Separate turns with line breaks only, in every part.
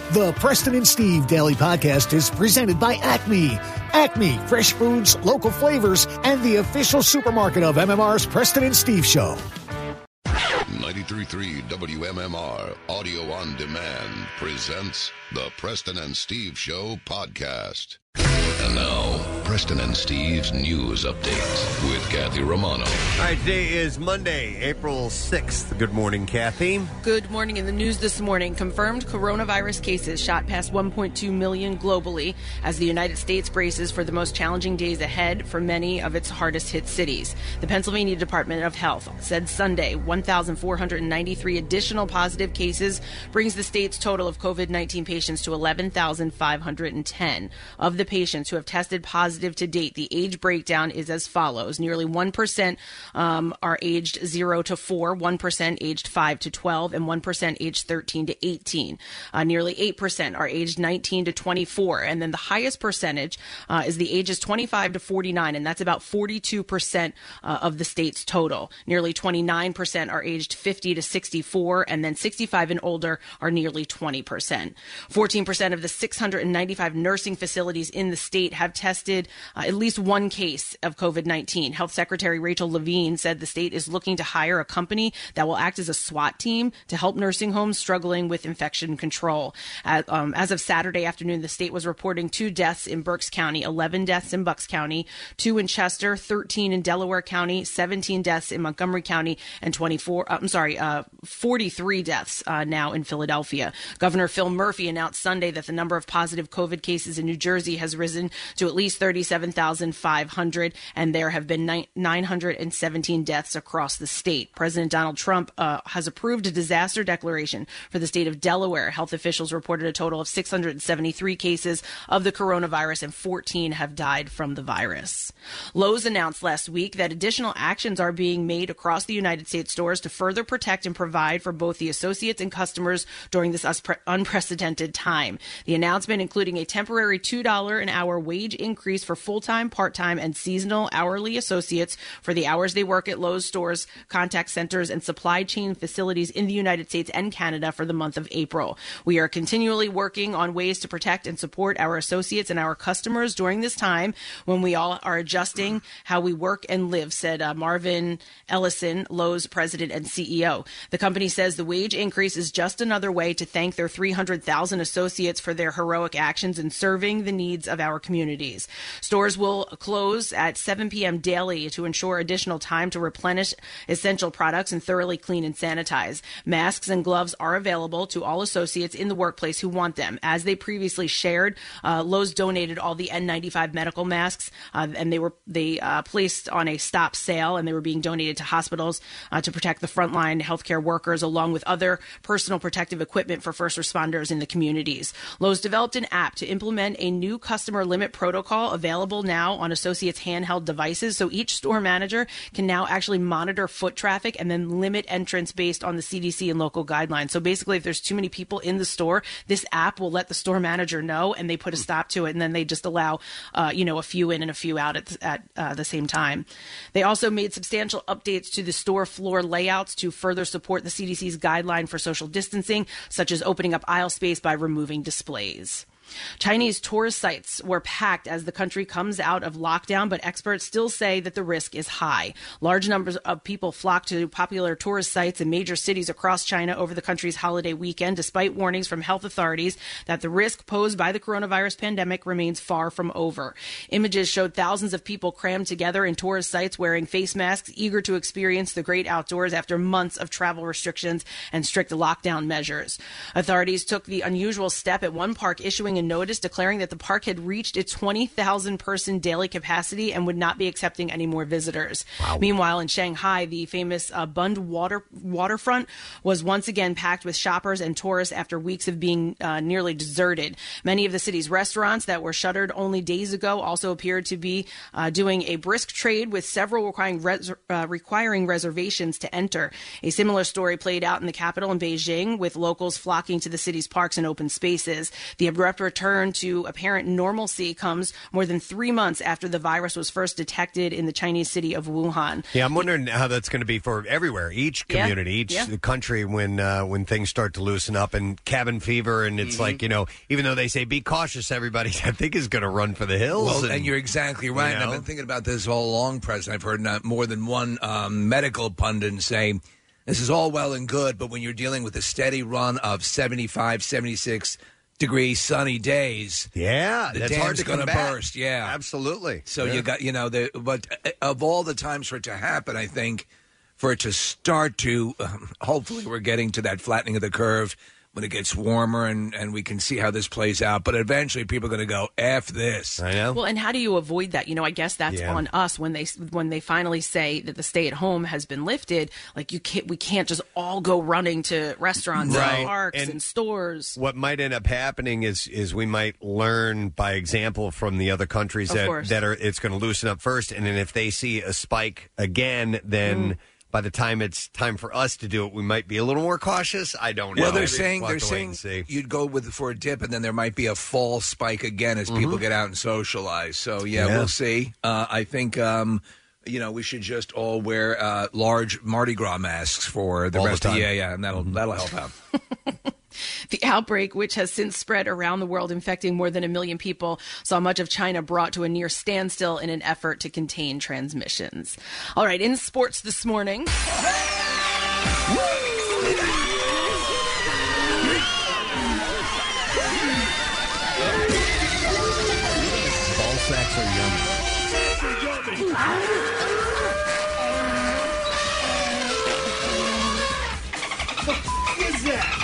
The Preston and Steve Daily Podcast is presented by Acme. Acme, fresh foods, local flavors, and the official supermarket of MMR's Preston and Steve Show.
93.3 WMMR Audio on Demand presents the Preston and Steve Show podcast. And now, Preston and Steve's news update with Kathy Romano.
All right, today is Monday, April 6th. Good morning, Kathy.
Good morning. In the news this morning, confirmed coronavirus cases shot past 1.2 million globally as the United States braces for the most challenging days ahead for many of its hardest hit cities. The Pennsylvania Department of Health said Sunday 1,493 additional positive cases brings the state's total of COVID-19 patients to 11,510. Of the patients who have tested positive to date, the age breakdown is as follows. Nearly 1% are aged 0 to 4, 1% aged 5 to 12, and 1% aged 13 to 18. Nearly 8% are aged 19 to 24. And then the highest percentage is the ages 25 to 49, and that's about 42% of the state's total. Nearly 29% are aged 50 to 64, and then 65 and older are nearly 20%. 14% of the 695 nursing facilities in the state have tested at least one case of COVID-19. Health Secretary Rachel Levine said the state is looking to hire a company that will act as a SWAT team to help nursing homes struggling with infection control. As of Saturday afternoon, the state was reporting 2 deaths in Berks County, 11 deaths in Bucks County, 2 in Chester, 13 in Delaware County, 17 deaths in Montgomery County, and 43 deaths now in Philadelphia. Governor Phil Murphy announced Sunday that the number of positive COVID cases in New Jersey has risen to at least 37,500, and there have been 917 deaths across the state. President Donald Trump has approved a disaster declaration for the state of Delaware. Health officials reported a total of 673 cases of the coronavirus, and 14 have died from the virus. Lowe's announced last week that additional actions are being made across the United States stores to further protect and provide for both the associates and customers during this unprecedented time. The announcement, including a temporary $2 an hour wage increase for full-time, part-time, and seasonal hourly associates for the hours they work at Lowe's stores, contact centers, and supply chain facilities in the United States and Canada for the month of April. We are continually working on ways to protect and support our associates and our customers during this time when we all are adjusting how we work and live, said Marvin Ellison, Lowe's president and CEO. The company says the wage increase is just another way to thank their 300,000 associates for their heroic actions in serving the needs of our communities. Stores will close at 7 p.m. daily to ensure additional time to replenish essential products and thoroughly clean and sanitize. Masks and gloves are available to all associates in the workplace who want them. As they previously shared, Lowe's donated all the N95 medical masks, and they were placed on a stop sale, and they were being donated to hospitals to protect the frontline healthcare workers, along with other personal protective equipment for first responders in the communities. Lowe's developed an app to implement a new customer limit protocol available now on associates' handheld devices, so each store manager can now actually monitor foot traffic and then limit entrance based on the CDC and local guidelines. So basically, if there's too many people in the store, this app will let the store manager know, and they put a stop to it, and then they just allow a few in and a few out at the same time. They also made substantial updates to the store floor layouts to further support the CDC's guideline for social distancing, such as opening up aisle space by removing displays. Chinese tourist sites were packed as the country comes out of lockdown, but experts still say that the risk is high. Large numbers of people flocked to popular tourist sites in major cities across China over the country's holiday weekend, despite warnings from health authorities that the risk posed by the coronavirus pandemic remains far from over. Images showed thousands of people crammed together in tourist sites wearing face masks, eager to experience the great outdoors after months of travel restrictions and strict lockdown measures. Authorities took the unusual step at one park issuing a notice declaring that the park had reached its 20,000 person daily capacity and would not be accepting any more visitors. Wow. Meanwhile, in Shanghai, the famous Bund waterfront was once again packed with shoppers and tourists after weeks of being nearly deserted. Many of the city's restaurants that were shuttered only days ago also appeared to be doing a brisk trade, with several requiring reservations to enter. A similar story played out in the capital in Beijing, with locals flocking to the city's parks and open spaces. The abrupt return to apparent normalcy comes more than 3 months after the virus was first detected in the Chinese city of Wuhan.
Yeah, I'm wondering how that's going to be for everywhere, each community, each country when things start to loosen up and cabin fever, and it's like, even though they say be cautious, everybody I think is going to run for the hills.
Well, and you're exactly right. And I've been thinking about this all along, President. I've heard more than one medical pundit say this is all well and good, but when you're dealing with a steady run of 75, 76 degree sunny days, the
that's
dam's going to burst. Yeah,
absolutely.
So you got but of all the times for it to happen, I think for it to start to hopefully we're getting to that flattening of the curve when it gets warmer and we can see how this plays out. But eventually people are going to go, F this.
I know.
Well, and how do you avoid that? I guess that's on us when they finally say that the stay at home has been lifted. Like we can't just all go running to restaurants and parks and stores.
What might end up happening is we might learn by example from the other countries it's going to loosen up first. And then if they see a spike again, then... By the time it's time for us to do it, we might be a little more cautious. I don't know.
Well, they're saying you'd go for a dip, and then there might be a fall spike again as people get out and socialize. So we'll see. I think we should just all wear large Mardi Gras masks for the rest of the year. And that'll help out.
The outbreak, which has since spread around the world, infecting more than 1 million people, saw much of China brought to a near standstill in an effort to contain transmissions. All right, in sports this morning.
Ball sacks are yummy.
What is that?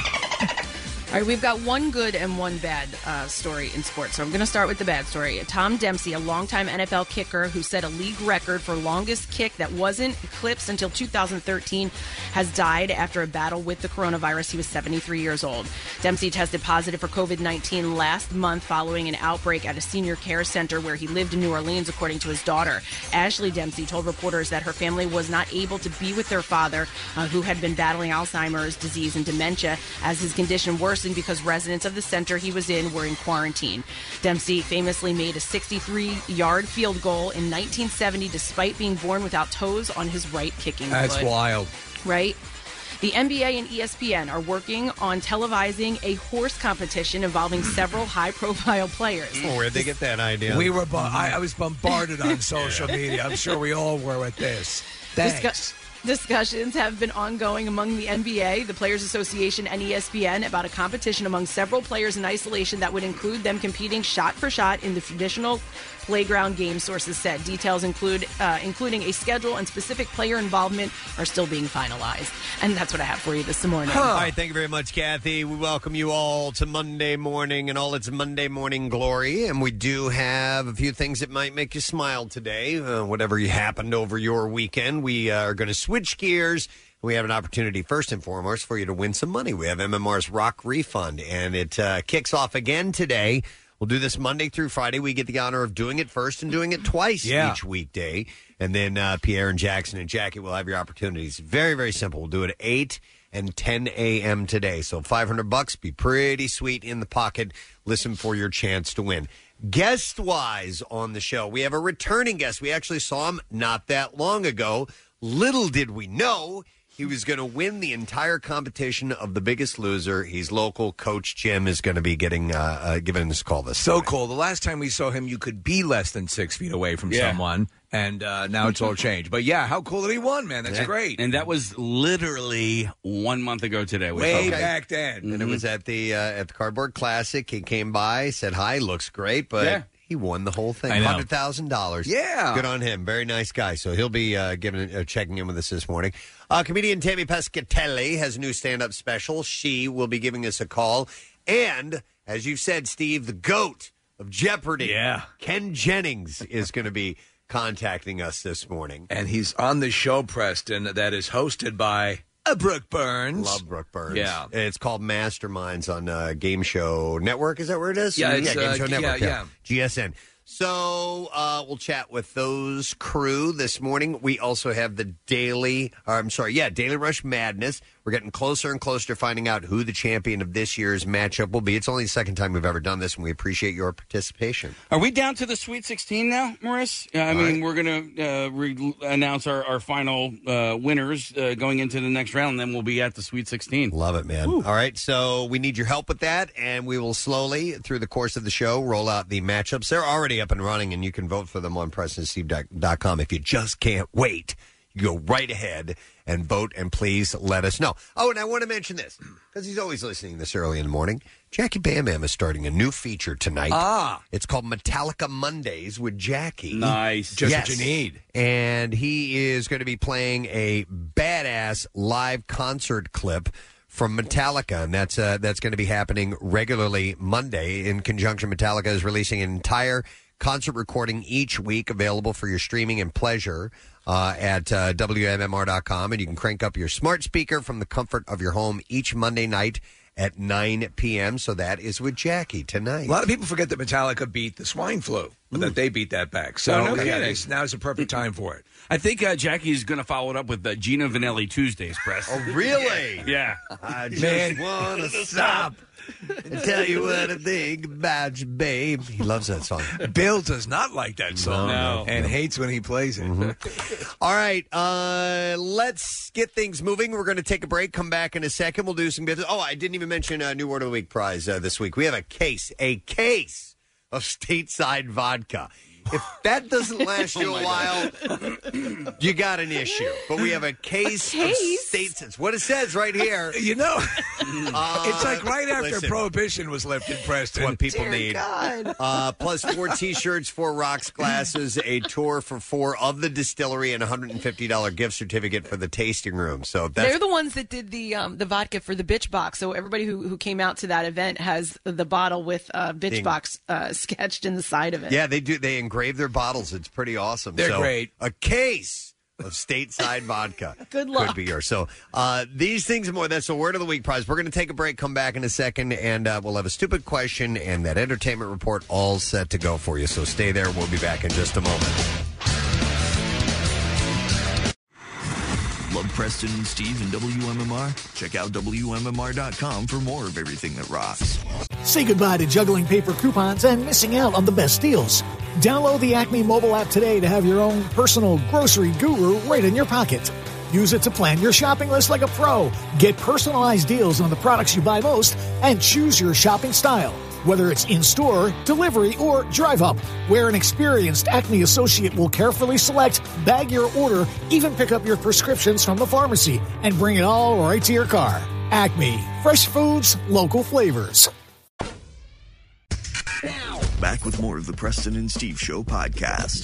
All right, we've got one good and one bad story in sports. So I'm going to start with the bad story. Tom Dempsey, a longtime NFL kicker who set a league record for longest kick that wasn't eclipsed until 2013, has died after a battle with the coronavirus. He was 73 years old. Dempsey tested positive for COVID-19 last month following an outbreak at a senior care center where he lived in New Orleans, according to his daughter. Ashley Dempsey told reporters that her family was not able to be with their father, who had been battling Alzheimer's disease and dementia, as his condition worsened because residents of the center he was in were in quarantine. Dempsey famously made a 63-yard field goal in 1970 despite being born without toes on his right kicking foot.
That's wild.
Right? The NBA and ESPN are working on televising a horse competition involving several high-profile players.
Oh, where'd they get that idea?
I was bombarded on social media. I'm sure we all were with this. Thanks.
Discussions have been ongoing among the NBA, the Players Association, and ESPN about a competition among several players in isolation that would include them competing shot for shot in the traditional playground game, sources said. Details including a schedule and specific player involvement are still being finalized. And that's what I have for you this morning.
All right, thank you very much, Kathy. We welcome you all to Monday morning and all its Monday morning glory. And we do have a few things that might make you smile today. Whatever happened over your weekend, we are going to switch gears. We have an opportunity, first and foremost, for you to win some money. We have MMR's Rock Refund, and it kicks off again today. We'll do this Monday through Friday. We get the honor of doing it first and doing it twice each weekday. And then Pierre and Jackson and Jackie will have your opportunities. Very, very simple. We'll do it at 8 and 10 a.m. today. So $500, be pretty sweet in the pocket. Listen for your chance to win. Guest-wise on the show, we have a returning guest. We actually saw him not that long ago. Little did we know he was going to win the entire competition of The Biggest Loser. He's local. Coach Jim is going to be getting given this call this
So
morning.
Cool. The last time we saw him, you could be less than 6 feet away from someone, and now it's all changed. But, how cool that he won, man. That's great.
And that was literally 1 month ago today.
Way back then.
And it was at the Cardboard Classic. He came by, said hi, looks great, but... He won the whole thing, $100,000.
Yeah.
Good on him. Very nice guy. So he'll be checking in with us this morning. Comedian Tammy Pescatelli has a new stand-up special. She will be giving us a call. And, as you've said, Steve, the GOAT of Jeopardy, Ken Jennings, is going to be contacting us this morning.
And he's on the show, Preston, that is hosted by... Brooke Burns.
Love Brooke Burns.
Yeah.
It's called Masterminds on Game Show Network. Is that where it is?
Yeah, it's,
Game Show Network.
Yeah.
GSN. So we'll chat with those crew this morning. We also have the Daily Rush Madness. We're getting closer and closer to finding out who the champion of this year's matchup will be. It's only the second time we've ever done this, and we appreciate your participation.
Are we down to the Sweet 16 now, Maurice? I mean, we're going to announce our final winners going into the next round, and then we'll be at the Sweet 16.
Love it, man. All right, so we need your help with that, and we will slowly, through the course of the show, roll out the matchups. They're already up and running, and you can vote for them on PrestonandSteve.com. If you just can't wait, you go right ahead and vote, and please let us know. Oh, and I want to mention this, because he's always listening this early in the morning. Jackie Bam Bam is starting a new feature tonight. It's called Metallica Mondays with Jackie.
Nice.
Just what you need.
And he is going to be playing a badass live concert clip from Metallica, and that's going to be happening regularly Monday in conjunction. Metallica is releasing an entire concert recording each week, available for your streaming and pleasure at WMMR.com, and you can crank up your smart speaker from the comfort of your home each Monday night at 9 p.m. So that is with Jackie tonight.
A lot of people forget that Metallica beat the swine flu, that they beat that back. So now's the perfect time for it.
I think Jackie's going to follow it up with Gina Vanelli Tuesdays, Press.
Oh, really?
Yeah.
I just want to stop and tell you what I think about you, babe. He loves that song.
Bill does not like that song and hates when he plays it.
All right, let's get things moving. We're going to take a break, come back in a second. We'll do some business. Oh, I didn't even mention New Word of the Week prize this week. We have a case of stateside vodka. If that doesn't last you a while, you got an issue. But we have a case? Of stateside. What it says right here.
You know, it's like right after Prohibition was lifted, Preston.
What people need. Plus 4 T-shirts, 4 rocks glasses, a tour for 4 of the distillery, and a $150 gift certificate for the tasting room. So
they're the ones that did the vodka for the Bitch Box. So everybody who came out to that event has the bottle with Bitch Box sketched in the side of it.
Yeah, they do. They engrave their bottles. It's pretty awesome.
They're great.
A case of stateside vodka.
Good luck.
Could be yours. So these things and more. That's the Word of the Week prize. We're going to take a break, come back in a second, and we'll have a stupid question and that entertainment report all set to go for you. So stay there. We'll be back in just a moment.
Love Preston and Steve and WMMR? Check out WMMR.com for more of everything that rocks.
Say goodbye to juggling paper coupons and missing out on the best deals. Download the Acme mobile app today to have your own personal grocery guru right in your pocket. Use it to plan your shopping list like a pro. Get personalized deals on the products you buy most and choose your shopping style. Whether it's in-store, delivery, or drive-up, where an experienced Acme associate will carefully select, bag your order, even pick up your prescriptions from the pharmacy, and bring it all right to your car. Acme. Fresh foods, local flavors.
Back with more of the Preston and Steve Show podcast.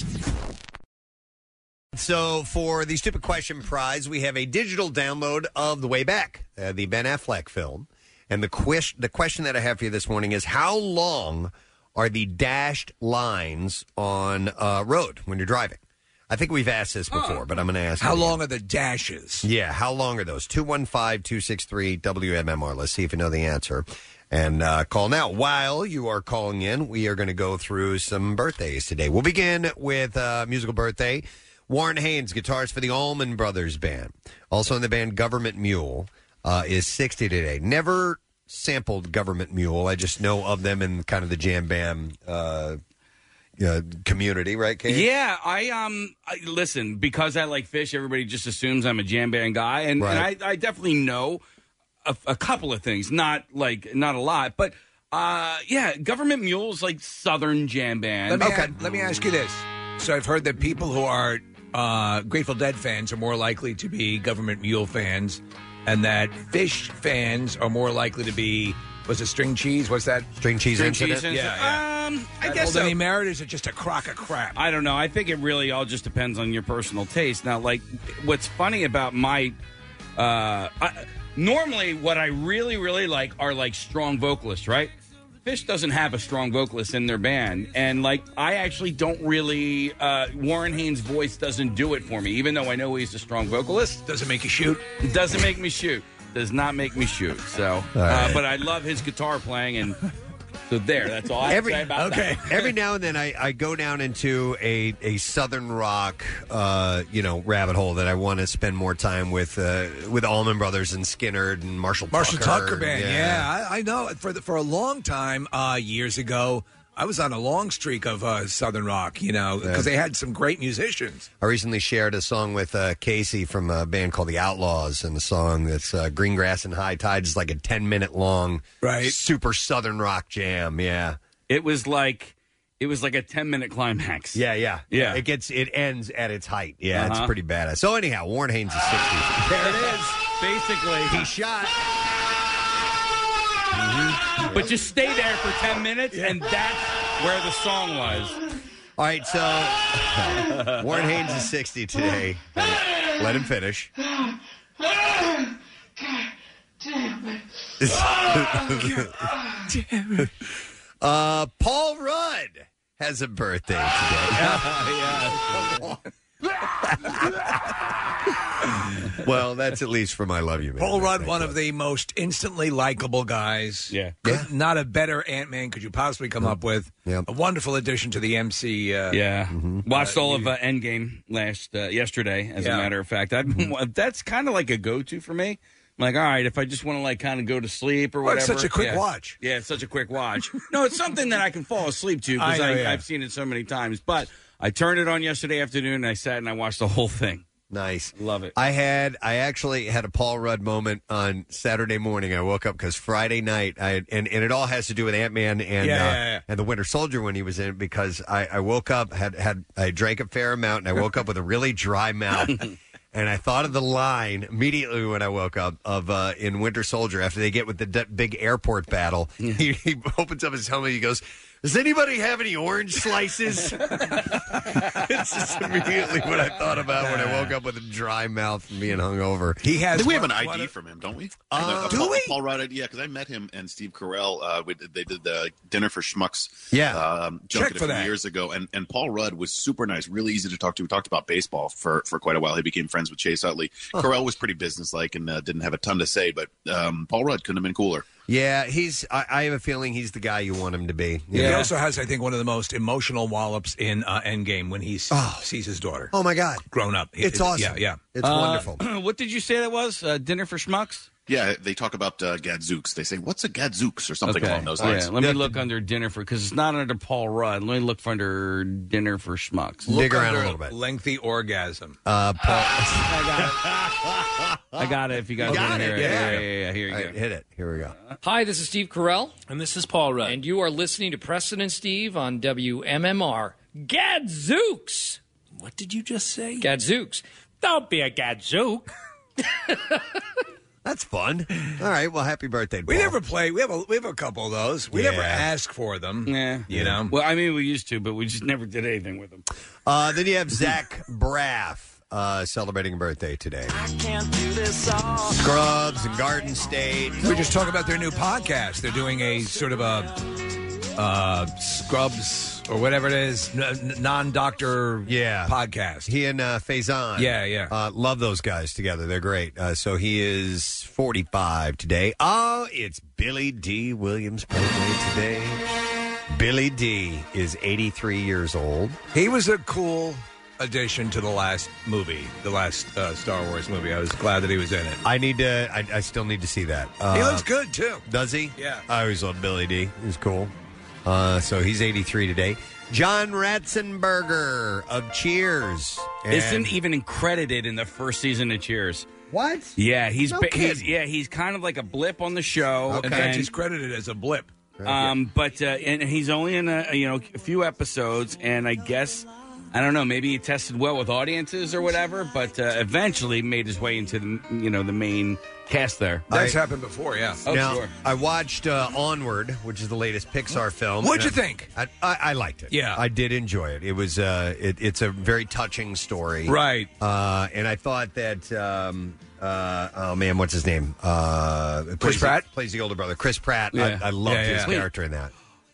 So for the Stupid Question prize, we have a digital download of The Way Back, the Ben Affleck film. And the question that I have for you this morning is, how long are the dashed lines on a road when you're driving? I think we've asked this before, but I'm going to ask
How long are the dashes?
Yeah, how long are those? 215-263-WMMR. Let's see if you know the answer. And call now. While you are calling in, we are going to go through some birthdays today. We'll begin with musical birthday. Warren Haynes, guitarist for the Allman Brothers Band. Also in the band Government Mule. Is 60 today. Never sampled Government Mule. I just know of them in kind of the jam band community, right, Kate?
Yeah, I listen, because I like Fish, everybody just assumes I'm a jam band guy, and I definitely know a couple of things, not a lot, but Government Mule's like Southern jam band.
Let me ask you this. So I've heard that people who are Grateful Dead fans are more likely to be Government Mule fans, and that Fish fans are more likely to be, was it String Cheese? What's that?
String Cheese Incident?
Yeah. I guess so.
Any merit, or is it just a crock of crap?
I don't know. I think it really all just depends on your personal taste. Now, like, what's funny about my... normally, what I really, really like are, like, strong vocalists, right? Fish doesn't have a strong vocalist in their band, and like I actually don't really. Warren Haynes' voice doesn't do it for me, even though I know he's a strong vocalist.
Doesn't make you shoot.
It doesn't make me shoot. Does not make me shoot. So, but I love his guitar playing, and So that's all I have to say about that.
Every now and then I go down into a Southern rock, rabbit hole that I want to spend more time with Allman Brothers and Skynyrd and Marshall
Tucker Band. Yeah, I know. For a long time, years ago, I was on a long streak of Southern rock, because they had some great musicians.
I recently shared a song with Casey from a band called The Outlaws, and the song that's Green Grass and High Tide is like a 10-minute long, super Southern rock jam. Yeah,
it was like a 10-minute climax.
Yeah. It ends at its height. Yeah, It's pretty badass. So anyhow, Warren Haynes is 60.
There it is. Basically,
he shot.
Mm-hmm. But just stay there for 10 minutes, and that's where the song was.
All right, so Warren Haynes is 60 today. Let him finish.
God damn it.
Paul Rudd has a birthday today. Well, that's at least from I Love You, Man.
Paul Rudd, one of the most instantly likable guys.
Yeah.
Not a better Ant-Man could you possibly come up with.
Yeah.
A wonderful addition to the MC.
Watched all of Endgame yesterday, as a matter of fact. That's kind of like a go-to for me. I'm like, all right, if I just want to kind of go to sleep or whatever.
It's such a quick watch.
Yeah, it's such a quick watch. No, it's something that I can fall asleep to because I've seen it so many times. But I turned it on yesterday afternoon, and I sat and I watched the whole thing.
Nice.
Love it.
I actually had a Paul Rudd moment on Saturday morning. I woke up because Friday night, and it all has to do with Ant-Man and the Winter Soldier when he was in it, because I woke up, I drank a fair amount, and I woke up with a really dry mouth. And I thought of the line immediately when I woke up of in Winter Soldier, after they get with the big airport battle, he opens up his helmet, he goes, "Does anybody have any orange slices?" It's just immediately what I thought about when I woke up with a dry mouth from being hungover.
He has.
We have an ID from him, don't we?
Do we?
Paul Rudd, yeah, because I met him and Steve Carell. They did the Dinner for Schmucks. Junket a few years ago, and Paul Rudd was super nice, really easy to talk to. We talked about baseball for quite a while. He became friends with Chase Utley. Carell was pretty businesslike and didn't have a ton to say, but Paul Rudd couldn't have been cooler.
Yeah, I have a feeling he's the guy you want him to be.
He also has, I think, one of the most emotional wallops in Endgame when he sees his daughter.
Oh, my God.
Grown up.
It's awesome.
Yeah.
It's wonderful.
What did you say that was? Dinner for Schmucks?
Yeah, they talk about Gadzooks. They say, "What's a Gadzooks?" or something along those lines.
Yeah, let me look under Dinner for, because it's not under Paul Rudd. Let me look for under Dinner for Schmucks.
Dig around a little bit.
Lengthy orgasm.
Paul.
I got it. If you guys want to hear it. Yeah. Here you go.
Hit it. Here we go.
Hi, this is Steve Carell. And this is Paul Rudd. And you are listening to Preston and Steve on WMMR. Gadzooks!
What did you just say?
Gadzooks.
Don't be a gadzook.
That's fun. All right. Well, happy birthday, Paul.
We never play. We have a couple of those. We never ask for them.
Yeah.
You know?
Well, I mean, we used to, but we just never did anything with them.
Then you have Zach Braff celebrating a birthday today.
I can't do this all.
Scrubs and Garden State.
We just talked about their new podcast. They're doing a sort of a Scrubs or whatever it is, non-doctor podcast.
He and Faison.
Yeah.
Love those guys together. They're great. So he is 45 today. Oh, it's Billy D. Williams' birthday today. Billy D. is 83 years old.
He was a cool addition to the last movie, the last Star Wars movie. I was glad that he was in it.
I still need to see that.
He looks good, too.
Does he?
Yeah.
I always loved Billy D. He's cool. So he's 83 today. John Ratzenberger of Cheers.
Isn't even credited in the first season of Cheers.
What?
Yeah, he's kind of like a blip on the show.
Okay. In fact, he's credited as a blip.
But and he's only in a few episodes, and I guess, I don't know, maybe he tested well with audiences or whatever, but eventually made his way into the main cast there.
That's happened before, yeah.
Oh,
now,
sure.
I watched Onward, which is the latest Pixar film.
What'd you think?
I liked it.
Yeah.
I did enjoy it. It was it's a very touching story.
Right.
And I thought that oh man, what's his name?
Chris Pratt
plays the older brother. Chris Pratt.
Yeah.
I loved his character in that.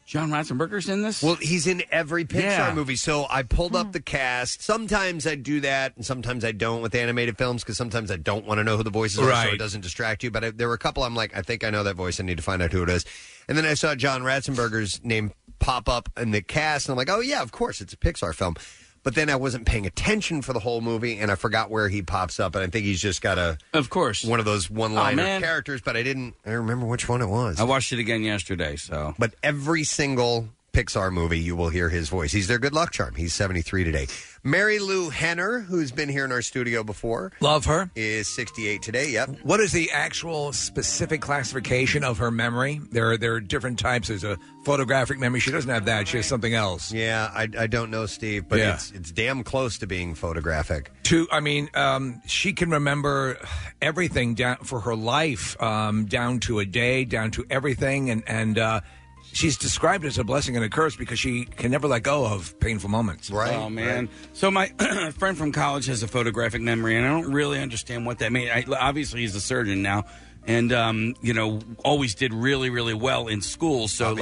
John Ratzenberger's in this?
Well, he's in every Pixar movie. So I pulled up the cast. Sometimes I do that, and sometimes I don't with animated films because sometimes I don't want to know who the voices are so it doesn't distract you. But there were a couple I'm like, I think I know that voice. I need to find out who it is. And then I saw John Ratzenberger's name pop up in the cast, and I'm like, oh, yeah, of course, it's a Pixar film. But then I wasn't paying attention for the whole movie, and I forgot where he pops up. And I think he's just got one of those one-liner characters. But I remember which one it was.
I watched it again yesterday. So,
but every single Pixar movie, you will hear his voice. He's their good luck charm. He's 73 today. Mary Lou Henner, who's been here in our studio before,
love her,
is 68 today. Yep.
What is the actual specific classification of her memory? There are different types. There's a photographic memory. She doesn't have that. She has something else.
Yeah, I don't know, Steve, but it's damn close to being photographic.
She can remember everything down for her life, down to a day, down to everything, and she's described as a blessing and a curse because she can never let go of painful moments.
Right.
Oh, man. Right. So my friend from college has a photographic memory, and I don't really understand what that means. Obviously, he's a surgeon now, and, always did really, really well in school. So,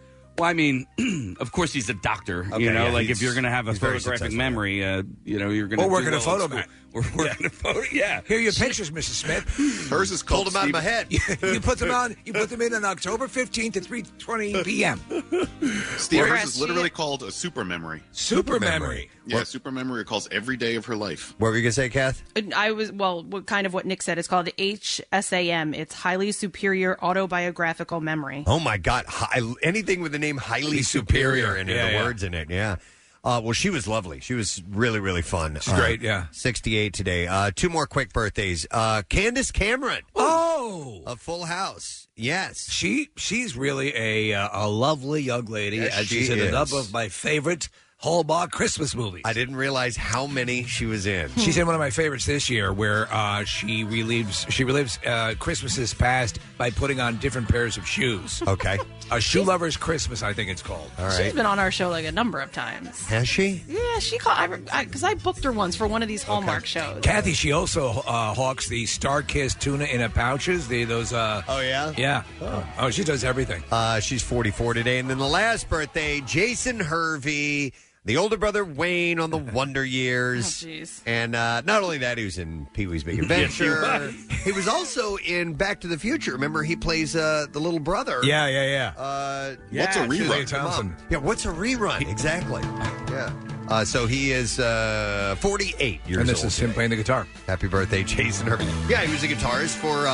of course, he's a doctor. Okay, if you're going to have a photographic memory, you're going to
work at a photo mat.
We're working a photo. Yeah.
Here are your pictures, Mrs. Smith.
Hers is called
them out of my head.
You put them on. You put them in on October 15th at 3:20 p.m.
Steve, hers is literally called a super memory.
Super memory.
Yeah, super memory. It calls every day of her life.
What were you going to say, Kath?
Kind of what Nick said. It's called HSAM. It's Highly Superior Autobiographical Memory.
Oh, my God. Anything with the name Highly Superior in it, the words in it, yeah. Well, she was lovely. She was really, really fun.
She's great, yeah.
68 today. Two more quick birthdays. Candace Cameron.
Oh!
Of Full House. Yes.
She's really a lovely young lady.
Yes,
and she's in a number of my favorite Hallmark Christmas movies.
I didn't realize how many she was in.
She's in one of my favorites this year where she relives Christmases past by putting on different pairs of shoes.
Okay.
A Shoe Lover's Christmas, I think it's called.
All right.
She's been on our show a number of times.
Has she?
Yeah, she called because I booked her once for one of these Hallmark shows.
Kathy, she also hawks the Star-Kissed tuna in a pouches.
Oh, yeah?
Yeah. Oh, she does everything.
She's 44 today. And then the last birthday, Jason Hervey. The older brother, Wayne, on the Wonder Years.
Oh, jeez.
And not only that, he was in Pee-wee's Big Adventure. He was also in Back to the Future. Remember, he plays the little brother.
Yeah.
What's a rerun?
Thompson.
Yeah, what's a rerun? Exactly. Yeah. So he is 48 years old.
And this is him playing the guitar.
Happy birthday, Jason Hervey. Yeah, he was a guitarist for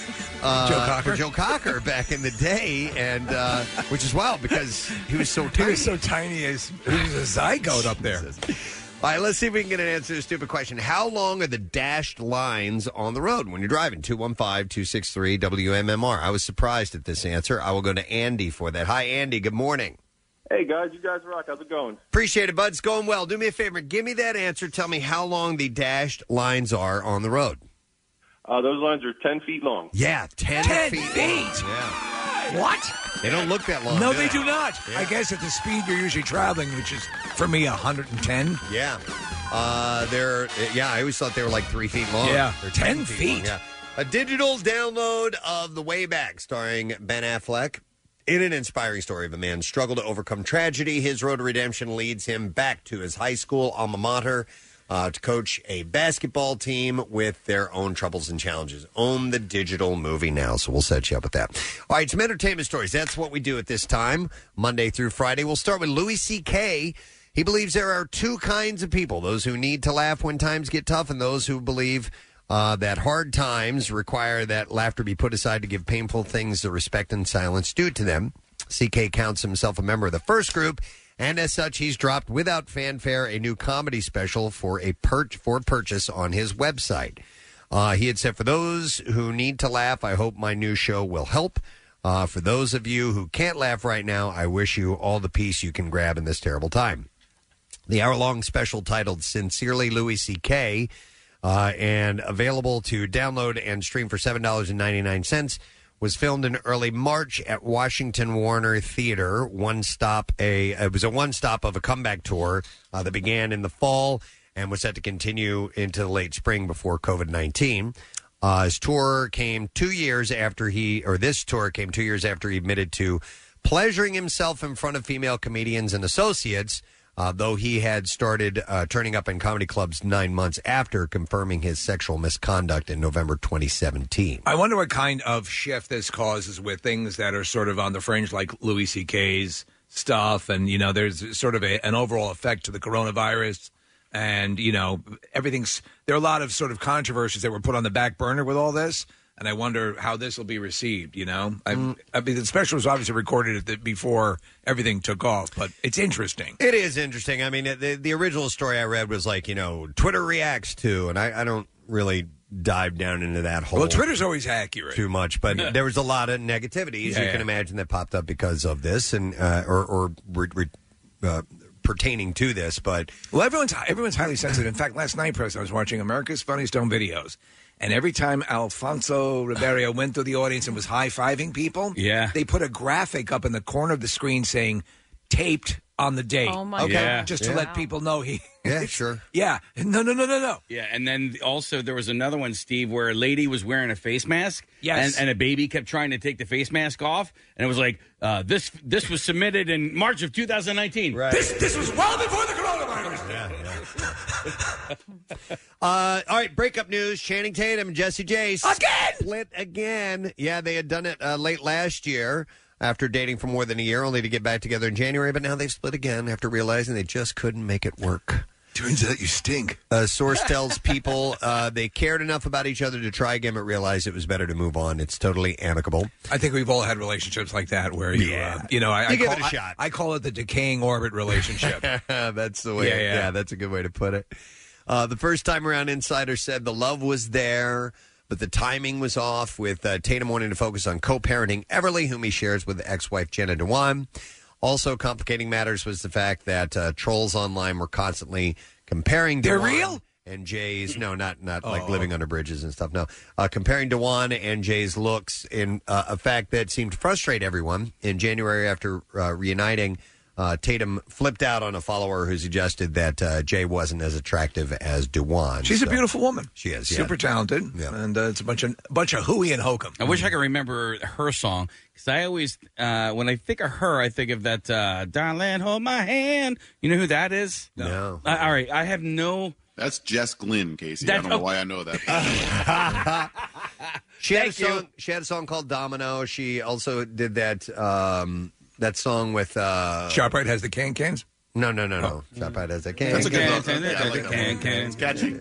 Joe Cocker back in the day, and which is wild because he was so tiny.
He was so tiny, he was a zygote up there.
All right, let's see if we can get an answer to the stupid question. How long are the dashed lines on the road when you're driving? 215-263-WMMR. I was surprised at this answer. I will go to Andy for that. Hi, Andy. Good morning.
Hey, guys. You guys rock. How's it going?
Appreciate it, bud. It's going well. Do me a favor. Give me that answer. Tell me how long the dashed lines are on the road.
Those lines are 10 feet long.
Yeah, 10 feet.
Yeah. What?
They don't look that long.
No, they do not. Yeah. I guess at the speed you're usually traveling, which is, for me, 110.
Yeah. I always thought they were like 3 feet long.
Yeah.
They're
10 feet.
Long, yeah. A digital download of The Way Back, starring Ben Affleck. In an inspiring story of a man's struggle to overcome tragedy, his road to redemption leads him back to his high school alma mater to coach a basketball team with their own troubles and challenges. Own the digital movie now, so we'll set you up with that. All right, some entertainment stories. That's what we do at this time, Monday through Friday. We'll start with Louis C.K. He believes there are two kinds of people, those who need to laugh when times get tough and those who believe that hard times require that laughter be put aside to give painful things the respect and silence due to them. C.K. counts himself a member of the first group, and as such, he's dropped without fanfare a new comedy special for purchase on his website. He had said, for those who need to laugh, I hope my new show will help. For those of you who can't laugh right now, I wish you all the peace you can grab in this terrible time. The hour-long special titled Sincerely Louis C.K., and available to download and stream for $7.99, was filmed in early March at Washington Warner Theater. It was a one-stop of a comeback tour that began in the fall and was set to continue into the late spring before COVID-19. This tour came 2 years after he admitted to pleasuring himself in front of female comedians and associates, though he had started turning up in comedy clubs 9 months after confirming his sexual misconduct in November 2017.
I wonder what kind of shift this causes with things that are sort of on the fringe, like Louis C.K.'s stuff. And, there's sort of an overall effect to the coronavirus. And, there are a lot of sort of controversies that were put on the back burner with all this. And I wonder how this will be received, I mean, the special was obviously recorded before everything took off, but it's interesting.
It is interesting. I mean, the original story I read was like, Twitter reacts to, and I don't really dive down into that whole.
Well, Twitter's always accurate.
Too much, but there was a lot of negativity, as you can imagine, that popped up because of this, and pertaining to this. But
everyone's highly sensitive. In fact, last night, Press, I was watching America's Funniest Home Videos. And every time Alfonso Ribeiro went through the audience and was high-fiving people, they put a graphic up in the corner of the screen saying, taped on the date.
Oh, my
God.
Yeah.
Just to let people know he...
Yeah, sure.
Yeah. No.
Yeah, and then also there was another one, Steve, where a lady was wearing a face mask.
Yes.
And a baby kept trying to take the face mask off. And it was like, this was submitted in March of 2019.
Right.
This was well before the coronavirus.
All right, breakup news. Channing Tatum and Jessie J split again. Yeah, they had done it late last year after dating for more than a year, only to get back together in January. But now they've split again after realizing they just couldn't make it work.
Turns out you stink.
A source tells people they cared enough about each other to try again, but realized it was better to move on. It's totally amicable.
I think we've all had relationships like that where
you
give
it a shot.
I call it the decaying orbit relationship.
That's the way. Yeah, that's a good way to put it. The first time around, Insider said the love was there, but the timing was off, with Tatum wanting to focus on co-parenting Everly, whom he shares with ex-wife Jenna Dewan. Also complicating matters was the fact that trolls online were constantly comparing
They're
Dewan
real?
and Jay's, no, not like living under bridges and stuff, no. Comparing Dewan and Jay's looks, in a fact that seemed to frustrate everyone. In January, after reuniting, Tatum flipped out on a follower who suggested that Jay wasn't as attractive as Dewan.
She's a beautiful woman.
She is,
super talented, and it's a bunch of hooey and hokum.
I wish I could remember her song, because I always, when I think of her, I think of that, Darling, Hold My Hand. You know who that is?
No.
All right, I have no...
That's Jess Glynn, Casey. I don't know why I know that.
She had a song called Domino. She also did that that song with
ShopRite has the can-cans?
No. ShopRite has the can.
That's a good song.
It's
catchy.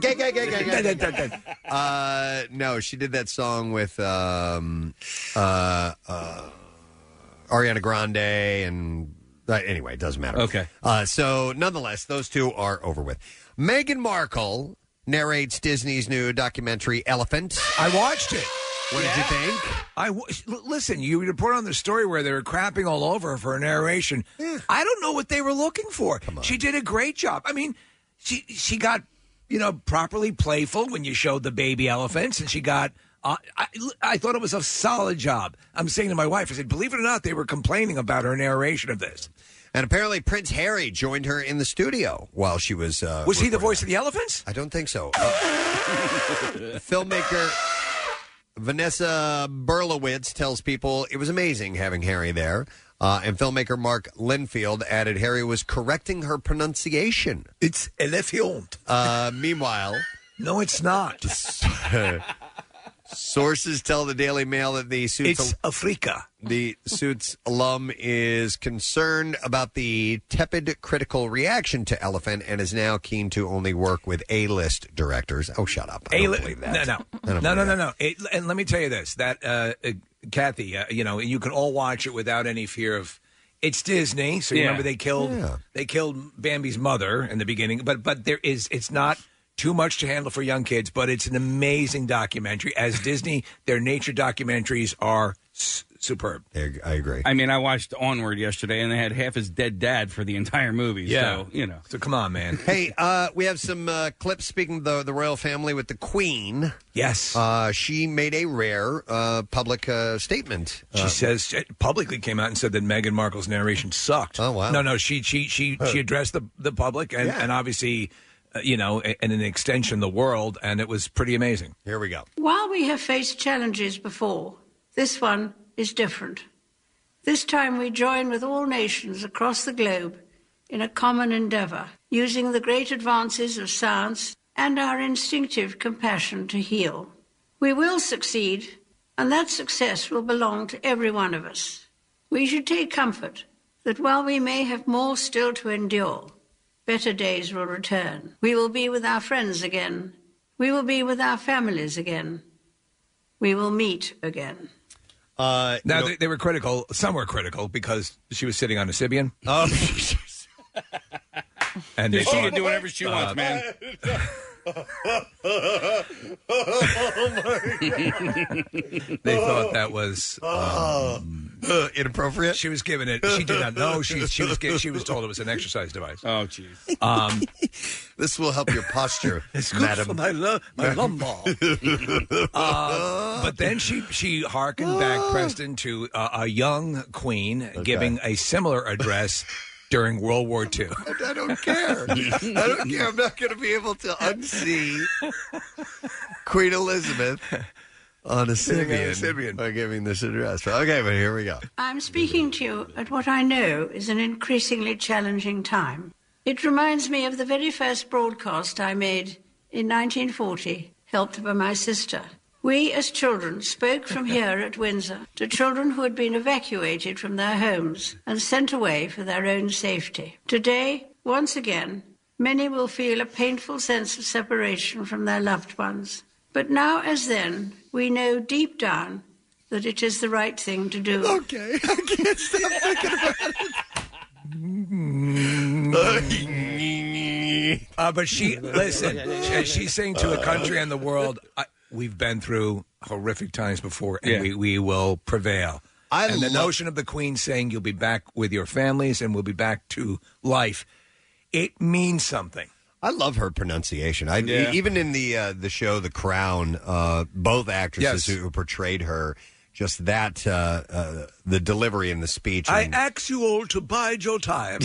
No, she did that song with Ariana Grande and anyway, it doesn't matter.
Okay.
So nonetheless, those two are over with. Meghan Markle narrates Disney's new documentary Elephant.
I watched it.
What did you think?
Listen, you report on the story where they were crapping all over her for her narration. I don't know what they were looking for. She did a great job. I mean, she got, properly playful when you showed the baby elephants, and she got... I thought it was a solid job. I'm saying to my wife, I said, believe it or not, they were complaining about her narration of this.
And apparently Prince Harry joined her in the studio while she was...
was he the voice of the elephants?
I don't think so. Filmmaker Vanessa Berlowitz tells people it was amazing having Harry there. And filmmaker Mark Linfield added Harry was correcting her pronunciation.
It's elephant.
Meanwhile...
No, it's not.
Sources tell the Daily Mail that the Suits...
It's Africa.
The Suits alum is concerned about the tepid critical reaction to Elephant and is now keen to only work with A-list directors. Oh, shut up. I don't believe that.
No. And let me tell you this, that, Kathy, you can all watch it without any fear of... It's Disney, so you remember they killed Bambi's mother in the beginning, but it's not... too much to handle for young kids, but it's an amazing documentary. As Disney, their nature documentaries are superb.
I agree.
I mean, I watched Onward yesterday, and they had half his dead dad for the entire movie.
Yeah.
So,
So come on, man.
Hey, we have some clips speaking of the royal family with the Queen.
Yes.
She made a rare public statement.
She says, publicly came out and said that Meghan Markle's narration sucked.
Oh, wow.
No, she addressed the public and obviously... and an extension, the world, and it was pretty amazing.
Here we go.
While we have faced challenges before, this one is different. This time we join with all nations across the globe in a common endeavour, using the great advances of science and our instinctive compassion to heal. We will succeed, and that success will belong to every one of us. We should take comfort that while we may have more still to endure, better days will return. We will be with our friends again. We will be with our families again. We will meet again.
They were critical. Some were critical because she was sitting on a Sybian.
Oh,
and she can do whatever she wants, man.
They thought that was
inappropriate.
She was given it. She did not know. She was told it was an exercise device.
Oh, jeez.
This will help your posture,
it's good
madam.
for my lumbar. But then she hearkened back, Preston, to a young queen giving a similar address during World War II.
I don't care. I don't care. I'm not going to be able to unsee Queen Elizabeth on a Sybian by giving this address. Okay, but here we go.
I'm speaking to you at what I know is an increasingly challenging time. It reminds me of the very first broadcast I made in 1940, helped by my sister. We, as children, spoke from here at Windsor to children who had been evacuated from their homes and sent away for their own safety. Today, once again, many will feel a painful sense of separation from their loved ones. But now, as then, we know deep down that it is the right thing to do.
Okay, I can't stop thinking about it.
But she's saying to the country and the world, we've been through horrific times before, and we will prevail. The notion of the Queen saying you'll be back with your families and we'll be back to life, it means something.
I love her pronunciation. Even in the show The Crown, both actresses who portrayed her, just that, the delivery in the speech.
I ask you all to bide your time.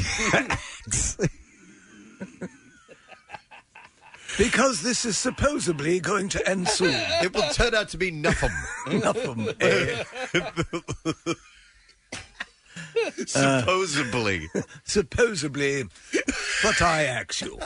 Because this is supposedly going to end soon.
It will turn out to be Nuffum.
Nuffum. Supposedly. But I ask you.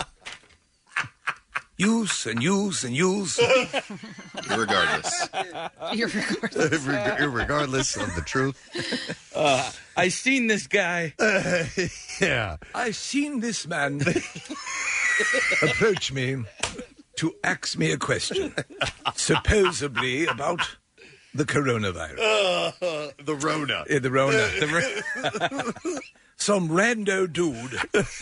Use and use and use.
Irregardless.
Irregardless of the truth.
I seen this guy.
Yeah.
I seen this man approach me to ask me a question, supposedly about the coronavirus.
The Rona.
Yeah, the Rona. Some rando dude.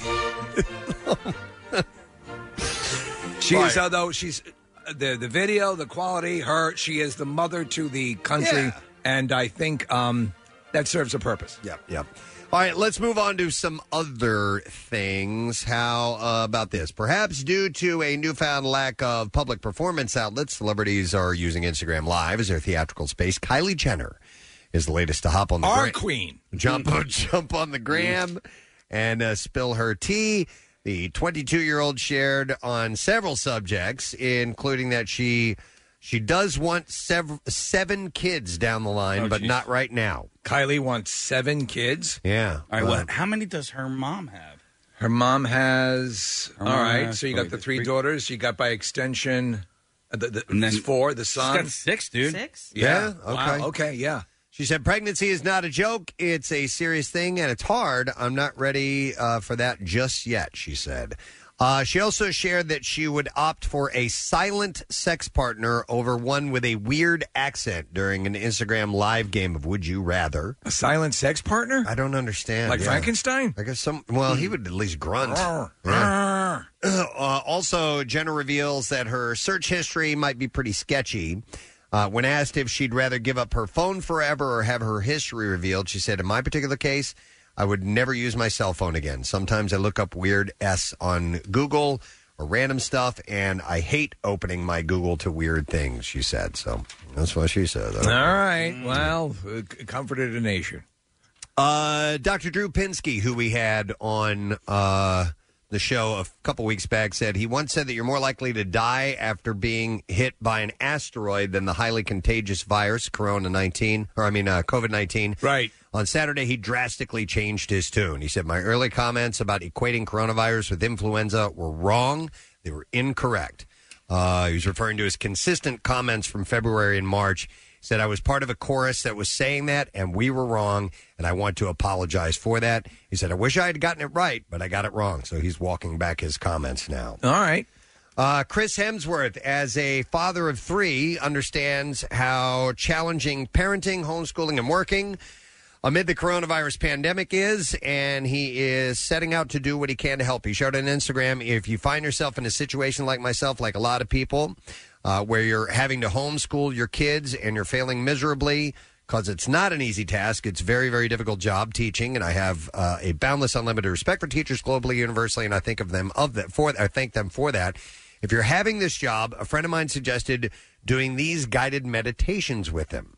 She is, although she's the video, the quality, she is the mother to the country, and I think that serves a purpose.
Yep. All right, let's move on to some other things. How about this? Perhaps due to a newfound lack of public performance outlets, celebrities are using Instagram Live as their theatrical space. Kylie Jenner is the latest to hop on the
Our queen.
Jump on the gram and spill her tea. The 22-year-old shared on several subjects, including that she does want 7 kids down the line, but not right now.
Kylie wants 7 kids?
Yeah.
All right, how many does her mom have?
Her mom has... all right, so you got the 3 daughters. You got, by extension, and then 4, the son.
She's got 6, dude.
6?
Yeah, okay.
Wow, okay, yeah.
She said, pregnancy is not a joke. It's a serious thing, and it's hard. I'm not ready for that just yet, she said. She also shared that she would opt for a silent sex partner over one with a weird accent during an Instagram Live game of Would You Rather.
A silent sex partner?
I don't understand.
Like Frankenstein?
I guess he would at least grunt. Yeah. Also, Jenner reveals that her search history might be pretty sketchy. When asked if she'd rather give up her phone forever or have her history revealed, she said, in my particular case, I would never use my cell phone again. Sometimes I look up weird S on Google or random stuff, and I hate opening my Google to weird things, she said. So that's what she said.
All right. Well, comforted a nation.
Dr. Drew Pinsky, who we had on the show a couple weeks back, said he once said that you're more likely to die after being hit by an asteroid than the highly contagious virus, COVID-19.
Right.
On Saturday, he drastically changed his tune. He said, my early comments about equating coronavirus with influenza were wrong. They were incorrect. He was referring to his consistent comments from February and March. He said, I was part of a chorus that was saying that, and we were wrong, and I want to apologize for that. He said, I wish I had gotten it right, but I got it wrong. So he's walking back his comments now.
All right.
Chris Hemsworth, as a father of 3, understands how challenging parenting, homeschooling, and working amid the coronavirus pandemic is, and he is setting out to do what he can to help. He showed on Instagram, if you find yourself in a situation like myself, like a lot of people, where you're having to homeschool your kids and you're failing miserably, because it's not an easy task. It's a very, very difficult job teaching, and I have a boundless, unlimited respect for teachers globally, universally, and I think of them I thank them for that. If you're having this job, a friend of mine suggested doing these guided meditations with him.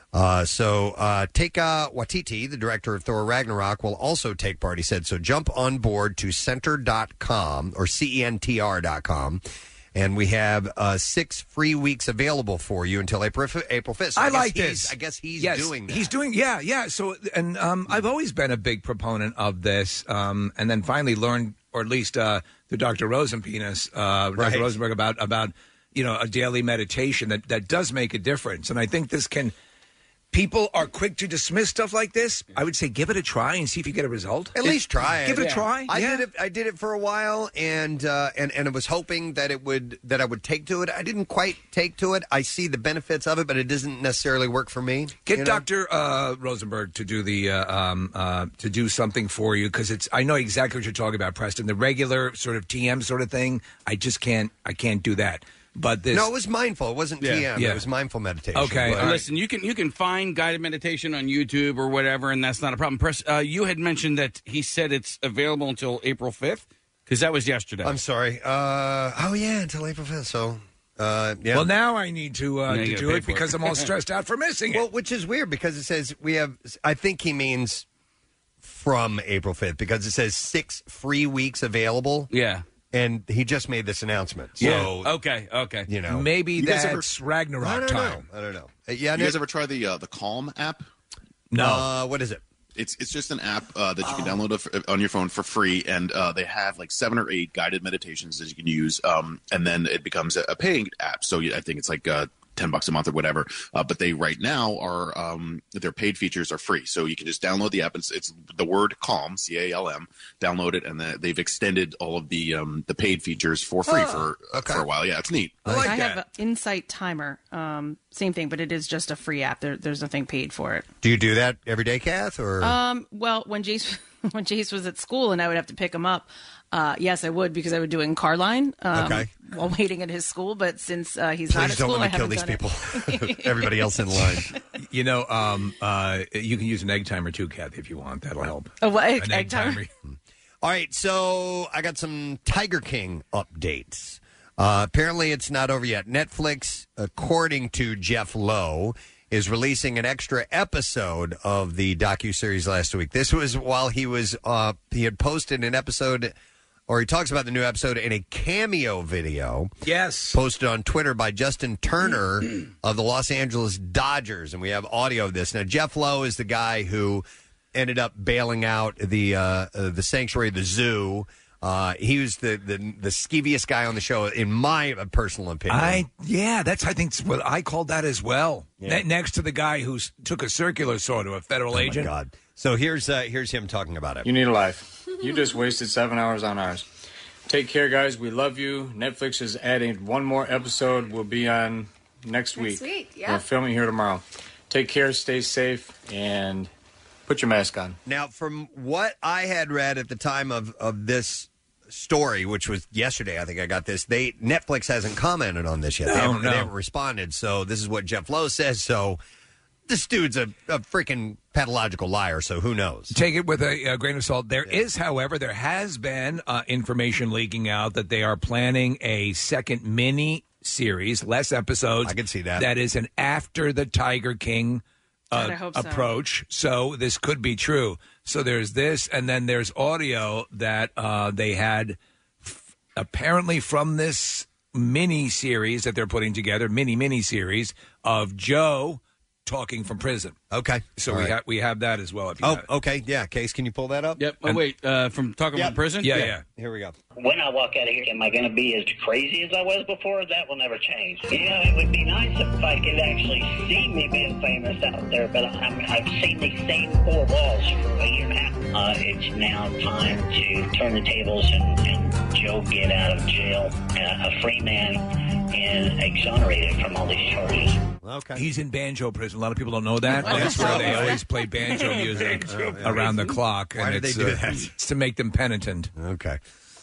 So Taika Waititi, the director of Thor Ragnarok, will also take part. He said, so jump on board to center.com or CENTR.com. And we have 6 free weeks available for you until April 5th. So
I like this.
I guess he's doing that.
He's doing, yeah. So, and I've always been a big proponent of this, and then finally learned, or at least through Dr. Rosenpenis, Dr. Rosenberg, about a daily meditation that does make a difference. And I think this can. People are quick to dismiss stuff like this. I would say give it a try and see if you get a result.
At least try it.
Give it a try.
I did it for a while, and I was hoping that I would take to it. I didn't quite take to it. I see the benefits of it, but it doesn't necessarily work for me.
Get Dr. Rosenberg to do to do something for you, because I know exactly what you're talking about, Preston. The regular sort of TM sort of thing, I can't do that. But this...
No, it was mindful. It wasn't TM.
Yeah.
It was mindful meditation.
Okay.
Listen, you can find guided meditation on YouTube or whatever, and that's not a problem. You had mentioned that he said it's available until April 5th, because that was yesterday.
I'm sorry. Until April 5th. So, yeah.
Well, now I need to do it because I'm all stressed out for missing it.
Well, which is weird because it says we have, I think he means from April 5th, because it says 6 free weeks available.
Yeah.
And he just made this announcement. So,
yeah. Okay.
Maybe that's Ragnarok time.
I don't know.
You guys ever try the Calm app?
No.
What is it?
It's just an app that you can download on your phone for free, and they have like 7 or 8 guided meditations that you can use, and then it becomes a paying app. So I think it's like $10 a month or whatever. But they right now are their paid features are free, so you can just download the app. It's the word Calm, CALM. Download it, and they've extended all of the paid features for free for a while. Yeah, it's neat.
I have an Insight Timer. Same thing, but it is just a free app. There's nothing paid for it.
Do you do that every day, Kath? Or
well, when Jace was at school and I would have to pick him up, yes, I would, because I would do it in car line while waiting at his school. But since he's not at school, I haven't done it.
Please don't let me kill these people. Everybody else in line.
You can use an egg timer too, Kathy, if you want. That'll help.
Oh, what? Egg timer?
All right, so I got some Tiger King updates. Apparently, it's not over yet. Netflix, according to Jeff Lowe, is releasing an extra episode of the docuseries last week. This was while he had posted an episode, or he talks about the new episode in a cameo video.
Yes.
Posted on Twitter by Justin Turner of the Los Angeles Dodgers, and we have audio of this. Now, Jeff Lowe is the guy who ended up bailing out the sanctuary, the zoo. He was the skeeviest guy on the show, in my personal opinion.
I think what I called that as well. Yeah. Next to the guy who took a circular saw to a federal agent.
Oh my God! So here's him talking about it.
You need a life. You just wasted 7 hours on ours. Take care, guys. We love you. Netflix is adding one more episode. We'll be on next week.
Next week, yeah.
We're filming here tomorrow. Take care. Stay safe and. Put your mask on.
Now, from what I had read at the time of this story, which was yesterday, I think I got this, Netflix hasn't commented on this yet. They haven't responded. So this is what Jeff Lowe says. So this dude's a freaking pathological liar, so who knows?
Take it with a grain of salt. There has been information leaking out that they are planning a second mini series, less episodes.
I can see that.
That is an after the Tiger King approach. So this could be true. So there's this, and then there's audio that they had apparently from this mini series that they're putting together, mini series of Joe talking from prison.
Okay.
So
All right.
we have that as well. If you have it.
Okay. Yeah. Case, can you pull that up?
Yep. Oh, wait. From talking from prison?
Yeah.
Here we go.
When I walk out of here, am I going to be as crazy as I was before? That will never change. Yeah, it would be nice if I could actually see me being famous out there, but I've seen these same four walls for a year and a half. It's now time to turn the tables and Joe get out of jail, a free man, and exonerated from all these charges.
Okay.
He's in banjo prison. A lot of people don't know that. That's where they always play banjo music around the clock.
Why did they do that?
It's to make them penitent.
Okay.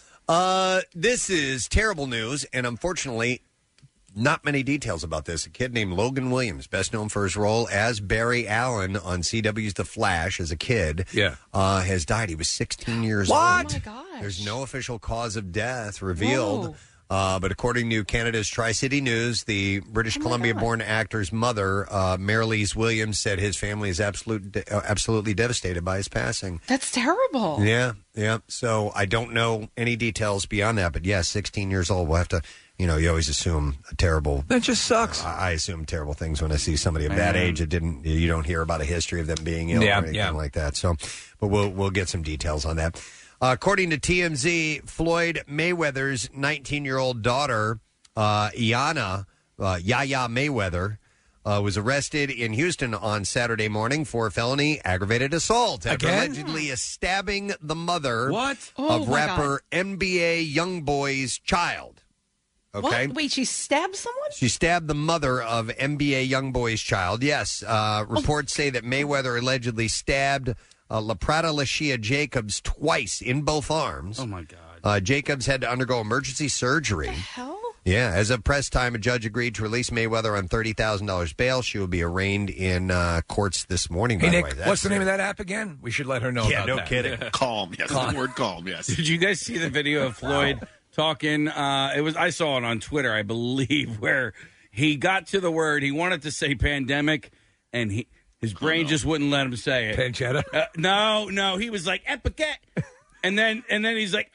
This is terrible news, and unfortunately, not many details about this. A kid named Logan Williams, best known for his role as Barry Allen on CW's The Flash as a kid, has died. He was 16 years old.
What?
Oh, my gosh.
There's no official cause of death revealed. But according to Canada's Tri-City News, the British Columbia-born actor's mother, Marilise Williams, said his family is absolutely devastated by his passing.
That's terrible.
Yeah. So I don't know any details beyond that, but 16 years old. We'll have to, you always assume a terrible.
That just sucks.
I assume terrible things when I see somebody of that age that you don't hear about a history of them being ill or anything like that. So, but we'll get some details on that. According to TMZ, Floyd Mayweather's 19-year-old daughter, Yaya Mayweather, was arrested in Houston on Saturday morning for felony aggravated assault after allegedly stabbing the mother of rapper NBA Youngboy's child. Okay.
What? Wait, she stabbed someone?
She stabbed the mother of NBA Youngboy's child. Yes. Reports say that Mayweather allegedly stabbed LaPrada Lashia Jacobs twice in both arms.
Oh, my God.
Jacobs had to undergo emergency surgery.
What the hell?
Yeah. As of press time, a judge agreed to release Mayweather on $30,000 bail. She will be arraigned in courts this morning, by
Hey,
the
Nick,
way.
what's the name of that app again? We should let her know about that.
Kidding.
Calm. Yes, the word calm, yes.
Did you guys see the video of Floyd talking? I saw it on Twitter, I believe, where he got to the word. He wanted to say pandemic, and his brain just wouldn't let him say it.
Pancetta?
No. He was like, epicat. And then he's like,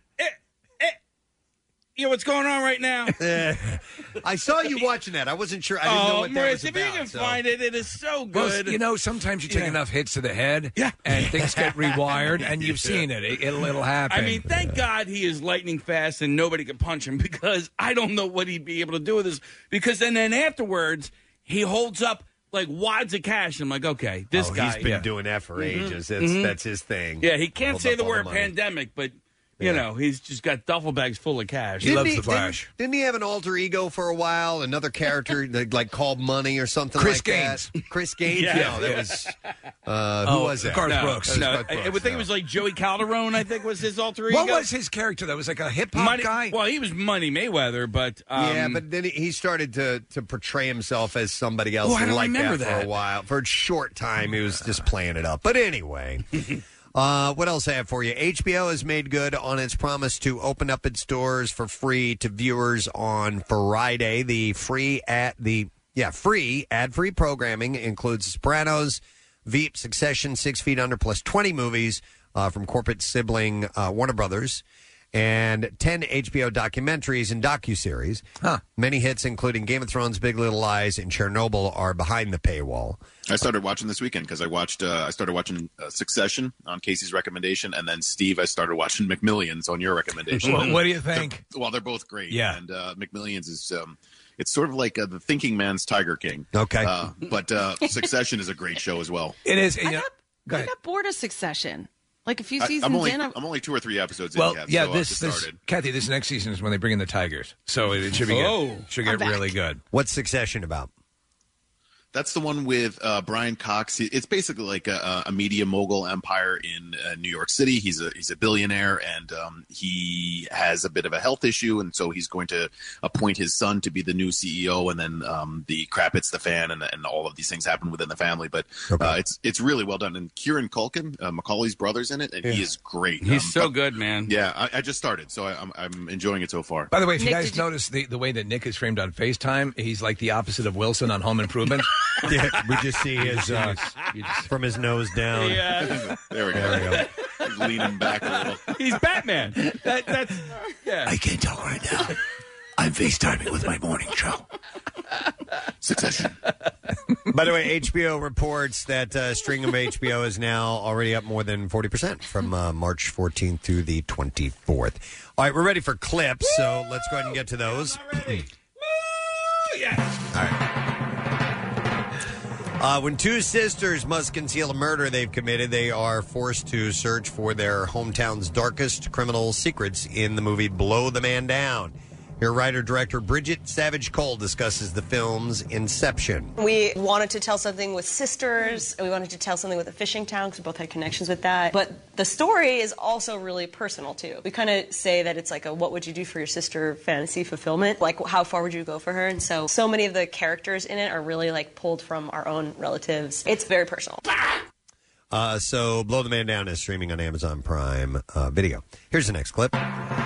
you know what's going on right now?
I saw you watching that. I wasn't sure. I didn't know what that was
if
about.
you can find it, it is so good.
Well, sometimes you take enough hits to the head, and things get rewired, and you've seen it. It'll happen.
I mean, thank God he is lightning fast and nobody can punch him, because I don't know what he'd be able to do with this. Because then afterwards, he holds up like wads of cash. I'm like, okay, this guy.
He's been doing that for ages. That's his thing.
Yeah, he can't
Hold
say
up
the
all
word
money.
pandemic, but he's just got duffel bags full of cash.
He loves the Flash.
Didn't he have an alter ego for a while? Another character like called Money or something like that? Chris Gaines?
Yeah.
No, that was... who was that?
Garth Brooks.
Garth
I
Brooks,
would think it was like Joey Calderon, I think was his alter ego.
What was his character? That was like a hip-hop guy?
Well, he was Money Mayweather, but...
but then he started to portray himself as somebody else
I don't
like
remember
that for a while. For a short time, he was just playing it up. But anyway... what else I have for you? HBO has made good on its promise to open up its doors for free to viewers on Friday. The free ad-free programming includes Sopranos, Veep, Succession, 6 Feet Under, plus 20 movies from corporate sibling Warner Brothers, and 10 HBO documentaries and docuseries. Many hits, including Game of Thrones, Big Little Lies, and Chernobyl, are behind the paywall.
I started watching this weekend because I started watching Succession on Casey's recommendation, and then Steve, I started watching McMillions on your recommendation.
What do you think?
They're both great.
Yeah.
And McMillions is it's sort of like the thinking man's Tiger King.
Okay.
But Succession is a great show as well.
It is.
I got bored of Succession. Like a few seasons
I'm
in.
I'm only 2 or 3 episodes
Well,
in yet.
yeah,
so I've just started.
Kathy, this next season is when they bring in the Tigers, so it should be good. Should get really good.
What's Succession about?
That's the one with Brian Cox. It's basically like a media mogul empire in New York City. He's a billionaire, and he has a bit of a health issue, and so he's going to appoint his son to be the new CEO. And then the crap hits the fan, and all of these things happen within the family. But it's really well done. And Kieran Culkin, Macaulay's brother's in it, and he is great.
He's so good, man.
Yeah, I just started, so I'm enjoying it so far.
By the way, if you guys notice the way that Nick is framed on FaceTime, he's like the opposite of Wilson on Home Improvement.
Yeah, we just see his from his nose down.
Yeah.
There we go. He's leaning back a little.
He's Batman. That's
I can't talk right now. I'm FaceTiming with my morning show.
Succession.
By the way, HBO reports that String of HBO is now already up more than 40% from March 14th through the 24th. All right, we're ready for clips, so let's go ahead and get to those.
Yes.
All right. When two sisters must conceal a murder they've committed, they are forced to search for their hometown's darkest criminal secrets in the movie Blow the Man Down. Here, writer-director Bridget Savage-Cole discusses the film's inception.
We wanted to tell something with sisters, and we wanted to tell something with a fishing town because we both had connections with that. But the story is also really personal, too. We kind of say that it's like a what would you do for your sister fantasy fulfillment. Like, how far would you go for her? And so many of the characters in it are really, like, pulled from our own relatives. It's very personal.
So Blow the Man Down is streaming on Amazon Prime Video. Here's the next clip.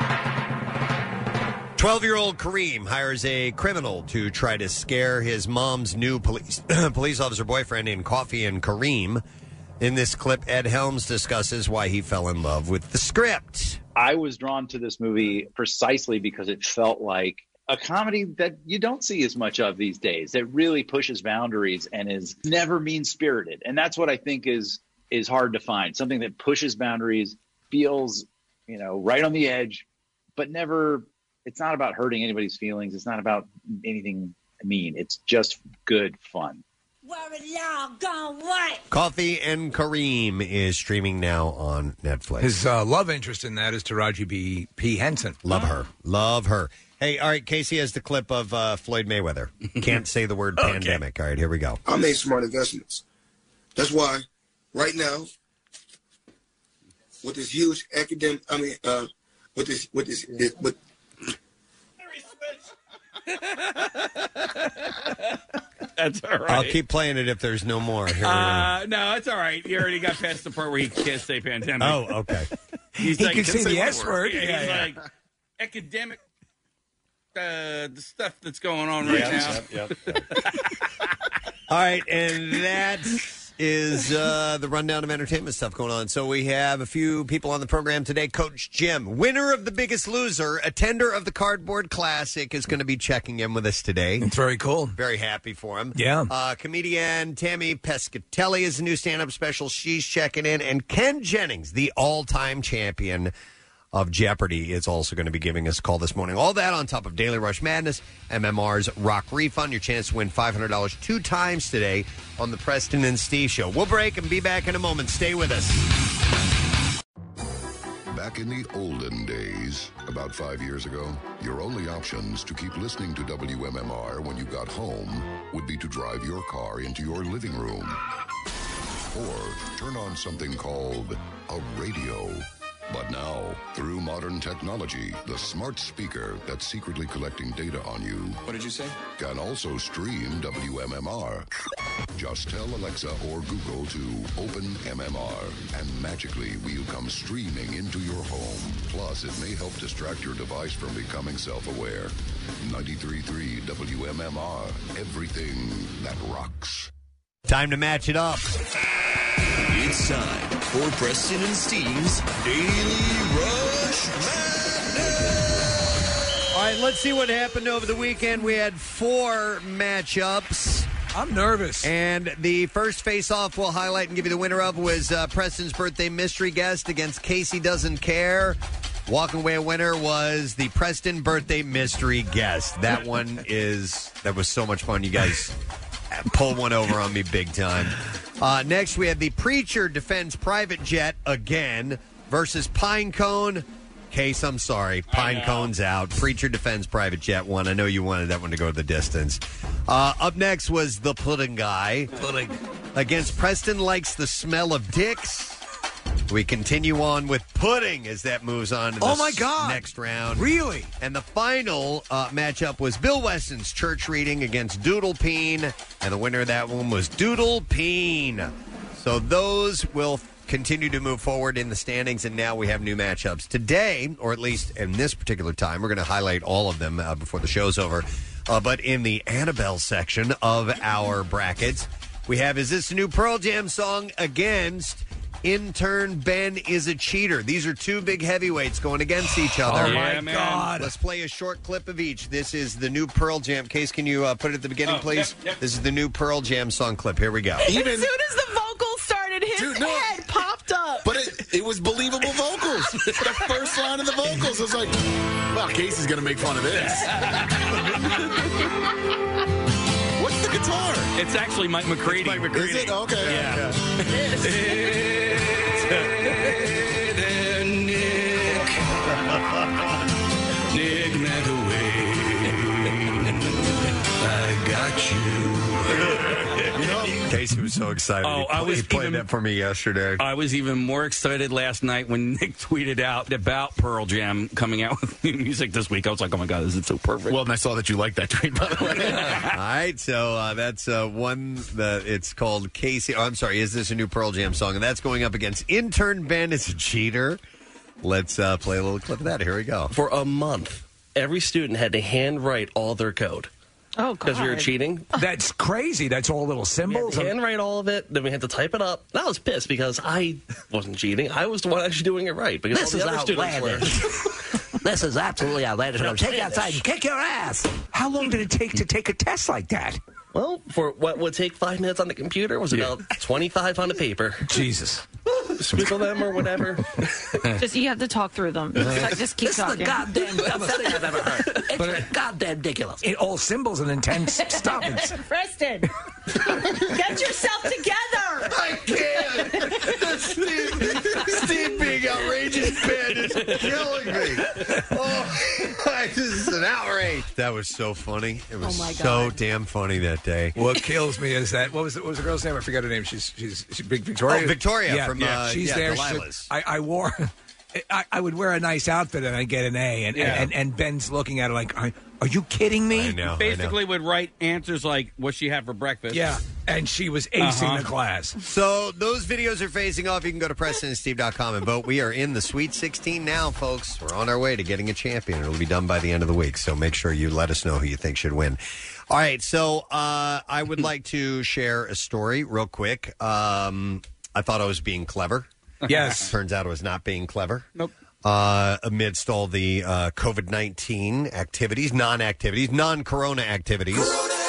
12-year-old Kareem hires a criminal to try to scare his mom's new police officer boyfriend in Coffee and Kareem. In this clip, Ed Helms discusses why he fell in love with the script.
I was drawn to this movie precisely because it felt like a comedy that you don't see as much of these days, that really pushes boundaries and is never mean-spirited. And that's what I think is hard to find. Something that pushes boundaries, feels, right on the edge, but never... It's not about hurting anybody's feelings. It's not about anything mean. It's just good fun.
Coffee and Kareem is streaming now on Netflix.
His love interest in that is Taraji P. Henson.
Love her. Hey, all right, Casey has the clip of Floyd Mayweather. Can't say the word pandemic. All right, here we go.
I made smart investments. That's why right now, with this huge academic,
That's all right.
I'll keep playing it if there's no more.
No, it's all right. You already got past the part where he can't say pandemic.
Oh, okay.
He's
He
like,
can say the S word.
Yeah, he's like academic. The stuff that's going on right now.
Yep. All right, and that is the rundown of entertainment stuff going on. So we have a few people on the program today. Coach Jim, winner of The Biggest Loser, attender of the Cardboard Classic, is going to be checking in with us today.
It's very cool.
Very happy for him.
Yeah.
Comedian Tammy Pescatelli is a new stand-up special. She's checking in. And Ken Jennings, the all-time champion of Jeopardy, is also going to be giving us a call this morning. All that on top of Daily Rush Madness, MMR's Rock Refund, your chance to win $500 two times today on the Preston and Steve Show. We'll break and be back in a moment. Stay with us.
Back in the olden days, about 5 years ago, your only options to keep listening to WMMR when you got home would be to drive your car into your living room or turn on something called a radio. But now, through modern technology, the smart speaker that's secretly collecting data on you...
What did you say?
...can also stream WMMR. Just tell Alexa or Google to open MMR, and magically we'll come streaming into your home. Plus, it may help distract your device from becoming self-aware. 93.3 WMMR. Everything that rocks.
Time to match it up.
It's time for Preston and Steve's Daily Rush Madness.
All right, let's see what happened over the weekend. We had 4 matchups.
I'm nervous.
And the first face-off we'll highlight and give you the winner of was Preston's birthday mystery guest against Casey Doesn't Care. Walking away winner was the Preston birthday mystery guest. That was so much fun. You guys pulled one over on me big time. Next, we had the Preacher defends Private Jet again versus Pinecone. Case, I'm sorry. Pinecone's out. Preacher defends Private Jet one. I know you wanted that one to go the distance. Up next was the Pudding Guy.
Pudding.
Against Preston Likes the Smell of Dicks. We continue on with Pudding as that moves on to the next round.
Really?
And the final matchup was Bill Weston's Church Reading against Doodle Peen, and the winner of that one was Doodle Peen. So those will continue to move forward in the standings, and now we have new matchups. Today, or at least in this particular time, we're going to highlight all of them before the show's over. But in the Annabelle section of our brackets, we have Is This a New Pearl Jam song against Intern Ben is a cheater. These are two big heavyweights going against each other.
Oh, my God.
Let's play a short clip of each. This is the new Pearl Jam. Case, can you put it at the beginning, please?
Yep.
This is the new Pearl Jam song clip. Here we go.
As soon as the vocals started, his head popped up.
But it was believable vocals. The first line of the vocals, I was like, well, Casey's going to make fun of this. What's the guitar?
It's actually Mike McCready.
Mike McCready. Is it? Okay.
Yeah.
Nick McAway, I got you.
Casey was so excited. He played that for me yesterday.
I was even more excited last night when Nick tweeted out about Pearl Jam coming out with new music this week. I was like, oh my God, this is so perfect.
Well, and I saw that you liked that tweet, by the way.
All right, so that's one that it's called Casey. Oh, I'm sorry, is this a new Pearl Jam song? And that's going up against Intern Ben is a cheater. Let's play a little clip of that. Here we go.
For a month, every student had to handwrite all their code.
Oh, God.
Because we were cheating.
That's crazy. That's all little symbols.
We had to handwrite all of it, then we had to type it up. And I was pissed because I wasn't cheating. I was the one actually doing it right. Because
This
all the
is
other students were.
This is absolutely outlandish. I'm take you outside and kick your ass.
How long did it take to take a test like that?
Well, for what would take 5 minutes on the computer was about 25 on the paper.
Jesus.
Scribble them or whatever.
Just you have to talk through them. Just keep
This
talking.
is the goddamn dumbest thing I've ever heard. It's goddamn ridiculous.
All symbols and intense stuff.
Preston, get yourself together.
I can't. Steve being outrageous Ben is killing me. Oh, this is an outrage. That was so funny. It was so damn funny that day.
What kills me is that what was the girl's name? I forgot her name. She's Big Victoria.
Oh, Victoria from
she's there.
Delilah's.
I wore. I would wear a nice outfit and I'd get an A, and Ben's looking at her like, are you kidding me?
I know.
Basically would write answers like, what she had for breakfast.
Yeah, and she was acing the class.
So those videos are phasing off. You can go to PrestonandSteve.com and vote. We are in the Sweet 16 now, folks. We're on our way to getting a champion. It'll be done by the end of the week, so make sure you let us know who you think should win. All right, so I would like to share a story real quick. I thought I was being clever.
Yes.
Turns out I was not being clever.
Nope.
Amidst all the COVID-19 activities, non-corona activities.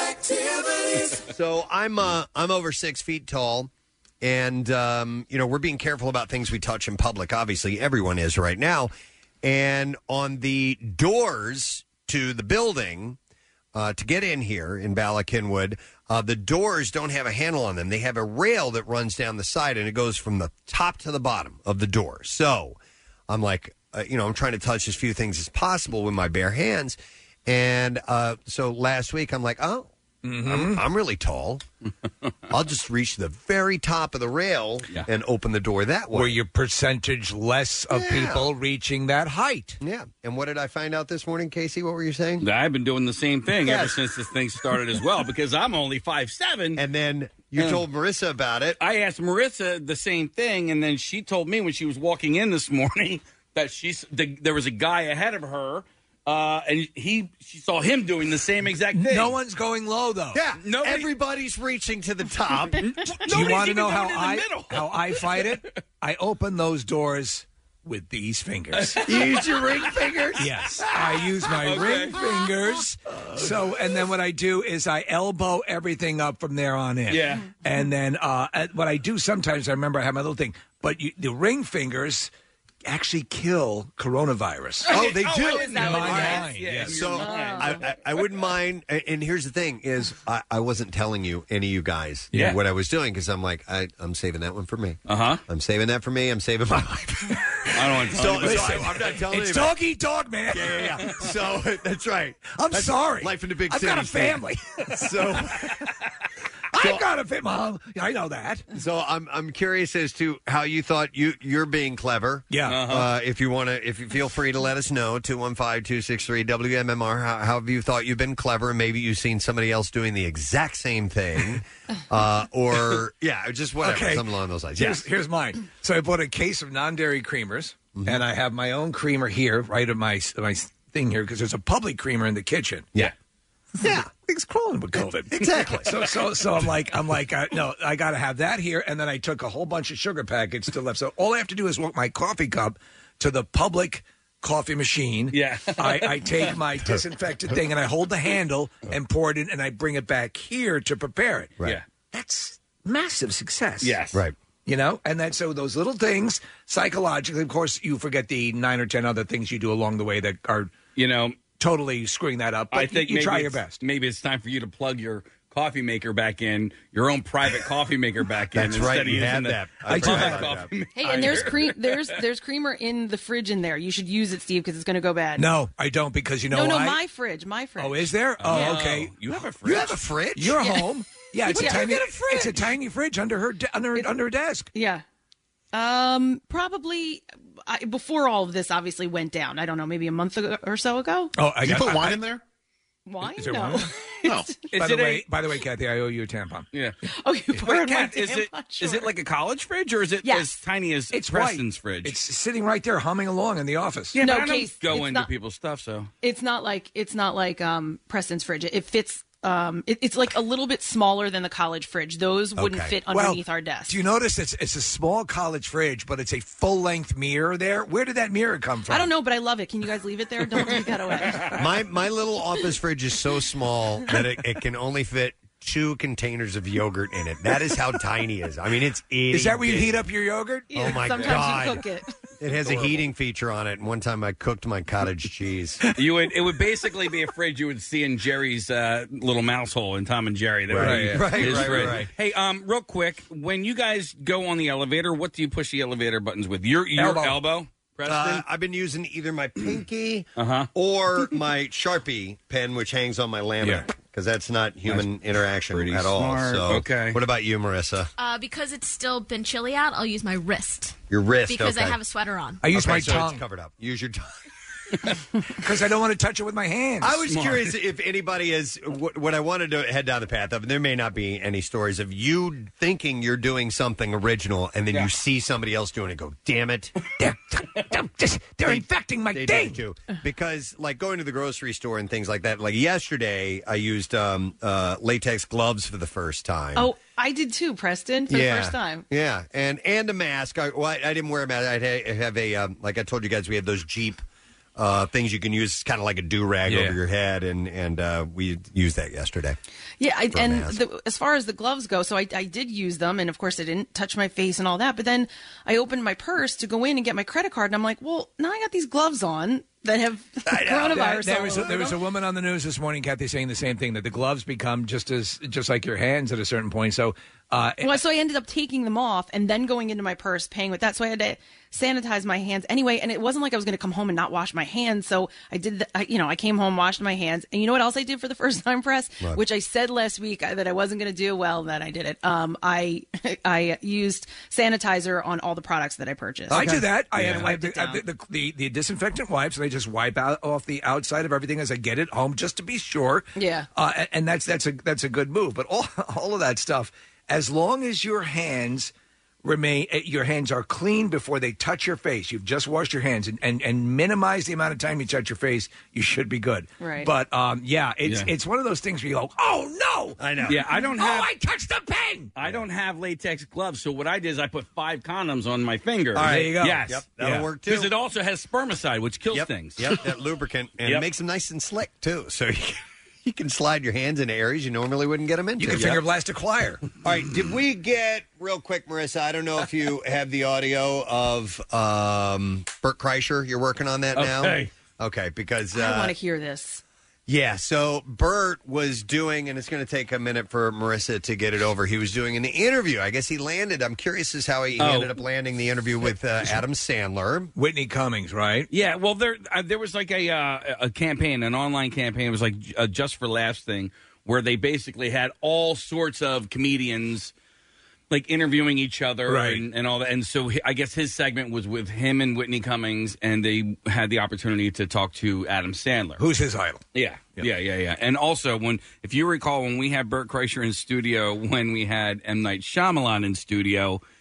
So I'm over 6 feet tall, and we're being careful about things we touch in public. Obviously, everyone is right now. And on the doors to the building, to get in here in Bala Cynwyd, the doors don't have a handle on them. They have a rail that runs down the side, and it goes from the top to the bottom of the door. So I'm like, I'm trying to touch as few things as possible with my bare hands. And so last week, I'm like, I'm really tall. I'll just reach the very top of the rail and open the door that way.
Were your percentage less of people reaching that height?
Yeah. And what did I find out this morning, Casey? What were you saying?
I've been doing the same thing ever since this thing started as well, because I'm only 5'7".
And then you told Marissa about it.
I asked Marissa the same thing, and then she told me when she was walking in this morning that there was a guy ahead of her. And she saw him doing the same exact thing.
No one's going low, though.
Yeah, everybody's reaching to the top.
Do you want to know how I fight it? I open those doors with these fingers.
You use your ring fingers?
Yes, I use my ring fingers. So, and then what I do is I elbow everything up from there on in.
Yeah.
And then what I do sometimes, I remember I have my little thing, but the ring fingers actually kill coronavirus.
Oh, they do.
In my mind.
Yes. So I wouldn't mind. And here's the thing: is I wasn't telling you any of you guys what I was doing because I'm like I'm saving that one for me. I'm saving that for me. I'm saving my life.
I don't want to tell you.
So I'm not telling you.
It's dog eat dog, man.
Yeah. So that's right.
That's sorry.
Life in the big
I've
city.
got a family.
So.
I've got a fit, Mom. I know that.
So I'm curious as to how you thought you're being clever.
Yeah.
If you feel free to let us know 215-263 WMMR. How have you thought you've been clever, and maybe you've seen somebody else doing the exact same thing, or just whatever, something along those lines.
Here's mine. So I bought a case of non-dairy creamers, and I have my own creamer here, right at my thing here, because there's a public creamer in the kitchen.
Yeah. Yeah,
pig's crawling with COVID.
Exactly.
So I'm like, no, I got to have that here. And then I took a whole bunch of sugar packets to left. So all I have to do is walk my coffee cup to the public coffee machine.
Yeah.
I take my disinfectant thing and I hold the handle and pour it in and I bring it back here to prepare it.
Right.
Yeah.
That's massive success.
Yes.
Right.
And then so those little things psychologically, of course, you forget the 9 or 10 other things you do along the way that are, totally screwing that up. But
I think
you try your best.
Maybe it's time for you to plug your coffee maker back in, your own private coffee maker back in.
That's right. You
had
that.
I do have
coffee
that.
Hey, and there's cream. There's creamer in the fridge in there. You should use it, Steve, because it's going to go bad.
No, I don't because
No, my fridge.
Oh, is there? Oh,
Yeah.
okay.
You have a fridge?
You have a fridge? You're home. Yeah, it's a tiny fridge under her desk.
Yeah. Probably before all of this obviously went down. I don't know, maybe a month or so ago.
Oh,
you put wine in there?
Wine?
Is there
No.
wine?
No.
By the way, Kathy, I owe you a tampon.
Yeah.
Oh, you borrowed my
is it like a college fridge or is it
Yes.
as tiny as
It's
Preston's
white.
fridge?
It's sitting right there, humming along in the office.
Yeah,
No,
but I don't
Case,
go
it's
into
not-
people's stuff, so
It's not like Preston's fridge. It fits. It's like a little bit smaller than the college fridge. Those wouldn't fit underneath our desk.
Do you notice it's a small college fridge, but it's a full-length mirror there? Where did that mirror come from?
I don't know, but I love it. Can you guys leave it there? Don't take that away.
My little office fridge is so small that it can only fit 2 containers of yogurt in it. That is how tiny it is. I mean, it's itty
Is that where you
bitty.
heat up your yogurt?
Oh, my
Sometimes
God.
you cook it.
It has a heating feature on it. And one time I cooked my cottage cheese.
it would basically be a fridge you would see in Jerry's little mouse hole in Tom and Jerry. That would be his fridge.
Right.
Hey, real quick, when you guys go on the elevator, what do you push the elevator buttons with? Your elbow? Preston?
I've been using either my pinky or my Sharpie pen, which hangs on my laminate, because that's not human interaction at all.
smart.
So,
Okay.
What about you, Marissa?
Because it's still been chilly out, I'll use my wrist.
Your wrist,
Because I
okay.
have a sweater on.
I use my
so
tongue.
It's covered up. Use your tongue.
Because I don't want to touch it with my hands.
I was curious if anybody is what I wanted to head down the path of, and there may not be any stories of you thinking you're doing something original, and then you see somebody else doing it and go, damn it.
They're infecting my
They
thing.
do, too. Because, like, going to the grocery store and things like that, like yesterday, I used latex gloves for the first time.
Oh, I did too, Preston, for the first time.
Yeah, and a mask. I didn't wear a mask. I have a, like I told you guys, we had those Jeep things you can use, kind of like a do-rag over your head, and we used that yesterday.
Yeah, as far as the gloves go, so I did use them, and of course I didn't touch my face and all that, but then I opened my purse to go in and get my credit card, and I'm like, well, now I got these gloves on that have coronavirus
There was a woman on the news this morning, Kathy, saying the same thing, that the gloves become just like your hands at a certain point. So,
so I ended up taking them off and then going into my purse, paying with that. So I had to sanitize my hands anyway, and it wasn't like I was going to come home and not wash my hands. So I did, I came home, washed my hands, and you know what else I did for the first time, Press?
What?
Which I said last week that I wasn't going to do. Well, then I did it. I used sanitizer on all the products that I purchased.
I do that. I have
wiped it down.
the disinfectant wipes, and I just wipe out off the outside of everything as I get it home, just to be sure.
Yeah.
And that's a good move. But all of that stuff, as long as your hands are clean before they touch your face, you've just washed your hands, and minimize the amount of time you touch your face, you should be good.
Right.
But it's one of those things where you go, oh no,
I know.
Yeah, I don't have.
I touched the pen.
I don't have latex gloves, so what I did is I put 5 condoms on my finger.
All right.
There you go.
Yes.
Yep, that'll work, too.
Because it also has spermicide, which kills things.
Yep, that lubricant, and it makes them nice and slick, too. So you can slide your hands into areas you normally wouldn't get them into.
You can finger blast a choir.
All right, did we get, real quick, Marissa, I don't know if you have the audio of Bert Kreischer. You're working on that now? Okay, because...
I want to hear this.
Yeah, so Bert was doing, and it's going to take a minute for Marissa to get it over. He was doing an interview. I guess he landed. I'm curious as how he ended up landing the interview with Adam Sandler.
Whitney Cummings, right?
Yeah, well, there was like a campaign, an online campaign. It was like a Just for Laughs thing, where they basically had all sorts of comedians like interviewing each other and all that. And so I guess his segment was with him and Whitney Cummings, and they had the opportunity to talk to Adam Sandler.
Who's his idol?
Yeah. And also, if you recall, when we had Bert Kreischer in studio, when we had M. Night Shyamalan in studio,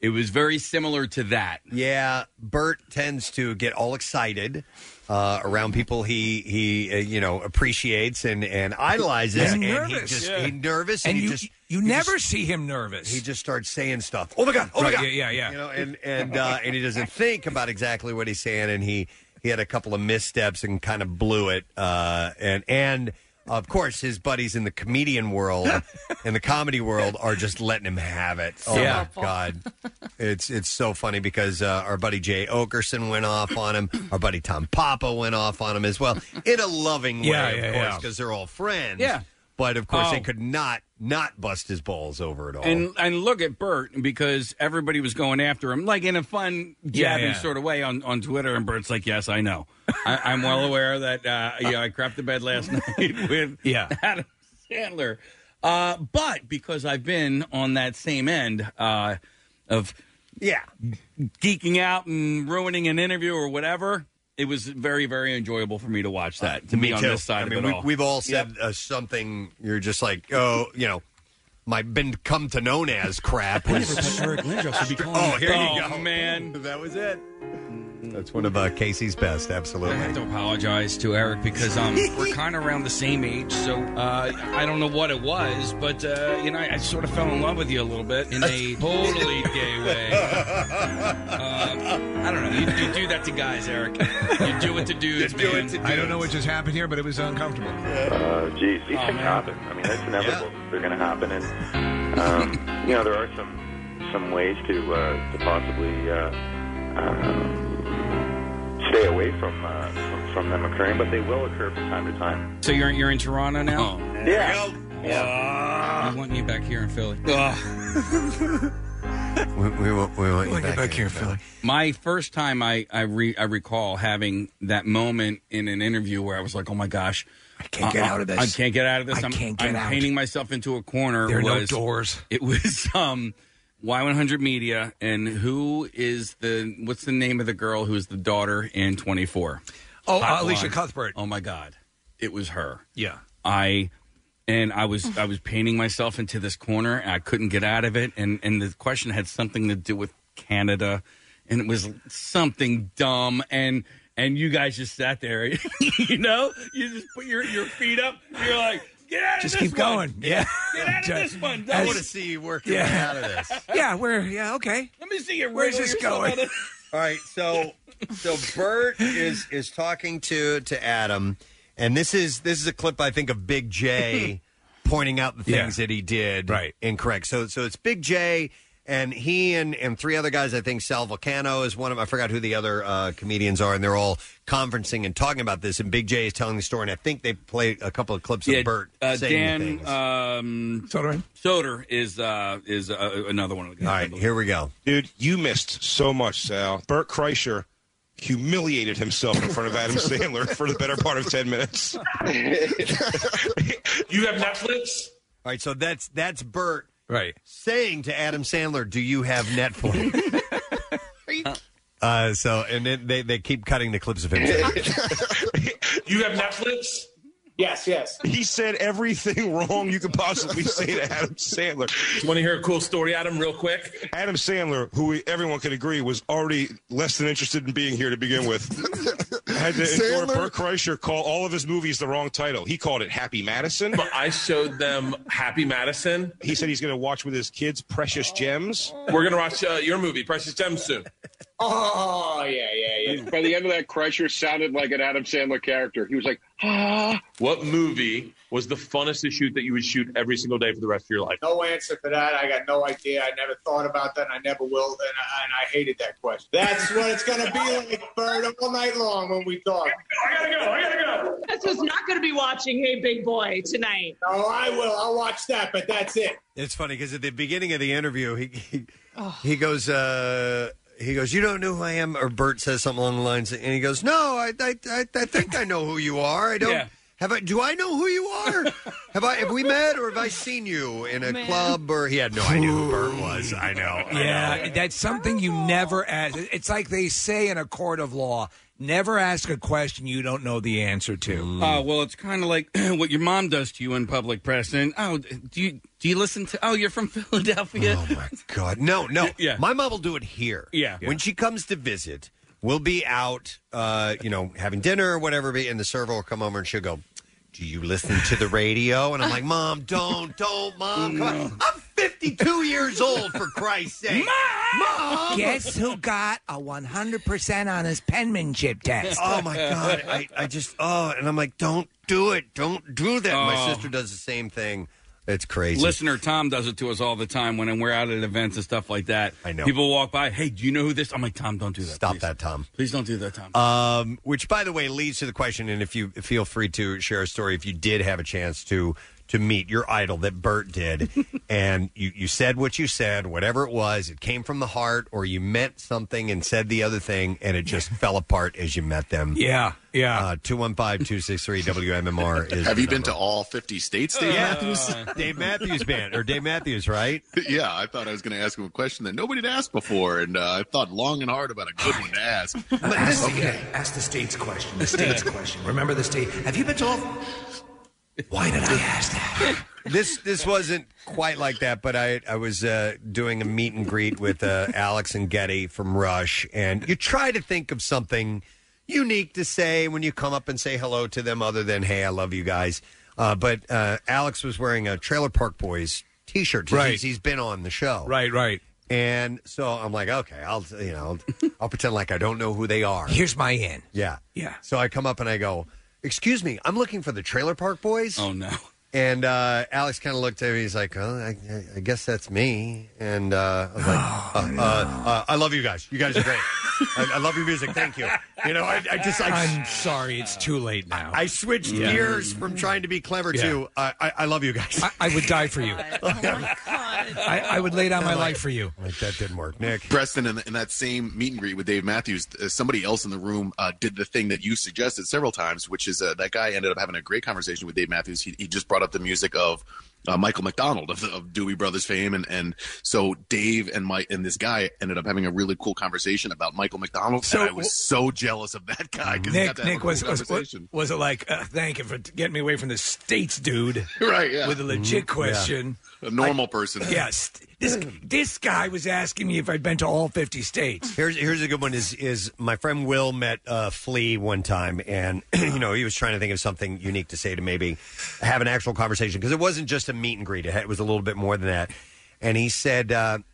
It was very similar to that.
Yeah, Bert tends to get all excited around people he appreciates and idolizes,
and
nervous. He's nervous, and
you never see him nervous.
He just starts saying stuff. Oh my god! Oh my god!
Yeah.
And he doesn't think about exactly what he's saying, and he had a couple of missteps and kind of blew it. And of course, his buddies in the comedian world and the comedy world are just letting him have it. Oh my God. It's so funny because our buddy Jay Okerson went off on him. Our buddy Tom Papa went off on him as well. In a loving way, of course, because they're all friends.
Yeah.
But of course, they could not bust his balls over it all.
And look at Bert, because everybody was going after him, like in a fun, jabby sort of way on Twitter. And Bert's like, yes, I know. I'm well aware that I crapped the bed last night with Adam Sandler. But because I've been on that same end of geeking out and ruining an interview or whatever, it was very, very enjoyable for me to watch that, to be on this side of it all.
We've all said something, you're just like, my come to known as crap.
Eric Lindros would be calling
here you go.
Man.
That was it. That's one of Casey's best, absolutely.
I have to apologize to Eric because we're kind of around the same age, so I don't know what it was, but I sort of fell in love with you a little bit in a totally gay way. I don't know. You do that to guys, Eric. You do it to dudes, man.
I don't know what just happened here, but it was uncomfortable.
Geez, these things happen. I mean, it's inevitable. They're going to happen, and there are some ways to possibly stay away from them occurring, but they will occur from time to time.
So you're in Toronto now?
Yeah.
I want you back here in Philly.
We want you back here in Philly.
My first time, I recall having that moment in an interview where I was like, oh my gosh,
I can't get out of this.
I can't get out of this.
I can't get out.
I'm painting myself into a corner.
There are no doors.
It was Y100 Media, and what's the name of the girl who's the daughter in 24?
Oh, Alicia Cuthbert.
Oh my God, it was her.
Yeah,
I was painting myself into this corner, and I couldn't get out of it. And the question had something to do with Canada, and it was something dumb. And you guys just sat there, you just put your feet up. You're like, get out of
just
this
keep going. Yeah.
Get out of this one.
I want to see you working out of this.
Yeah, okay.
Let me see you.
Where's this going?
All right, so Bert is talking to Adam, and this is a clip, I think, of Big J pointing out the things that he did incorrect. So it's Big J, and he and three other guys, I think Sal Vulcano is one of them. I forgot who the other comedians are, and they're all conferencing and talking about this, and Big J is telling the story, and I think they play a couple of clips of Bert saying things.
Soder is another one of the guys.
All right, here we go.
Dude, you missed so much, Sal. Bert Kreischer humiliated himself in front of Adam Sandler for the better part of 10 minutes.
You have Netflix?
All right, so that's Bert
saying
to Adam Sandler, do you have Netflix? And then they keep cutting the clips of him.
You have Netflix? Yes.
He said everything wrong you could possibly say to Adam Sandler.
You want to hear a cool story, Adam, real quick?
Adam Sandler, who everyone could agree was already less than interested in being here to begin with, had to endure Bert Kreischer call all of his movies the wrong title. He called it Happy Madison.
But I showed them Happy Madison.
He said he's going to watch with his kids Precious Gems.
We're going to watch your movie, Precious Gems, soon. Oh, yeah.
By the end of that, Kreischer sounded like an Adam Sandler character. He was like,
What movie was the funnest to shoot that you would shoot every single day for the rest of your life?
No answer for that. I got no idea. I never thought about that, and I never will. And I hated that question. That's what it's going to be like, Bert, all night long when we talk.
I gotta go.
That's what's not going to be watching Hey Big Boy tonight.
No, I will. I'll watch that, but that's it.
It's funny because at the beginning of the interview, he goes, you don't know who I am? Or Bert says something along the lines, and he goes, no, I think I know who you are. I don't Do I know who you are? Have we met, or have I seen you in a club? Or he had no idea who Bert was. I know.
Yeah, that's something you never ask. It's like they say in a court of law: never ask a question you don't know the answer to.
Well, it's kind of like what your mom does to you in public, Preston. Oh, do you listen to? Oh, you're from Philadelphia.
Oh my God, no.
Yeah.
My mom will do it here.
Yeah.
When she comes to visit, we'll be out, having dinner or whatever, and the server will come over and she'll go, "Do you listen to the radio?" And I'm like, "Mom, don't, Mom. Come on. I'm 52 years old, for Christ's sake. Mom!
Guess who got a 100% on his penmanship test?
Oh, my God. I just, and I'm like, don't do it. Don't do that. My sister does the same thing. It's crazy.
Listener Tom does it to us all the time when we're out at events and stuff like that.
I know.
People walk by, "Hey, do you know who this?" I'm like, "Tom, don't do that.
Stop
please.
that, Tom.
Please don't do that, Tom."
Which, by the way, leads to the question, and if you feel free to share a story, if you did have a chance to meet your idol that Bert did, and you said what you said, whatever it was, it came from the heart, or you meant something and said the other thing, and it just fell apart as you met them.
Yeah.
215-263-WMMR is
Have you been to all 50 states, Dave Matthews?
Dave Matthews Band, or Dave Matthews, right?
Yeah, I thought I was going to ask him a question that nobody had asked before, and I thought long and hard about a good one to ask.
Ask the state's question. The state's question. Remember the state. Have you been to all... Why did I ask that?
This wasn't quite like that, but I was doing a meet and greet with Alex and Getty from Rush, and you try to think of something unique to say when you come up and say hello to them other than, "Hey, I love you guys." But Alex was wearing a Trailer Park Boys T-shirt.
Right.
He's been on the show.
Right.
And so I'm like, okay, I'll pretend like I don't know who they are.
Here's my in.
Yeah.
Yeah.
So I come up and I go, "Excuse me, I'm looking for the Trailer Park Boys."
Oh, no.
And Alex kind of looked at me. He's like, "Oh, I guess that's me." And I was like, "I love you guys. You guys are great. I love your music. Thank you."
I'm sorry. It's too late now.
I switched gears from trying to be clever to I love you guys.
I would die for you.
Oh, my God.
I would lay down my life for you.
Like, that didn't work, Nick.
Preston, in that same meet and greet with Dave Matthews, somebody else in the room did the thing that you suggested several times, which is that guy ended up having a great conversation with Dave Matthews. He just brought up the music of Michael McDonald of Doobie Brothers fame, and so Dave and this guy ended up having a really cool conversation about Michael McDonald.
So
and I was so jealous of that guy.
Nick was it like, "Thank you for getting me away from the states, dude"?
Right? Yeah.
With a legit question.
A normal person.
Yes. This guy was asking me if I'd been to all 50 states.
Here's a good one. Is my friend Will met Flea one time, and he was trying to think of something unique to say to maybe have an actual conversation, because it wasn't just a meet and greet. It was a little bit more than that. And he said,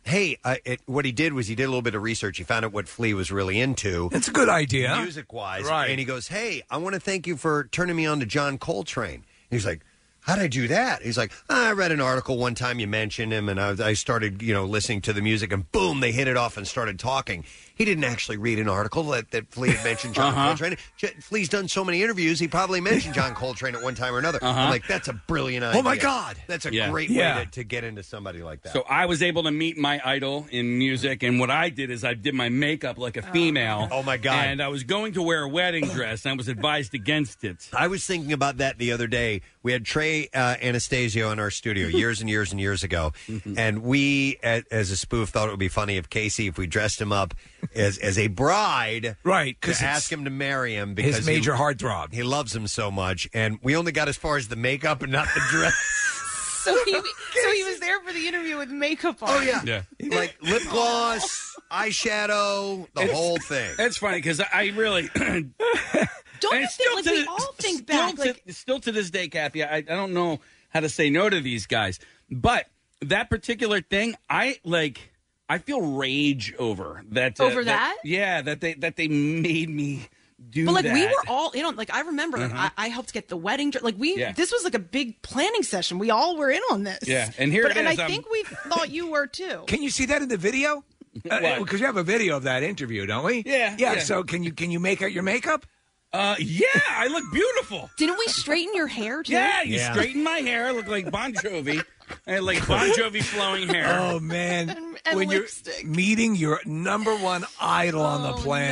what he did was he did a little bit of research. He found out what Flea was really into.
That's a good idea.
Music-wise.
Right.
And he goes, "Hey, I want to thank you for turning me on to John Coltrane." He's like, "How'd I do that?" He's like, "I read an article one time, you mentioned him, and I started, listening to the music, and boom, they hit it off and started talking." He didn't actually read an article that Flea had mentioned John Coltrane. Flea's done so many interviews, he probably mentioned John Coltrane at one time or another. I'm like, that's a brilliant idea.
Oh, my God.
That's a great way to get into somebody like that.
So I was able to meet my idol in music, and what I did is I did my makeup like a female.
Oh, my God.
And I was going to wear a wedding dress, and I was advised against it.
I was thinking about that the other day. We had Trey Anastasio in our studio years and years and years ago, and we, as a spoof, thought it would be funny if we dressed him up as a bride,
right?
To ask him to marry him because
his major heartthrob.
He loves him so much, and we only got as far as the makeup and not the dress.
So he was there for the interview with makeup on.
Oh yeah. Like lip gloss, eyeshadow, the whole thing.
It's funny because I really
don't you think we all think back?
Still to this day, Kathy, I don't know how to say no to these guys, but that particular thing, I feel rage over that.
Over that?
Yeah, that they made me do that.
But we were all in on. I remember I helped get the wedding dress. This was like a big planning session. We all were in on this.
Yeah, and here it is.
And I think we thought you were too.
Can you see that in the video? Because you have a video of that interview, don't we?
Yeah.
So can you make out your makeup?
Yeah, I look beautiful.
Didn't we straighten your hair too?
Yeah, you straightened my hair. I look like Bon Jovi. I had like Bon Jovi flowing hair.
Oh man!
And
when
lipstick.
you're meeting your number one idol on the planet.
No.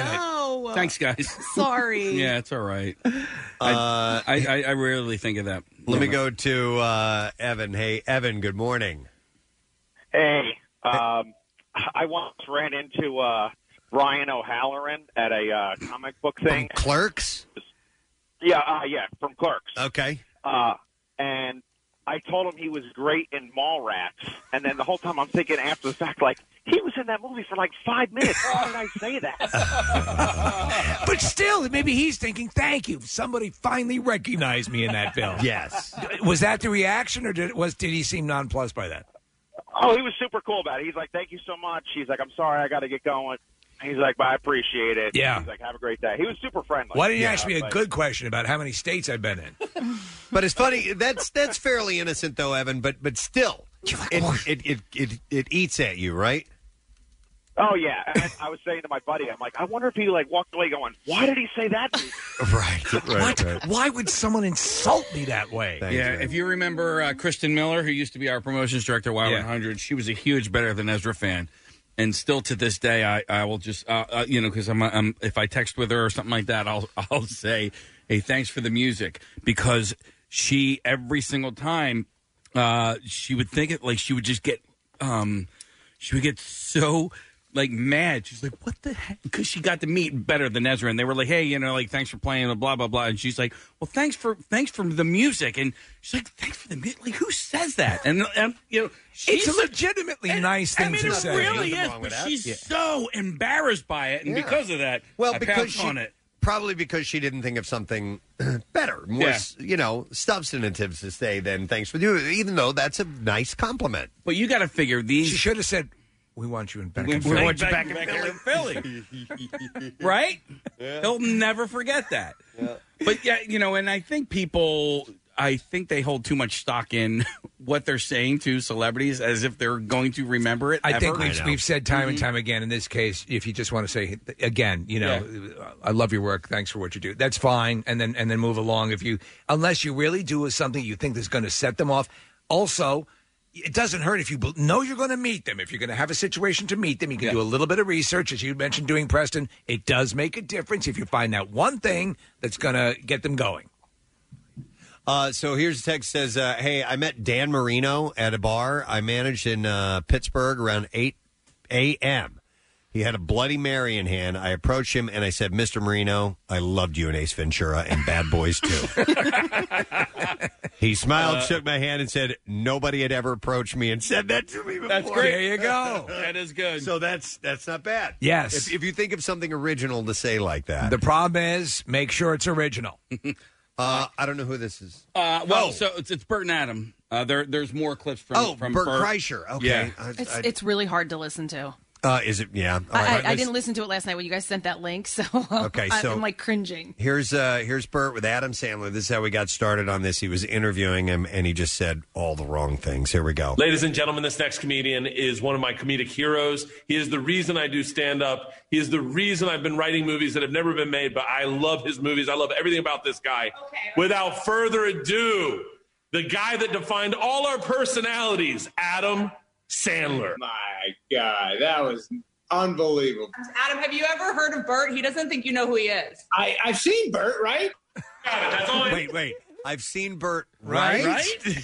no.
Thanks, guys.
Sorry.
Yeah, it's all right. I rarely think of that.
Let me go to Evan. Hey, Evan, good morning.
Hey, I once ran into Ryan O'Halloran at a comic book thing.
From Clerks?
Yeah, from Clerks.
Okay.
And I told him he was great in Mallrats, and then the whole time I'm thinking after the fact, like, he was in that movie for like 5 minutes. Why did I say that?
But still, maybe he's thinking, thank you. Somebody finally recognized me in that film.
Yes.
Was that the reaction, or did he seem nonplussed by that?
Oh, he was super cool about it. He's like, thank you so much. He's like, I'm sorry, I got to get going. He's like, but I appreciate it.
Yeah.
He's like, have a great day. He was super friendly.
Why didn't you ask me a good question about how many states I've been in?
But it's funny. That's fairly innocent, though, Evan. But still, it eats at you, right?
Oh, yeah. And I was saying to my buddy, I'm like, I wonder if he like walked away going, why did he say that to me?
Right.
Why would someone insult me that way?
If you remember Kristen Miller, who used to be our promotions director at Y100, she was a huge Better Than Ezra fan. And still to this day, I will just, because I'm if I text with her or something like that, I'll say, hey, thanks for the music. Because she, every single time, she would think it, like, she would just get, so, like, mad. She's like, what the heck? Because she got to meet Better Than Ezra, and they were like, hey, like, thanks for playing, blah, blah, blah. And she's like, well, thanks for the music. And she's like, thanks for the music? Like, who says that? And
it's a legitimately nice thing to say.
I mean, it really is, but she's so embarrassed by it, and because of that, I pounced on it.
Probably because she didn't think of something better, more, substantive to say than thanks for you, even though that's a nice compliment.
But you got to figure these.
She should have said, we want you back in
Philly.
Philly.
We want you back in Philly. Right? Yeah. He'll never forget that. Yeah. But, and I think they hold too much stock in what they're saying to celebrities as if they're going to remember it.
I think we've said time and time again in this case, if you just want to say, again, I love your work. Thanks for what you do. That's fine. And then move along. Unless you really do something you think that's going to set them off. Also, it doesn't hurt if you know you're going to meet them. If you're going to have a situation to meet them, you can do a little bit of research, as you mentioned doing, Preston. It does make a difference if you find out one thing that's going to get them going.
So here's a text says, hey, I met Dan Marino at a bar I managed in Pittsburgh around 8 a.m. He had a Bloody Mary in hand. I approached him and I said, Mr. Marino, I loved you in Ace Ventura and Bad Boys 2. He smiled, shook my hand, and said, nobody had ever approached me and said that to me before.
That's great.
There you go.
That is good.
So that's not bad.
Yes.
If you think of something original to say like that.
The problem is, make sure it's original.
I don't know who this is.
So it's Bert and Adam. There's more clips from
Bert Kreischer. Okay.
Yeah.
It's really hard to listen to.
Is it? Yeah.
I didn't listen to it last night when you guys sent that link, so I'm like cringing.
Here's Bert with Adam Sandler. This is how we got started on this. He was interviewing him, and he just said all the wrong things. Here we go.
Ladies and gentlemen, this next comedian is one of my comedic heroes. He is the reason I do stand-up. He is the reason I've been writing movies that have never been made, but I love his movies. I love everything about this guy. Okay. Without further ado, the guy that defined all our personalities, Adam Sandler.
My God, that was unbelievable.
Adam, have you ever heard of Bert? He doesn't think you know who he is.
I've seen Bert, right?
Got it. That's all I
need. Wait. I've seen Bert, right?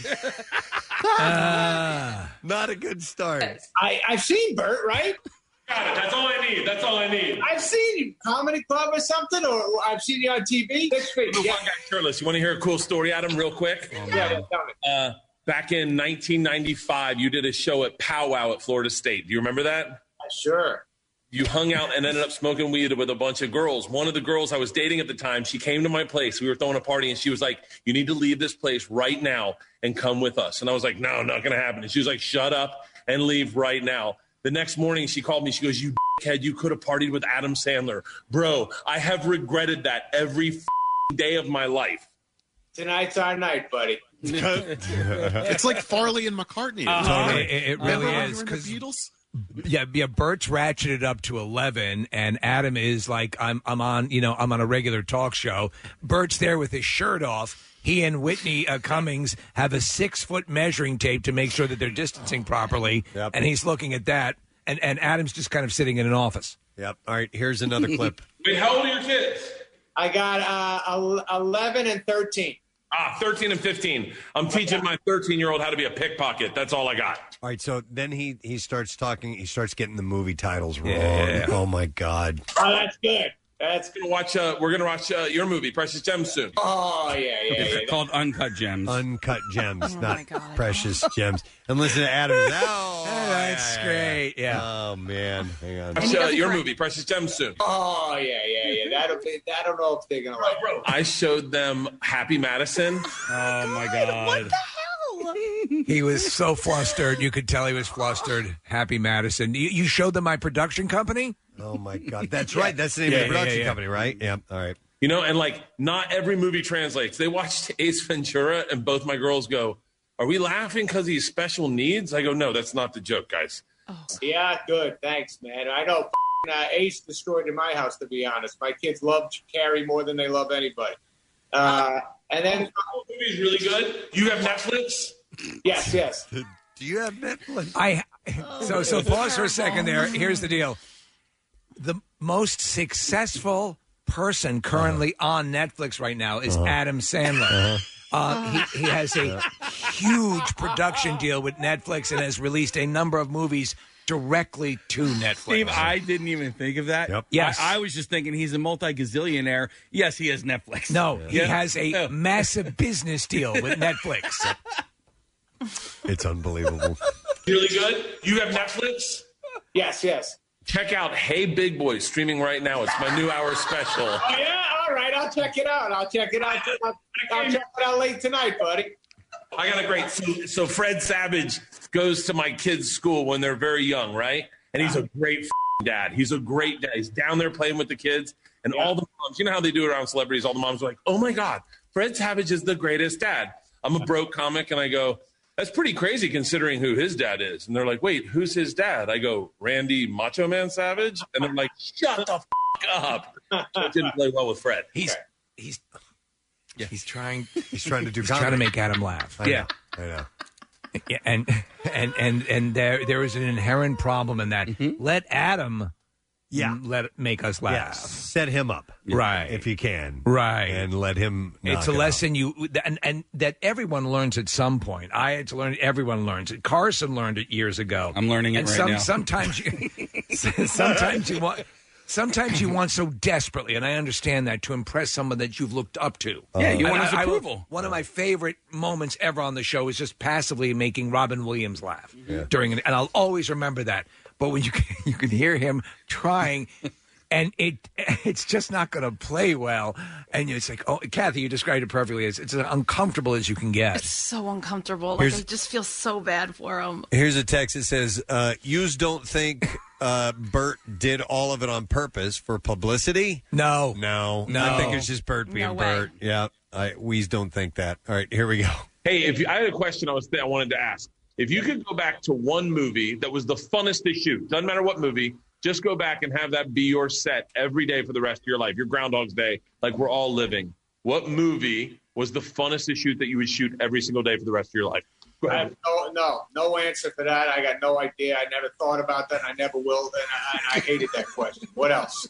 Not a good start.
I've seen Bert, right?
Got it. That's all I need. That's all I need.
I've seen you, comedy club or something, or I've seen you on TV.
Yeah. Shirtless. You want to hear a cool story, Adam, real quick?
Yeah, tell me.
Back in 1995, you did a show at Pow Wow at Florida State. Do you remember that?
Sure.
You hung out and ended up smoking weed with a bunch of girls. One of the girls I was dating at the time, she came to my place. We were throwing a party, and she was like, you need to leave this place right now and come with us. And I was like, no, not going to happen. And she was like, shut up and leave right now. The next morning, she called me. She goes, you dickhead, you could have partied with Adam Sandler. Bro, I have regretted that every day of my life.
Tonight's our night, buddy.
It's like Farley and McCartney.
It really is.
Because Beatles.
Yeah. Bert's ratcheted up to 11, and Adam is like, I'm on a regular talk show. Bert's there with his shirt off. He and Whitney Cummings have a 6-foot measuring tape to make sure that they're distancing properly, and he's looking at that. And Adam's just kind of sitting in an office.
Yep. All right, here's another clip.
Wait, how old are your kids?
I got 11 and 13.
13 and 15. I'm teaching my 13-year-old how to be a pickpocket. That's all I got.
All right, so then he starts talking. He starts getting the movie titles wrong.
Yeah.
Oh my God.
Oh, that's good.
We're gonna watch your movie, Precious Gems, soon.
Oh yeah.
It's called Uncut Gems.
Uncut Gems,
Oh,
not
my God.
Precious Gems. And listen to Adam.
That's great. Yeah.
Oh man, hang on.
Watch your movie, Precious Gems, soon.
Oh yeah. That'll be. I don't know if they're gonna like it.
I showed them Happy Madison.
Oh my God.
He was so flustered. You could tell he was flustered. Happy Madison. You showed them my production company?
Oh, my God. That's right. That's the name of the production company, right? Yeah. All right.
You know, and like not every movie translates. They watched Ace Ventura, and both my girls go, "Are we laughing because he's special needs?" I go, "No, that's not the joke, guys."
Yeah, good. Thanks, man. I know Ace destroyed in my house, to be honest. My kids love Carrie more than they love anybody. And then
the movie's really good. You have Netflix?
Yes.
Do you have Netflix?
So pause for a second there. Here's the deal. The most successful person currently on Netflix right now is Adam Sandler. He has a huge production deal with Netflix and has released a number of movies directly to Netflix.
Steve, I didn't even think of that.
Yep.
Yes.
I was just thinking he's a multi-gazillionaire. Yes, he has Netflix.
No, he has a massive business deal with Netflix.
It's unbelievable.
Really good. You have Netflix?
Yes.
Check out Hey Big Boy streaming right now. It's my new hour special.
Oh yeah, all right. I'll check it out. I'll check it out late tonight, buddy.
I got a great. So Fred Savage goes to my kids' school when they're very young, right? And he's a great dad. He's a great dad. He's down there playing with the kids, and all the moms. You know how they do it around celebrities. All the moms are like, "Oh my God, Fred Savage is the greatest dad." I'm a broke comic, and I go, "That's pretty crazy considering who his dad is." And they're like, "Wait, who's his dad?" I go, "Randy Macho Man Savage." And they're like, "Shut the up." So it didn't play well with Fred.
He's trying to do. He's trying
comedy.
to make Adam laugh.
I know.
Yeah, and there is an inherent problem in that. Let Adam, make us laugh.
Yeah. Set him up,
right?
If you can,
right,
and let him.
It's a lesson and that everyone learns at some point. I had to learn. Everyone learns it. Carson learned it years ago.
I'm learning it right now.
Sometimes you want so desperately, and I understand that, to impress someone that you've looked up to.
Yeah, you want his approval.
One of my favorite moments ever on the show is just passively making Robin Williams laugh during it, and I'll always remember that. But when you can hear him trying, and it's just not going to play well, and it's like, oh, Kathy, you described it perfectly. It's as uncomfortable as you can get.
It's so uncomfortable. Like, I just feel so bad for him.
Here's a text that says, "Yous don't think Bert did all of it on purpose for publicity?"
No.
I think it's just Bert being Bert. Yeah, we don't think that. All right, here we go.
Hey, I had a question I wanted to ask. If you could go back to one movie that was the funnest to shoot, doesn't matter what movie, just go back and have that be your set every day for the rest of your life, your Groundhog's Day, like we're all living. What movie was the funnest to shoot that you would shoot every single day for the rest of your life? Go
I
ahead.
have no answer for that. I got no idea. I never thought about that, and I never will. And I hated that question. What else?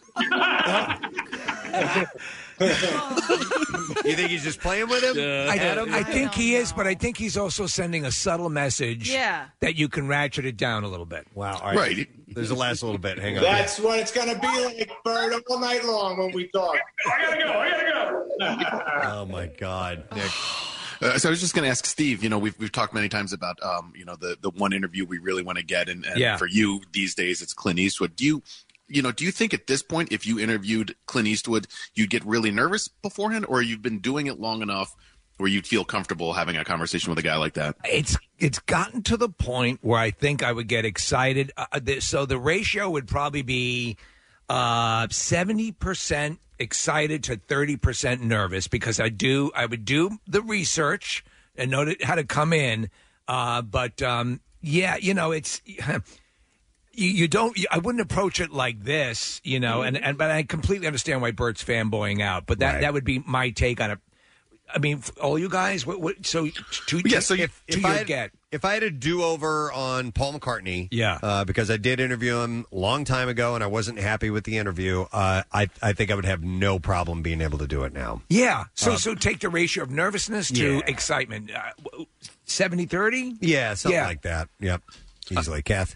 You think he's just playing with him?
I think he is, but I think he's also sending a subtle message that you can ratchet it down a little bit.
Wow. All right. There's the last little bit. Hang on.
That's what it's going to be like, Bert, all night long when we talk.
I gotta go.
Oh, my God, Nick.
So I was just going to ask Steve. You know, we've talked many times about the one interview we really want to get, and for you these days it's Clint Eastwood. Do you think at this point, if you interviewed Clint Eastwood, you'd get really nervous beforehand, or you've been doing it long enough where you'd feel comfortable having a conversation with a guy like that?
It's gotten to the point where I think I would get excited. So the ratio would probably be 70% excited to 30% nervous, because I would do the research and know how to come in. It's you don't. I wouldn't approach it like this, but I completely understand why Bert's fanboying out. But that would be my take on it. I mean, all you guys. So
if I had a do-over on Paul McCartney, because I did interview him a long time ago and I wasn't happy with the interview, I think I would have no problem being able to do it now.
Yeah. So take the ratio of nervousness to excitement. 70-30?
Yeah, something like that. Yep. Easily. Kath?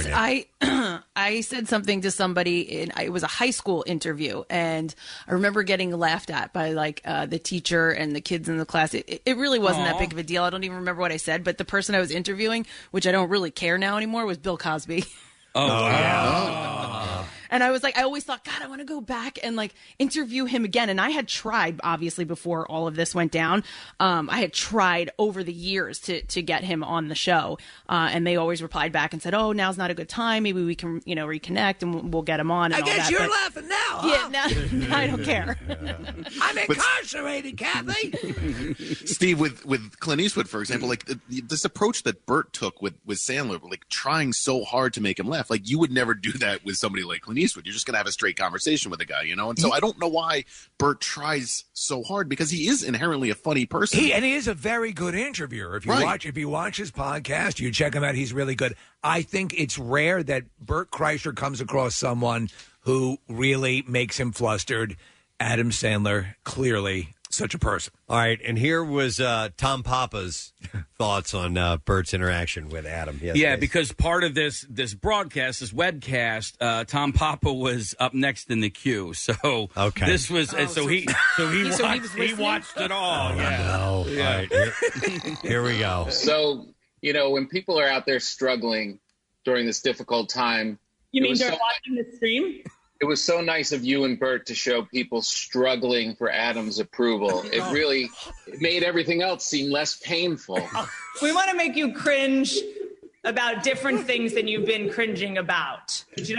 I said something to somebody, it was a high school interview, and I remember getting laughed at by the teacher and the kids in the class. It really wasn't that big of a deal. I don't even remember what I said, but the person I was interviewing, which I don't really care now anymore, was Bill Cosby.
Oh, yeah.
And I was like, I always thought, God, I want to go back and interview him again. And I had tried, obviously, before all of this went down. I had tried over the years to get him on the show. And they always replied back and said, oh, now's not a good time. Maybe we can, reconnect and we'll get him on. And
I guess you're laughing now, huh?
Yeah, I don't care.
I'm incarcerated, Kathy.
Steve, with Clint Eastwood, for example, this approach that Burt took with Sandler, trying so hard to make him laugh, you would never do that with somebody like Clint Eastwood. You're just going to have a straight conversation with the guy, And so I don't know why Burt tries so hard, because he is inherently a funny person.
He is a very good interviewer. If you watch his podcast, you check him out. He's really good. I think it's rare that Burt Kreischer comes across someone who really makes him flustered. Adam Sandler, clearly such a person.
All right, and here was Tom Papa's thoughts on Bert's interaction with Adam. Yes,
yeah, because part of this broadcast, this webcast, Tom Papa was up next in the queue. So this was he watched it all.
Yeah. All right, here we go.
So when people are out there struggling during this difficult time,
you mean they're watching the stream?
It was so nice of you and Bert to show people struggling for Adam's approval. It really made everything else seem less painful.
We want to make you cringe about different things than you've been cringing about. Do you know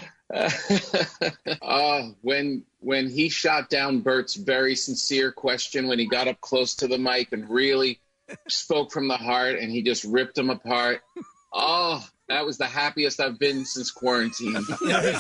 what I
mean? When he shot down Bert's very sincere question, when he got up close to the mic and really spoke from the heart and he just ripped him apart. Oh, that was the happiest I've been since quarantine.
Dear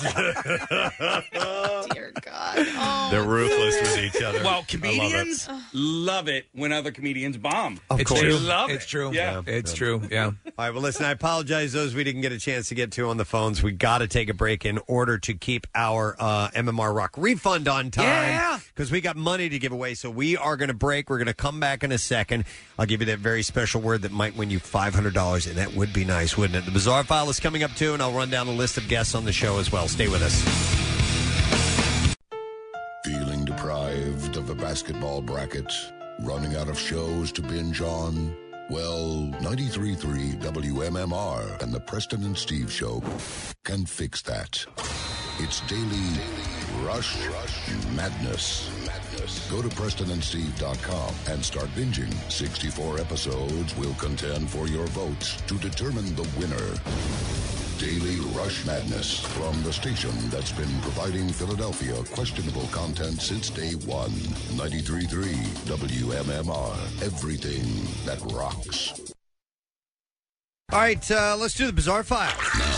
God. Oh.
They're ruthless with each other.
Well, comedians love it when other comedians bomb.
Of course.
They love it.
It's true.
Yeah.
It's true. Yeah.
All right, well, listen, I apologize those we didn't get a chance to get to on the phones. We got to take a break in order to keep our MMR Rock refund on time.
Yeah.
Because we got money to give away, so we are going to break. We're going to come back in a second. I'll give you that very special word that might win you $500, and that would be nice, wouldn't it? The Bizarre File is coming up, too, and I'll run down a list of guests on the show as well. Stay with us.
Feeling deprived of a basketball bracket? Running out of shows to binge on? Well, 93.3 WMMR and the Preston and Steve Show can fix that. It's Daily Rush Madness. Go to PrestonandSteve.com and start binging. 64 episodes will contend for your votes to determine the winner. Daily Rush Madness from the station that's been providing Philadelphia questionable content since day one. 93.3 WMMR. Everything that rocks.
All right, let's do the Bizarre File.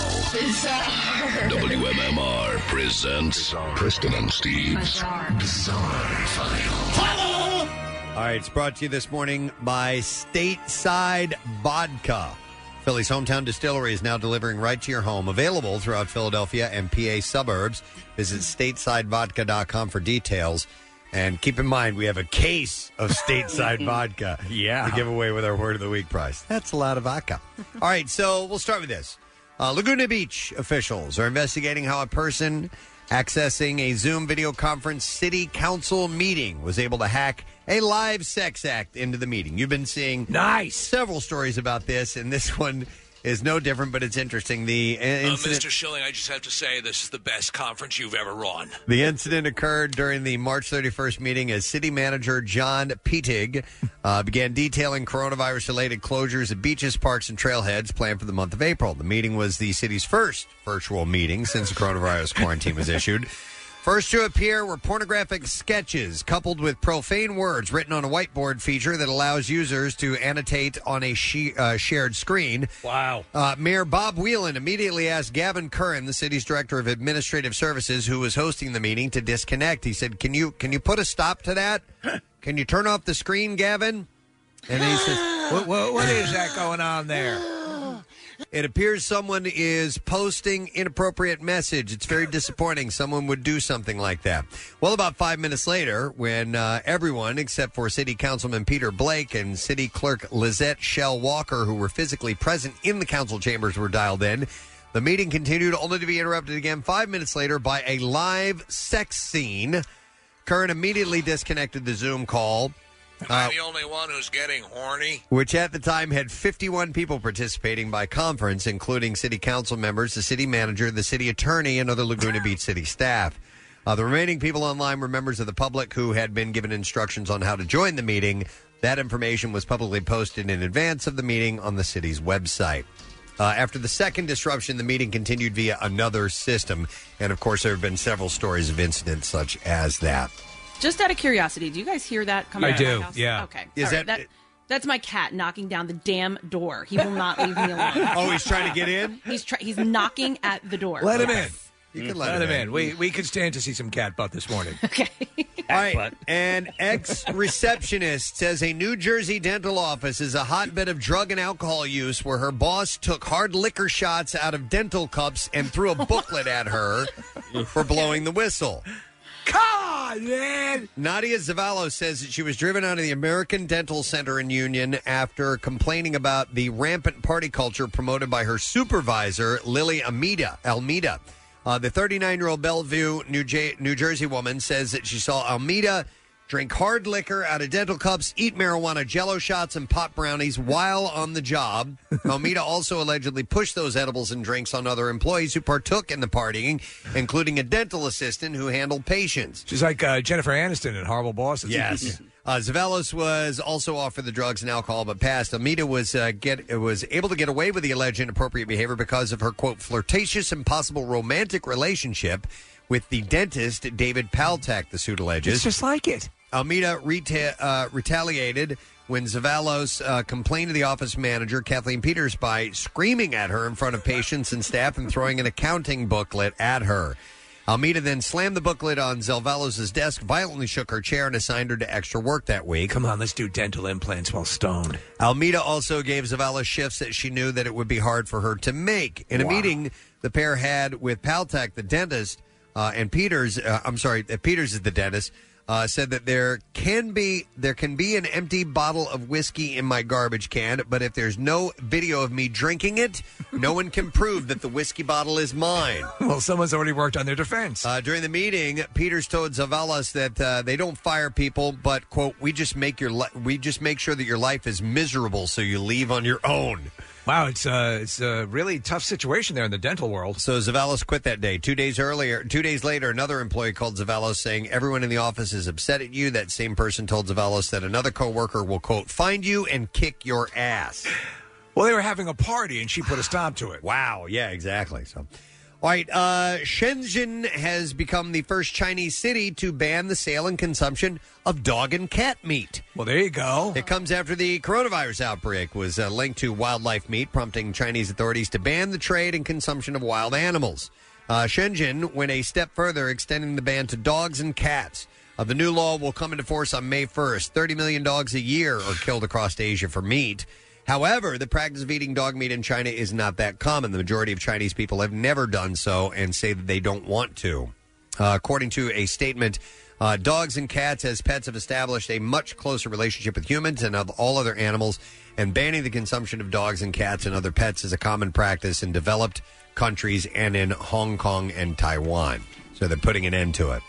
WMMR presents Preston and Steve's Bizarre File.
All right, it's brought to you this morning by Stateside Vodka. Philly's hometown distillery is now delivering right to your home. Available throughout Philadelphia and PA suburbs. Visit statesidevodka.com for details. And keep in mind, we have a case of Stateside Vodka to give away with our Word of the Week prize. That's a lot of vodka. All right, so we'll start with this. Laguna Beach officials are investigating how a person accessing a Zoom video conference city council meeting was able to hack a live sex act into the meeting. You've been seeing several stories about this, and this one is no different, but it's interesting. The incident,
Mr. Schilling, I just have to say this is the best conference you've ever run.
The incident occurred during the March 31st meeting as City Manager John Petig began detailing coronavirus-related closures at beaches, parks, and trailheads planned for the month of April. The meeting was the city's first virtual meeting since the coronavirus quarantine was issued. First to appear were pornographic sketches coupled with profane words written on a whiteboard feature that allows users to annotate on a shared screen.
Wow.
Mayor Bob Whelan immediately asked Gavin Curran, the city's director of administrative services, who was hosting the meeting, to disconnect. He said, "Can you put a stop to that?" can you turn off the screen, Gavin? And he says,
what is that going on there?
It appears someone is posting inappropriate message. It's very disappointing. Someone would do something like that. Well, about 5 minutes later, when everyone except for City Councilman Peter Blake and City Clerk Lizette Shell Walker, who were physically present in the council chambers, were dialed in, the meeting continued only to be interrupted again 5 minutes later by a live sex scene. Curran immediately disconnected the Zoom call.
I'm the only one who's getting horny.
Which at the time had 51 people participating by conference, including city council members, the city manager, the city attorney, and other Laguna Beach city staff. The remaining people online were members of the public who had been given instructions on how to join the meeting. That information was publicly posted in advance of the meeting on the city's website. After the second disruption, the meeting continued via another system. And, of course, there have been several stories of incidents such as that.
Just out of curiosity, do you guys hear that coming out of my house?
Yeah.
Okay.
Is
All right. That's my cat knocking down the damn door. He will not leave me alone.
Oh, he's trying to get in?
He's knocking at the door.
Let him in.
You can
let him in. We could stand to see some cat butt this morning.
Okay.
All right. An ex-receptionist says a New Jersey dental office is a hotbed of drug and alcohol use where her boss took hard liquor shots out of dental cups and threw a booklet at her for blowing the whistle.
God, man!
Nadia Zavallo says that she was driven out of the American Dental Center in Union after complaining about the rampant party culture promoted by her supervisor, Lily Almeida. The 39-year-old Bellevue, New Jersey woman says that she saw Almeida drink hard liquor out of dental cups, eat marijuana Jell-O shots, and pop brownies while on the job. Almeida also allegedly pushed those edibles and drinks on other employees who partook in the partying, including a dental assistant who handled patients.
She's like Jennifer Aniston in Horrible Bosses.
Yes. Zavalos was also offered the drugs and alcohol, but passed. Almeida was able to get away with the alleged inappropriate behavior because of her, quote, flirtatious and possible romantic relationship with the dentist, David Paltak, the suit alleges.
It's just like it.
Almeida retaliated when Zavalos complained to the office manager, Kathleen Peters, by screaming at her in front of patients and staff and throwing an accounting booklet at her. Almeida then slammed the booklet on Zavalos' desk, violently shook her chair, and assigned her to extra work that week.
Come on, let's do dental implants while stoned.
Almeida also gave Zavalos shifts that she knew that it would be hard for her to make. In a meeting the pair had with Paltak, the dentist, and Peters, Peters is the dentist, said that there can be an empty bottle of whiskey in my garbage can, but if there's no video of me drinking it, no one can prove that the whiskey bottle is mine.
Well, someone's already worked on their defense.
During the meeting, Peters told Zavalos that they don't fire people, but, quote, we just make sure that your life is miserable so you leave on your own.
Wow, it's a really tough situation there in the dental world.
So Zavalos quit that day. 2 days later, another employee called Zavalos saying, everyone in the office is upset at you. That same person told Zavalos that another coworker will, quote, find you and kick your ass.
Well, they were having a party, and she put a stop to it.
Wow, yeah, exactly. So, all right, Shenzhen has become the first Chinese city to ban the sale and consumption of dog and cat meat.
Well, there you go.
It comes after the coronavirus outbreak was linked to wildlife meat, prompting Chinese authorities to ban the trade and consumption of wild animals. Shenzhen went a step further, extending the ban to dogs and cats. The new law will come into force on May 1st. 30 million dogs a year are killed across Asia for meat. However, the practice of eating dog meat in China is not that common. The majority of Chinese people have never done so and say that they don't want to. According to a statement, dogs and cats as pets have established a much closer relationship with humans and of all other animals, and banning the consumption of dogs and cats and other pets is a common practice in developed countries and in Hong Kong and Taiwan. So they're putting an end to it.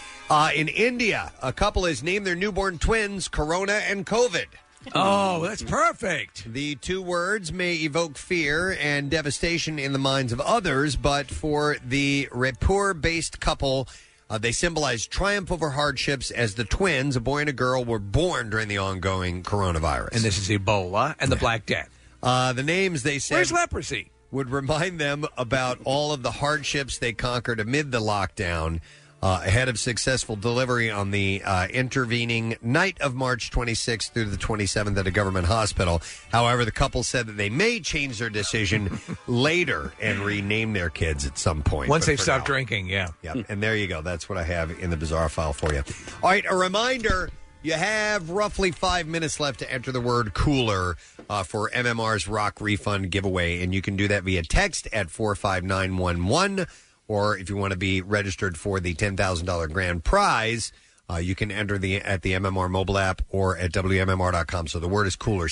In India, a couple has named their newborn twins Corona and COVID.
Oh, that's perfect.
The two words may evoke fear and devastation in the minds of others, but for the Raipur-based couple, they symbolize triumph over hardships as the twins, a boy and a girl, were born during the ongoing coronavirus.
And this is Ebola and the Black Death.
The names, they said,
where's leprosy?
Would remind them about all of the hardships they conquered amid the lockdown. Ahead of successful delivery on the intervening night of March 26th through the 27th at a government hospital. However, the couple said that they may change their decision later and rename their kids at some point.
Once they've stopped drinking, yeah.
And there you go. That's what I have in the bizarre file for you. All right, a reminder, You have roughly 5 minutes left to enter the word cooler for MMR's Rock Refund giveaway, and you can do that via text at 45911, or if you want to be registered for the $10,000 grand prize, you can enter at the MMR mobile app or at WMMR.com. So the word is cooler,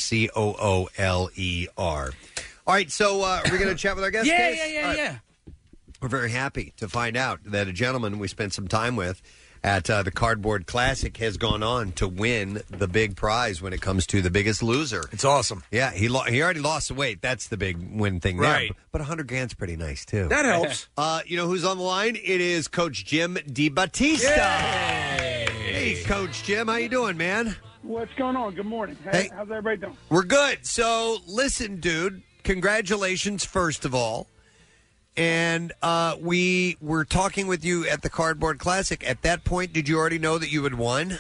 COOLER. All right, so are we going to chat with our guest?
Yeah.
We're very happy to find out that a gentleman we spent some time with at the Cardboard Classic has gone on to win the big prize when it comes to The Biggest Loser.
It's awesome.
Yeah, he already lost the weight. That's the big win thing there.
Right.
But 100 grand's pretty nice, too.
That helps.
You know who's on the line? It is Coach Jim DiBattista. Hey, Coach Jim. How you doing, man?
What's going on? Good morning. Hey, how's everybody doing?
We're good. So, listen, dude, congratulations, first of all. And we were talking with you at the Cardboard Classic. At that point, did you already know that you had won?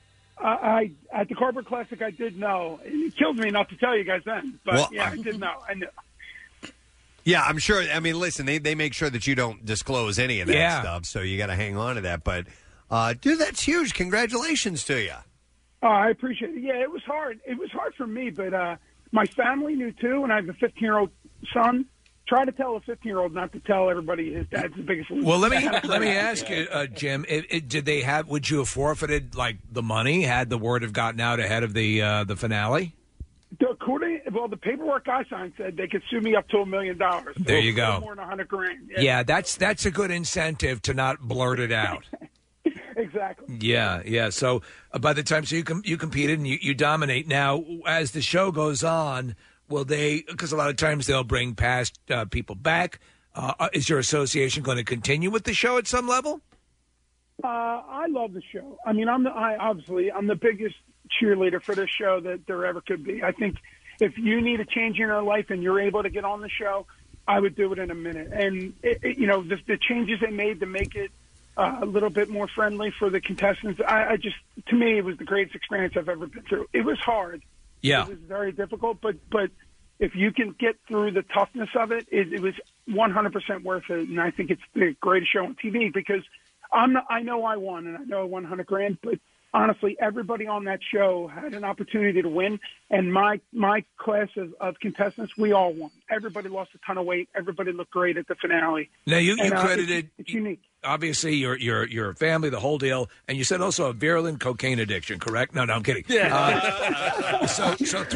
At the Cardboard Classic, I did know. It killed me not to tell you guys then. But, I did know. I knew.
Yeah, I'm sure. I mean, listen, they make sure that you don't disclose any of that stuff, so you got to hang on to that. But, dude, that's huge. Congratulations to you.
Oh, I appreciate it. Yeah, it was hard. It was hard for me, but my family knew, too, and I have a 15-year-old son. Try to tell a 15-year-old not to tell everybody his dad's the biggest loser.
Well, let me ask you, Jim. Did they have? Would you have forfeited like the money had the word have gotten out ahead of the finale?
The paperwork I signed said they could sue me up to $1 million.
There you go.
More than 100 grand.
Yeah, that's a good incentive to not blurt it out.
Exactly.
Yeah. So by the time you competed and you dominate. Now, as the show goes on. Will they, because a lot of times they'll bring past people back. Is your association going to continue with the show at some level?
I love the show. I mean, I'm the biggest cheerleader for this show that there ever could be. I think if you need a change in your life and you're able to get on the show, I would do it in a minute. And, the changes they made to make it a little bit more friendly for the contestants, to me, it was the greatest experience I've ever been through. It was hard.
Yeah.
It was very difficult, but if you can get through the toughness of it, it was 100% worth it. And I think it's the greatest show on TV because I know I won, and I know I won 100 grand, but honestly, everybody on that show had an opportunity to win. And my class of contestants, we all won. Everybody lost a ton of weight. Everybody looked great at the finale.
Now, you credited
it's unique.
Obviously, your family, the whole deal, and you said also a virulent cocaine addiction, correct? No, I'm kidding. Yeah. So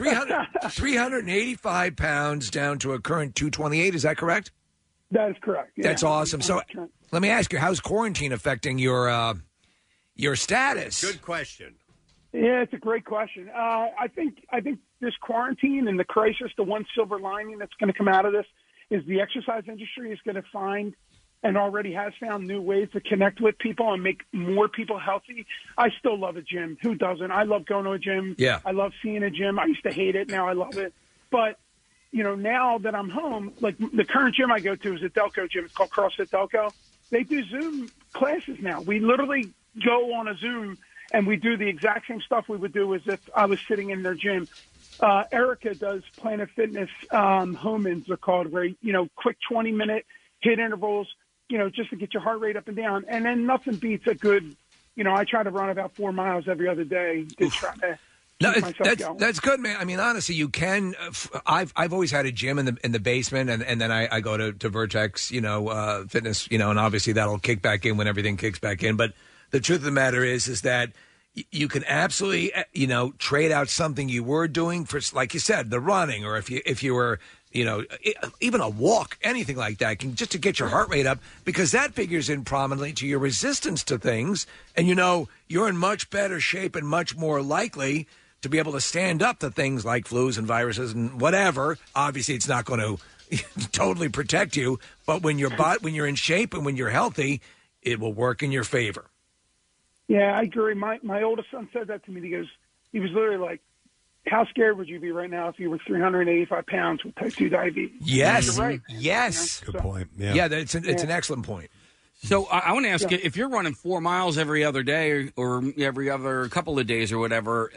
385 pounds down to a current 228, is that correct?
That is correct. Yeah.
That's awesome. So let me ask you, how's quarantine affecting your status?
Good question.
Yeah, it's a great question. I think this quarantine and the crisis, the one silver lining that's going to come out of this is the exercise industry is going to find and already has found new ways to connect with people and make more people healthy. I still love a gym. Who doesn't? I love going to a gym.
Yeah.
I love seeing a gym. I used to hate it. Now I love it. But, now that I'm home, like the current gym I go to is a Delco gym. It's called CrossFit Delco. They do Zoom classes now. We literally go on a Zoom and we do the exact same stuff we would do as if I was sitting in their gym. Erica does Planet Fitness home-ins, they're called, where, quick 20-minute hit intervals, just to get your heart rate up and down. And then nothing beats a good, I try to run about 4 miles every other day to try to keep myself going.
That's good, man. I mean, honestly, you can. I've always had a gym in the basement, and then I go to Vertex, fitness, and obviously that'll kick back in when everything kicks back in. But the truth of the matter is that you can absolutely, trade out something you were doing for, like you said, the running, or if you were, even a walk, anything like that, just to get your heart rate up, because that figures in prominently to your resistance to things, and you're in much better shape and much more likely to be able to stand up to things like flus and viruses and whatever. Obviously, it's not going to totally protect you, but when you're in shape and when you're healthy, it will work in your favor.
Yeah, I agree. My oldest son said that to me. He was literally like, how scared would you be right now if you were 385 pounds with type 2 diabetes?
Yes.
You're right.
Yes.
Good point.
Yeah, it's an excellent point.
So I want to ask you, if you're running 4 miles every other day or every other couple of days or whatever,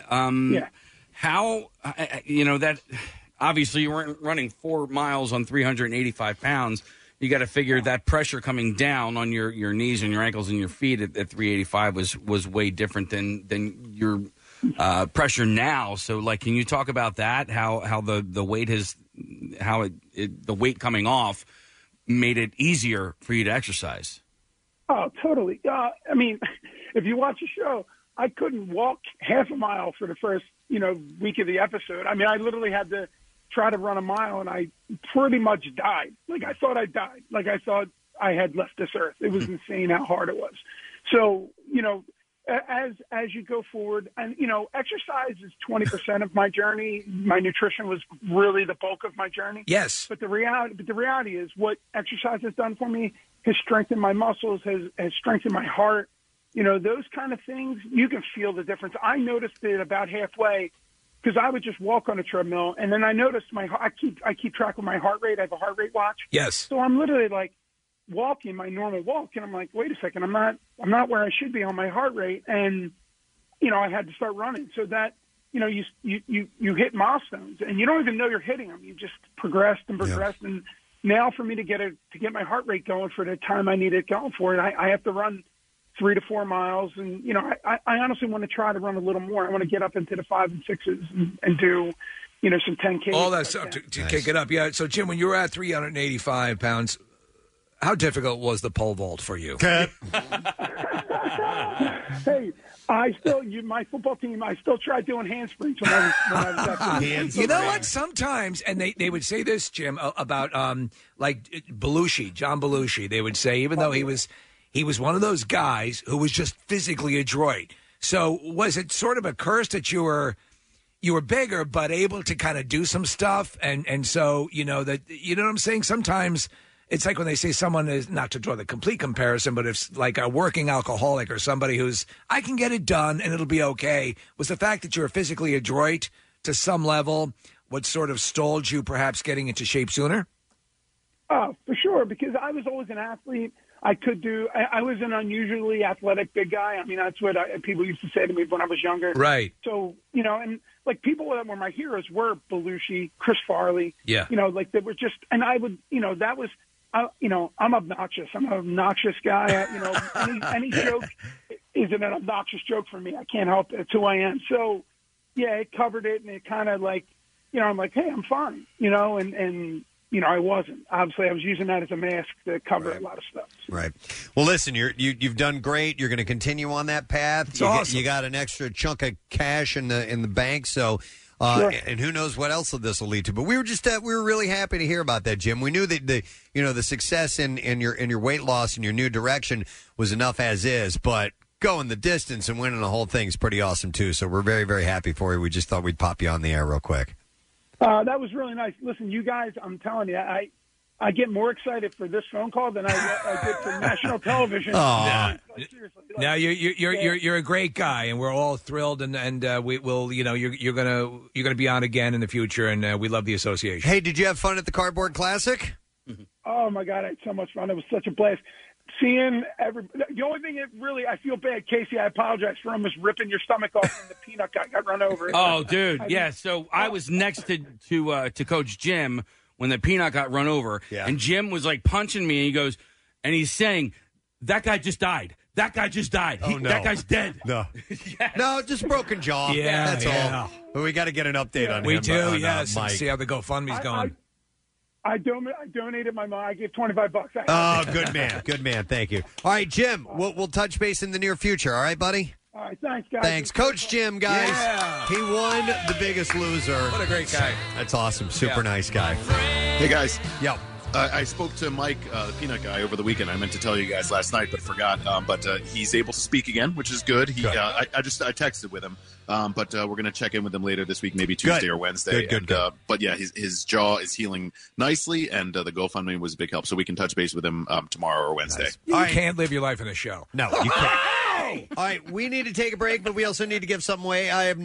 how, that obviously you weren't running 4 miles on 385 pounds. You got to figure that pressure coming down on your knees and your ankles and your feet at 385 was way different than your pressure now. So, like, can you talk about that? How the weight has, the weight coming off made it easier for you to exercise?
Oh, totally. I mean, if you watch the show, I couldn't walk half a mile for the first, week of the episode. I mean, I literally had to try to run a mile, and I pretty much died. Like, I thought I died. Like, I thought I had left this earth. It was insane how hard it was. So, as you go forward, and, exercise is 20% of my journey. My nutrition was really the bulk of my journey.
Yes.
But the reality is what exercise has done for me has strengthened my muscles, has strengthened my heart. Those kind of things, you can feel the difference. I noticed it about halfway because I would just walk on a treadmill, and then I noticed I keep track of my heart rate. I have a heart rate watch.
Yes.
So I'm literally like walking my normal walk, and I'm like, wait a second, I'm not where I should be on my heart rate, and I had to start running. So that you hit milestones, and you don't even know you're hitting them. You just progressed and progressed, and now for me to get my heart rate going for the time I need it going for it, I have to run 3 to 4 miles, and I honestly want to try to run a little more. I want to get up into the 5 and 6s and do some 10K.
All that stuff to kick it up. Yeah. So Jim, when you were at 385 pounds, how difficult was the pole vault for you?
Hey, my football team, I still tried doing handsprings when I was up.
You know what? Sometimes, and they would say this, Jim, about like Belushi, John Belushi. They would say, even though he was one of those guys who was just physically adroit. So was it sort of a curse that you were bigger but able to kind of do some stuff, and so that what I'm saying? Sometimes it's like when they say someone is, not to draw the complete comparison, but if like a working alcoholic or somebody who's, I can get it done and it'll be okay. Was the fact that you were physically adroit to some level what sort of stalled you perhaps getting into shape sooner?
Oh, for sure, because I was always an athlete. I was an unusually athletic big guy. I mean, that's what people used to say to me when I was younger.
Right.
So, and like people that were my heroes were Belushi, Chris Farley.
Yeah.
Like they were just, and I would, that was, I'm obnoxious. I'm an obnoxious guy. Any joke is an obnoxious joke for me. I can't help it. It's who I am. So, yeah, it covered it, and it kind of like, I'm like, hey, I'm fine, and I wasn't. Obviously, I was using that as a mask to cover a lot of stuff.
Right. Well, listen, you've done great. You're going to continue on that path.
It's awesome.
You got an extra chunk of cash in the bank, so.
Sure.
And who knows what else this will lead to? But we were just we were really happy to hear about that, Jim. We knew that the success in your weight loss and your new direction was enough as is, but going the distance and winning the whole thing is pretty awesome too. So we're very, very happy for you. We just thought we'd pop you on the air real quick.
That was really nice. Listen, you guys, I'm telling you, I get more excited for this phone call than I did for national television.
Oh, now you're a great guy, and we're all thrilled, and we will. You're gonna be on again in the future, and we love the association.
Hey, did you have fun at the Cardboard Classic?
Oh my God, I had so much fun. It was such a blast. Seeing the only thing I feel bad, Casey. I apologize for almost ripping your stomach off when the peanut guy got run over.
Oh, dude, yeah. So I was next to Coach Jim when the peanut got run over, and Jim was like punching me, and he goes, and he's saying, "That guy just died. That guy just died.
Oh, no.
That guy's dead."
No, no, just broken jaw.
Yeah,
that's all. But we got to get an update on him.
We do,
on,
yes.
Mike.
See how the GoFundMe's going.
I donated my money. I gave $25.
Oh, good man. Good man. Thank you. All right, Jim, we'll touch base in the near future. All right, buddy?
All right, thanks, guys.
Thanks. Coach Jim, guys.
Yeah.
He won The Biggest Loser.
What a great guy.
That's awesome. Super nice guy.
Hey, guys.
Yep.
I spoke to Mike, the peanut guy, over the weekend. I meant to tell you guys last night, but forgot. But he's able to speak again, which is good. I texted with him. But we're going to check in with him later this week, maybe Tuesday or Wednesday.
Good.
But yeah, his jaw is healing nicely, and the GoFundMe was a big help. So we can touch base with him tomorrow or Wednesday.
Nice.
You can't live your life in a show.
No, you can't. All right, we need to take a break, but we also need to give something away. I have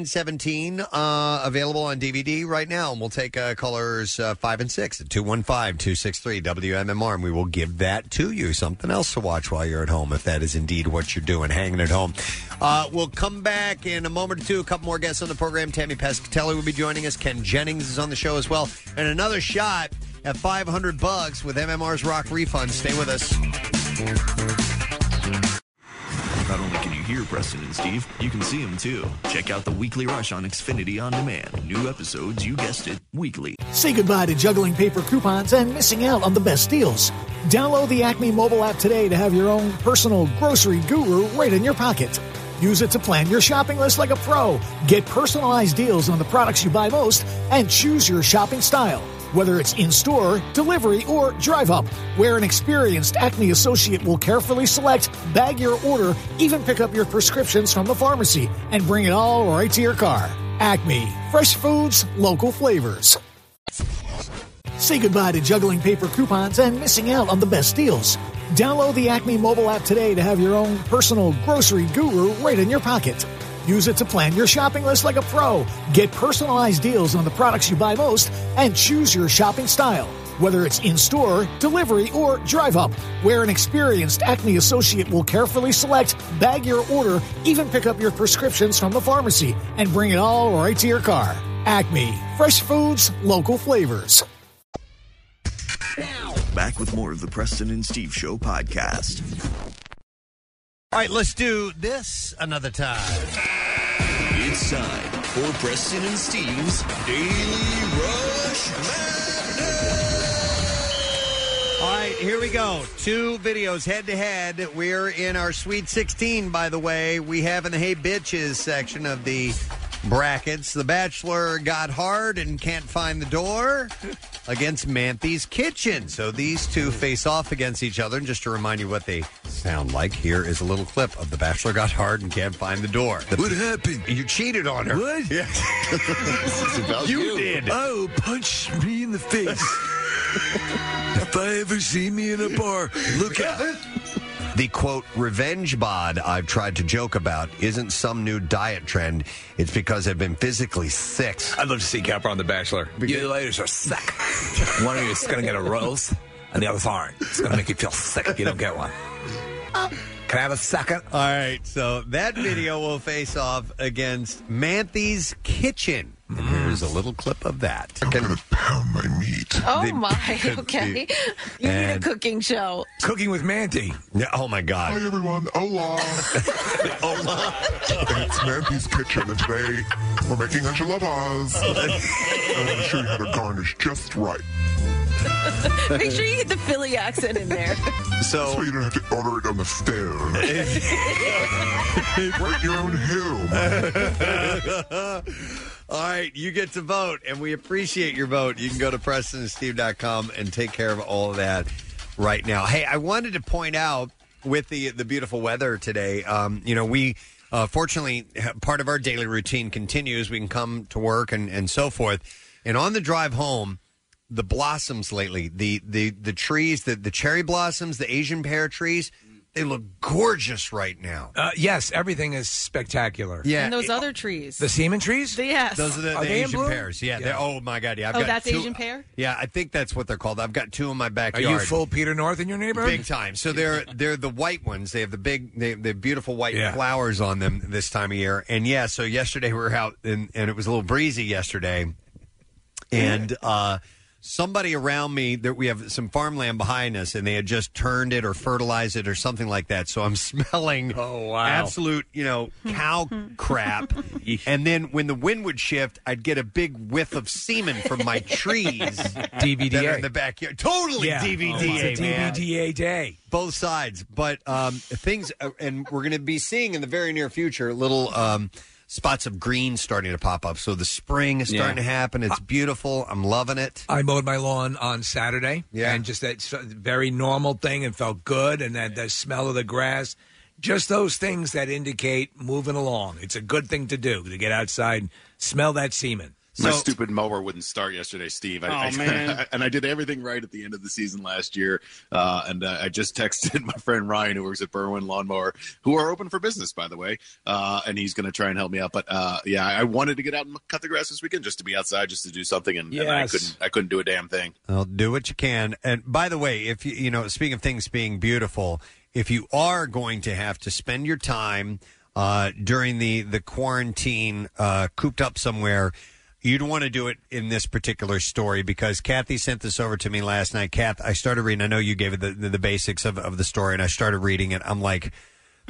1917 available on DVD right now, and we'll take callers 5 and 6 at 215-263-WMMR, and we will give that to you. Something else to watch while you're at home, if that is indeed what you're doing, hanging at home. We'll come back in a moment or two. A couple more guests on the program. Tammy Pescatelli will be joining us. Ken Jennings is on the show as well. And another shot at $500 with MMR's Rock Refund. Stay with us.
Not only can you hear hear Preston and Steve, you can see them too. Check out the Weekly Rush on Xfinity On Demand. New episodes, you guessed it, weekly.
Say goodbye to juggling paper coupons and missing out on the best deals. Download the Acme mobile app today to have your own personal grocery guru right in your pocket. Use it to plan your shopping list like a pro. Get personalized deals on the products you buy most and choose your shopping style. Whether it's in-store, delivery, or drive-up, where an experienced Acme associate will carefully select, bag your order, even pick up your prescriptions from the pharmacy, and bring it all right to your car. Acme. Fresh foods, local flavors. Say goodbye to juggling paper coupons and missing out on the best deals. Download the Acme mobile app today to have your own personal grocery guru right in your pocket. Use it to plan your shopping list like a pro. Get personalized deals on the products you buy most and choose your shopping style. Whether it's in-store, delivery, or drive-up, where an experienced Acme associate will carefully select, bag your order, even pick up your prescriptions from the pharmacy, and bring it all right to your car. Acme. Fresh foods, local flavors.
Back with more of the Preston and Steve Show podcast.
All right, let's do this another time.
It's time for Preston and Steve's Daily Rush Madness.
All right, here we go. 2 videos head-to-head. We're in our Sweet 16, by the way. We have in the Hey Bitches section of the brackets, The Bachelor Got Hard and Can't Find the Door against Manthi's Kitchen. So these two face off against each other. And just to remind you what they sound like, here is a little clip of The Bachelor Got Hard and Can't Find the Door.
What happened?
You cheated on her.
What?
Yeah.
you
did.
Oh, punch me in the face. If I ever see me in a bar, look out.
The, quote, revenge bod I've tried to joke about isn't some new diet trend. It's because I've been physically sick.
I'd love to see Capper on The Bachelor. You ladies are sick. One of you is going to get a rose, and the others aren't. It's going to make you feel sick if you don't get one. Can I have a second?
All right, so that video will face off against Manthi's Kitchen. And here's a little clip of that.
I'm going to pound my meat.
Oh, my. Okay. You need a cooking show.
Cooking with Manti.
Yeah, oh, my God.
Hi, everyone. Hola.
Hola.
It's Manthi's Kitchen, and today we're making enchiladas. And I'm going to show you how to garnish just right.
Make sure you get the Philly accent in there.
So you don't have to order it on the phone. Write your own home.
All right, you get to vote, and we appreciate your vote. You can go to PrestonandSteve.com and take care of all of that right now. Hey, I wanted to point out with the beautiful weather today, we fortunately, part of our daily routine continues. We can come to work and so forth. And on the drive home, the blossoms lately, the trees, the cherry blossoms, the Asian pear trees, they look gorgeous right now.
Yes, everything is spectacular.
Yeah,
and those other trees.
The semen trees?
Yes.
Those are the Asian pears. Yeah. Oh, my God. Yeah. I've got
that's
2,
Asian pear?
Yeah, I think that's what they're called. I've got 2 in my backyard.
Are you full Peter North in your neighborhood?
Big time. So they're the white ones. They have the beautiful white flowers on them this time of year. And, yeah, so yesterday we were out, and it was a little breezy yesterday. And somebody around me, we have some farmland behind us, and they had just turned it or fertilized it or something like that. So I'm smelling absolute, cow crap. And then when the wind would shift, I'd get a big whiff of semen from my trees.
DVDA.
That are in the backyard. Totally DVDA, man.
DVDA day.
Both sides. But things, and we're going to be seeing in the very near future little spots of green starting to pop up. So the spring is starting to happen. It's beautiful. I'm loving it.
I mowed my lawn on Saturday.
Yeah.
And just that very normal thing and felt good. And that the smell of the grass. Just those things that indicate moving along. It's a good thing to do, to get outside and smell that semen.
My stupid mower wouldn't start yesterday, Steve.
Man.
And I did everything right at the end of the season last year. And I just texted my friend Ryan, who works at Berwyn Lawnmower, who are open for business, by the way. And he's going to try and help me out. But, I wanted to get out and cut the grass this weekend just to be outside, just to do something. And I couldn't do a damn thing.
Well, do what you can. And by the way, if speaking of things being beautiful, if you are going to have to spend your time during the quarantine cooped up somewhere, you'd want to do it in this particular story because Kathy sent this over to me last night. Kath, I started reading. I know you gave it the basics of the story, and I started reading it. I'm like,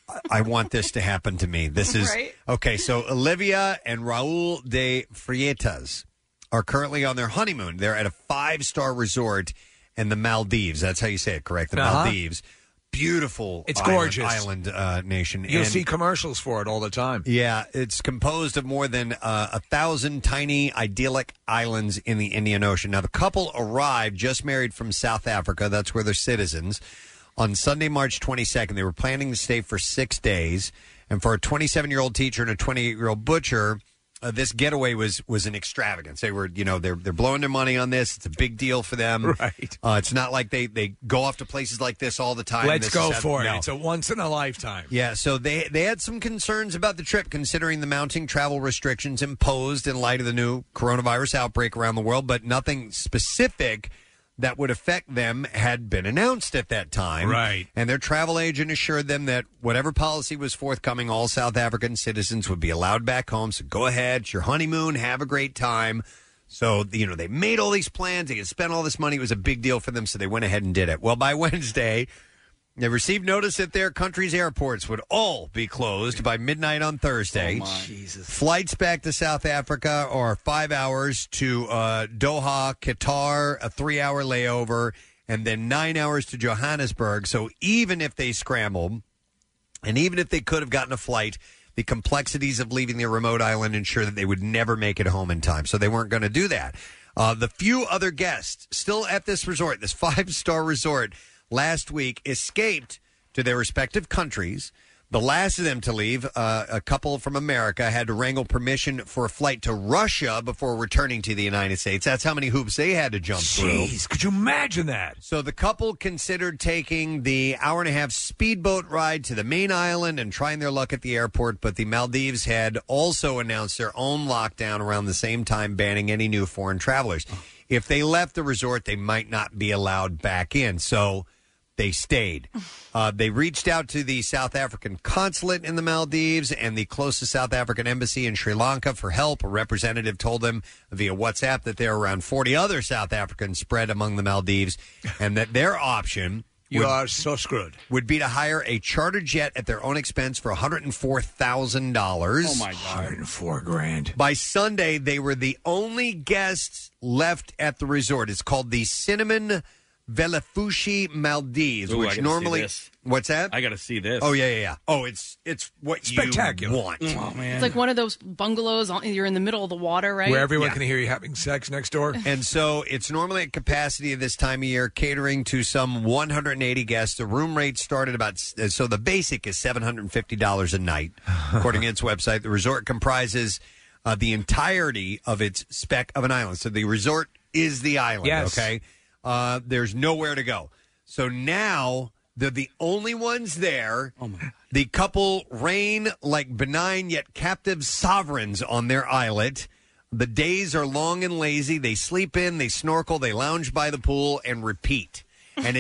I want this to happen to me. This is okay. So Olivia and Raul de Freitas are currently on their honeymoon. They're at a 5-star resort in the Maldives. That's how you say it, correct? The Maldives. Beautiful.
It's gorgeous.
Island nation.
You'll
And-
see commercials for it all the time.
Yeah, it's composed of more than 1,000 tiny, idyllic islands in the Indian Ocean. Now, the couple arrived just married from South Africa. That's where they're citizens. On Sunday, March 22nd, they were planning to stay for 6 days. And for a 27-year-old teacher and a 28-year-old butcher, this getaway was an extravagance. They were, they're blowing their money on this. It's a big deal for them.
Right.
It's not like they go off to places like this all the time.
Let's go for it.
No.
It's a once in a lifetime.
Yeah, so they had some concerns about the trip, considering the mounting travel restrictions imposed in light of the new coronavirus outbreak around the world, but nothing specific that would affect them had been announced at that time.
Right.
And their travel agent assured them that whatever policy was forthcoming, all South African citizens would be allowed back home. So go ahead, it's your honeymoon, have a great time. So, they made all these plans. They had spent all this money. It was a big deal for them, so they went ahead and did it. Well, by Wednesday, they received notice that their country's airports would all be closed by midnight on Thursday.
Jesus.
Flights back to South Africa are 5 hours to Doha, Qatar, a 3-hour layover, and then 9 hours to Johannesburg. So even if they scrambled, and even if they could have gotten a flight, the complexities of leaving their remote island ensure that they would never make it home in time. So they weren't going to do that. The few other guests still at this resort, this 5-star resort, last week escaped to their respective countries. The last of them to leave, a couple from America, had to wrangle permission for a flight to Russia before returning to the United States. That's how many hoops they had to jump through.
Jeez, could you imagine that?
So the couple considered taking the hour-and-a-half speedboat ride to the main island and trying their luck at the airport, but the Maldives had also announced their own lockdown around the same time, banning any new foreign travelers. If they left the resort, they might not be allowed back in. So they stayed. They reached out to the South African consulate in the Maldives and the closest South African embassy in Sri Lanka for help. A representative told them via WhatsApp that there are around 40 other South Africans spread among the Maldives and that their option
are so screwed.
Would be to hire a charter jet at their own expense for $104,000.
Oh, my God.
$104,000.
By Sunday, they were the only guests left at the resort. It's called the Cinnamon Velafushi Maldives,
Ooh, I
which
gotta
normally...
see this.
What's that?
I got to see this.
Oh, yeah. Oh, it's what
Spectacular.
you want.
Oh, man.
It's like one of those bungalows. You're in the middle of the water, right?
Where everyone can hear you having sex next door.
And so it's normally at capacity of this time of year, catering to some 180 guests. The room rate started so the basic is $750 a night, according to its website. The resort comprises the entirety of its speck of an island. So the resort is the island,
Yes.
okay? There's nowhere to go. So now they're the only ones there.
Oh, my God.
The couple reign like benign yet captive sovereigns on their islet. The days are long and lazy. They sleep in, they snorkel, they lounge by the pool, and repeat. The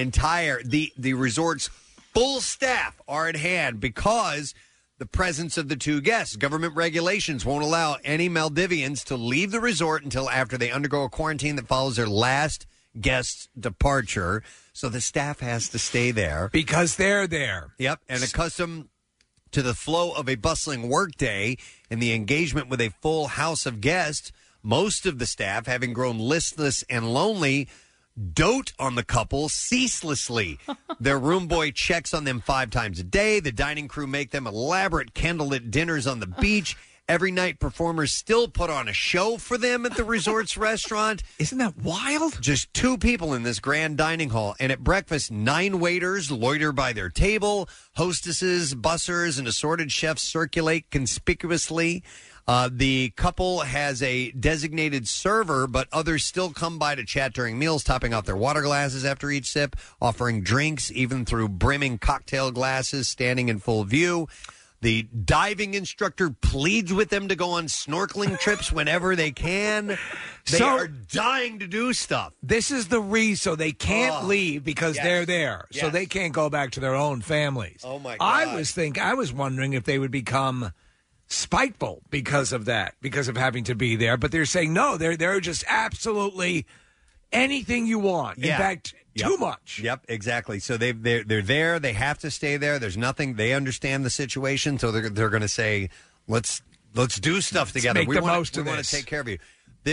resort's full staff are at hand because the presence of the two guests. Government regulations won't allow any Maldivians to leave the resort until after they undergo a quarantine that follows their last guest's departure. So the staff has to stay there.
Because they're there.
Yep, and accustomed to the flow of a bustling workday and the engagement with a full house of guests, most of the staff, having grown listless and lonely, dote on the couple ceaselessly. Their room boy checks on them 5 times a day. The dining crew make them elaborate candlelit dinners on the beach. Every night, performers still put on a show for them at the resort's restaurant.
Isn't that wild?
Just 2 people in this grand dining hall. And at breakfast, 9 waiters loiter by their table. Hostesses, bussers, and assorted chefs circulate conspicuously. The couple has a designated server, but others still come by to chat during meals, topping off their water glasses after each sip, offering drinks even through brimming cocktail glasses standing in full view. The diving instructor pleads with them to go on snorkeling trips whenever they can. They are dying to do stuff.
This is the reason, so they can't leave because they're there. So
Yes.
they can't go back to their own families.
Oh, my God.
I was wondering if they would become spiteful because of that, because of having to be there. But they're saying, no, they're just absolutely anything you want.
Yeah.
In fact, Too much.
Yep, exactly. So they're there. They have to stay there. There's nothing. They understand the situation, so they're going to say, let's do stuff together.
Make the most of
this. We want
this.
to take care of you.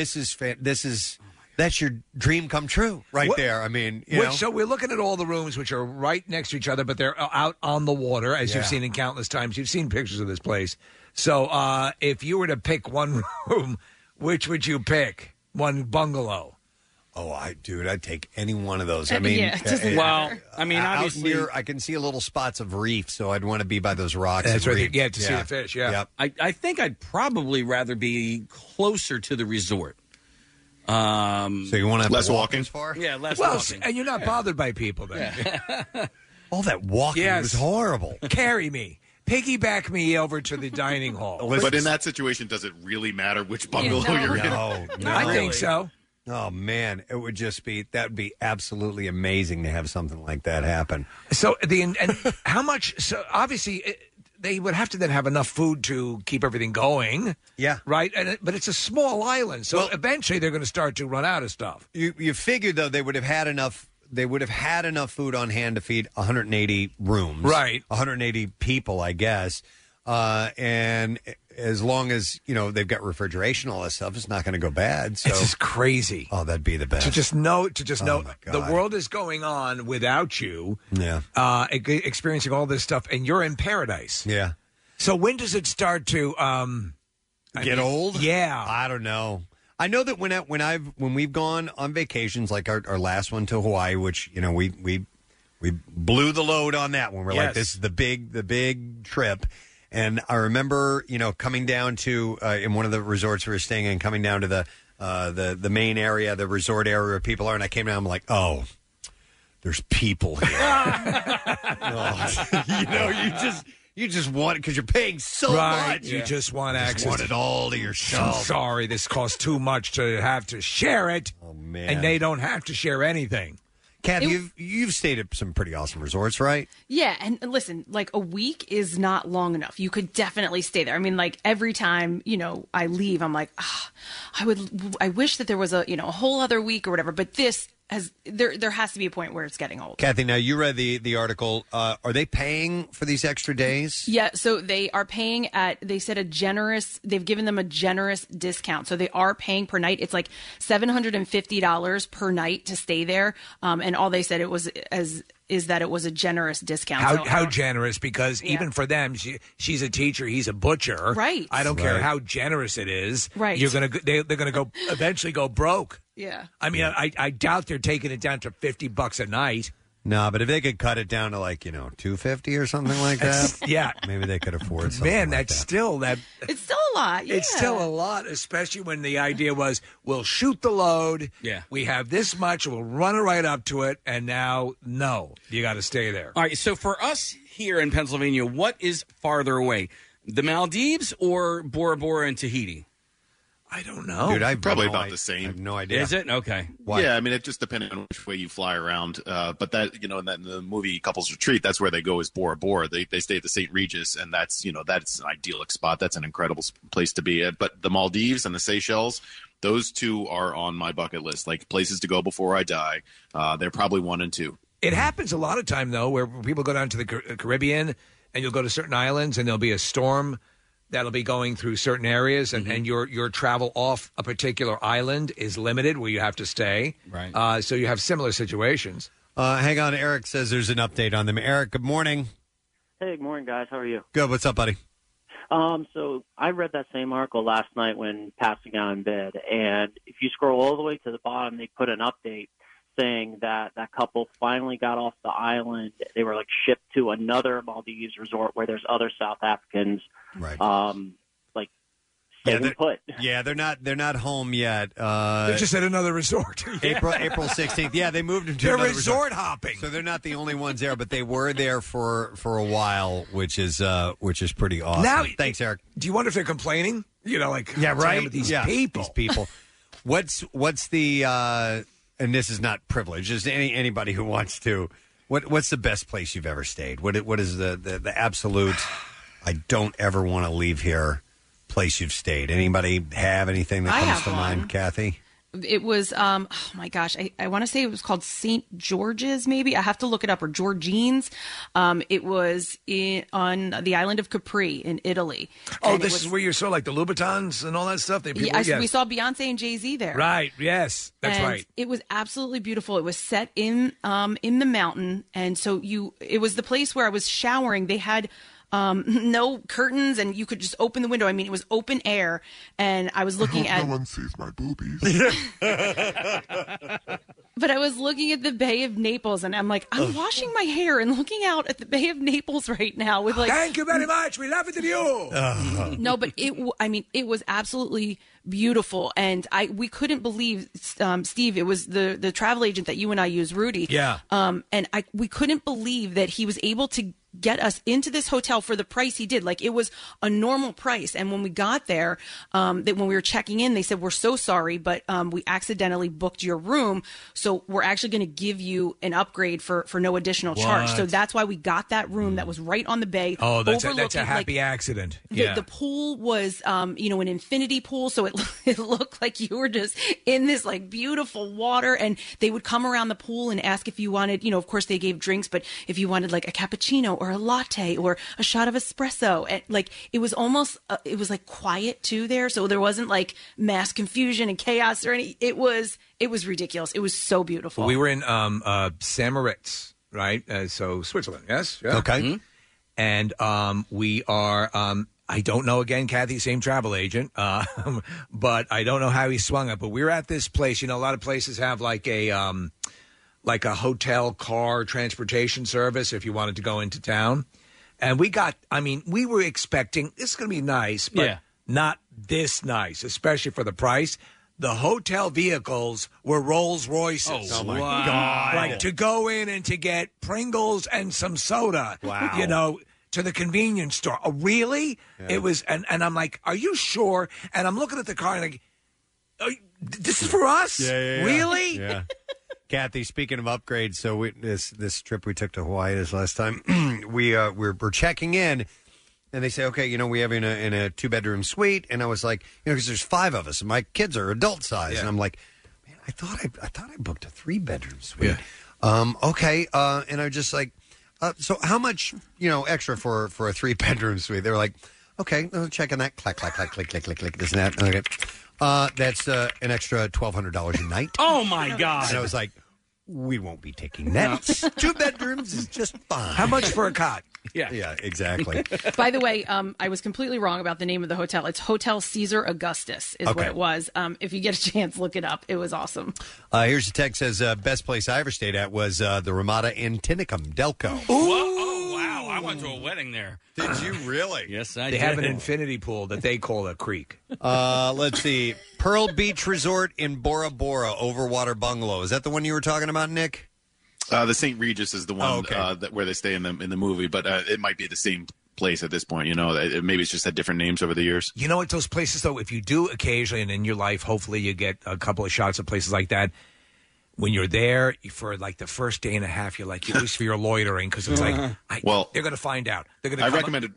That's your dream come true right there. I mean, you know.
So we're looking at all the rooms, which are right next to each other, but they're out on the water, as you've seen in countless times. You've seen pictures of this place. So if you were to pick one room, which would you pick? One bungalow.
Oh, I'd take any one of those. I mean,
obviously,
here, I can see a little spots of reef, so I'd want to be by those rocks.
That's
and
right.
reef.
Yeah, to see the fish. Yeah.
Yep.
I think I'd probably rather be closer to the resort. So
you want to have
less
to walk
walking?
as far?
Yeah, less
Well,
walking.
and you're not bothered by people then.
All that walking was horrible.
Carry me. Piggyback me over to the dining hall.
But in that situation, does it really matter which bungalow you're in?
No,
I think so.
Oh man, it would just be absolutely amazing to have something like that happen.
So and how much? So obviously they would have to then have enough food to keep everything going.
Yeah,
right. But it's a small island, so eventually they're going to start to run out of stuff.
You figured though they would have had enough. They would have had enough food on hand to feed 180 rooms,
right?
180 people, I guess. And as long as they've got refrigeration, all that stuff, it's not going to go bad. So
it's just crazy.
Oh, that'd be the best.
To just know
my God.
the world is going on without you.
Yeah.
Experiencing all this stuff, and you're in paradise.
Yeah.
So when does it start to
get old?
Yeah.
I don't know. I know that when we've gone on vacations, like our last one to Hawaii, which we blew the load on that one. We're like, this is the big trip. And I remember, coming down to in one of the resorts we were staying in, coming down to the main area, the resort area where people are, and I came down. I'm like, oh, there's people here. You just want it because you're paying so much.
You just want access.
You want it all to yourself.
I'm sorry, this costs too much to have to share it.
Oh man!
And they don't have to share anything.
Kathy, you've stayed at some pretty awesome resorts, right?
Yeah, and listen, like a week is not long enough. You could definitely stay there. I mean, like every time I leave, I'm like, I wish that there was a whole other week or whatever. But this there has to be a point where it's getting old.
Kathy, now you read the article. Are they paying for these extra days?
Yeah, so they are paying they've given them a generous discount. So they are paying per night. It's like $750 per night to stay there. And all they said is that it was a generous discount.
How generous? Because even for them, she's a teacher, he's a butcher.
Right.
I don't care how generous it is.
Right.
They're gonna eventually go broke.
Yeah.
I mean, I doubt they're taking it down to $50 a night.
No, but if they could cut it down to $250 or something like that,
yeah,
maybe they could afford something.
Man,
like
that's
that.
still that.
It's still a lot. Yeah.
It's still a lot, especially when the idea was we'll shoot the load.
Yeah,
we have this much, we'll run it right up to it, and now you got to stay there.
All right. So for us here in Pennsylvania, what is farther away, the Maldives or Bora Bora and Tahiti?
I don't know.
Dude, I've
probably about the same.
I have no idea.
Is it? Okay.
Why?
Yeah, I mean, it just depends on which way you fly around. But that, in the movie Couples Retreat, that's where they go is Bora Bora. They stay at the St. Regis, and that's an idyllic spot. That's an incredible place to be at. But the Maldives and the Seychelles, those two are on my bucket list, like places to go before I die. They're probably 1 and 2.
It happens a lot of time, though, where people go down to the Caribbean, and you'll go to certain islands, and there'll be a storm that'll be going through certain areas, and your travel off a particular island is limited where you have to stay.
Right.
So you have similar situations.
Hang on. Eric says there's an update on them. Eric, good morning.
Hey, good morning, guys. How are you?
Good. What's up, buddy?
So I read that same article last night when passing out in bed, and if you scroll all the way to the bottom, they put an update saying that that couple finally got off the island. They were shipped to another Maldives resort where there's other South Africans.
Right.
Staying put.
Yeah, they're not home yet.
They're just at another resort.
April 16th. Yeah, they moved them to
They're
another
resort hopping.
So they're not the only ones there, but they were there for a while, which is pretty awesome.
Now,
thanks, Eric.
Do you wonder if they're complaining?
Yeah, right.
These
These people. What's the and this is not privilege. Just anybody who wants to. What's the best place you've ever stayed? What is the absolute? I don't ever want to leave here. Place you've stayed. Anybody have anything that comes to mind, Kathy?
It was, oh my gosh, I want to say it was called St. George's, maybe. I have to look it up, or Georgine's. It was on the island of Capri in Italy.
Oh, this is where you saw like the Louboutins and all that stuff?
Yes, we saw Beyonce and Jay-Z there.
Right, yes, that's
and
right.
It was absolutely beautiful. It was set in the mountain, and so it was the place where I was showering. They had no curtains, and you could just open the window. I mean, it was open air, and I was looking at.
No one sees my boobies.
But I was looking at the Bay of Naples, and I'm like, I'm washing my hair and looking out at the Bay of Naples right now with like.
Thank you very much. We love it to you.
No, but it was absolutely beautiful, and we couldn't believe, Steve. It was the travel agent that you and I use, Rudy.
Yeah.
And we couldn't believe that he was able to get us into this hotel for the price he did. Like, it was a normal price. And when we got there, that when we were checking in, they said, we're so sorry, but we accidentally booked your room. So we're actually going to give you an upgrade for no additional charge. So that's why we got that room that was right on the bay.
Oh, that's a happy accident.
The pool was, an infinity pool. So it looked like you were just in this like beautiful water, and they would come around the pool and ask if you wanted, of course they gave drinks, but if you wanted like a cappuccino or a latte or a shot of espresso, and like it was almost it was like quiet too there, so there wasn't like mass confusion and chaos or any. It was ridiculous. It was so beautiful.
We were in St. Moritz, right? So Switzerland, yes. Yeah.
Okay.
Mm-hmm. And we are. I don't know, again, Kathy, same travel agent, but I don't know how he swung it. But we were at this place. A lot of places have like a hotel car transportation service if you wanted to go into town. And we were expecting this is going to be nice, but not this nice, especially for the price. The hotel vehicles were Rolls Royces.
Oh my God.
Like to go in and to get Pringles and some soda.
Wow.
To the convenience store. Oh, really? Yeah. It was, and I'm like, are you sure? And I'm looking at the car and like, this is for us?
Yeah.
Really?
Yeah. Kathy, speaking of upgrades, so this trip we took to Hawaii this last time, we're checking in, and they say, okay, we have in a 2-bedroom suite, and I was like, because there's 5 of us, and my kids are adult size, and I'm like, man, I thought I booked a 3-bedroom suite. Yeah. Okay, and I'm just like, so how much extra for a 3-bedroom suite? They were like, okay, checking that, click, this and that. Okay. That's an extra $1,200 a night.
Oh, my God.
And I was like, we won't be taking that. 2 bedrooms is just fine.
How much for a cot?
Yeah, exactly.
By the way, I was completely wrong about the name of the hotel. It's Hotel Caesar Augustus is what it was. If you get a chance, look it up. It was awesome.
Here's a text says, best place I ever stayed at was the Ramada in Tinicum, Delco.
Oh, wow. I went to a wedding there.
Did you really?
Yes, I
did. They have an infinity pool that they call a creek.
Let's see. Pearl Beach Resort in Bora Bora, Overwater Bungalow. Is that the one you were talking about, Nick?
The St. Regis is the one where they stay in the movie, but it might be the same place at this point. Maybe it's just had different names over the years.
You know what? Those places, though, if you do occasionally, and in your life, hopefully you get a couple of shots of places like that. When you're there for like the first day and a half, you're like, at least for your loitering, because it's like, they're going to find out. They're going to.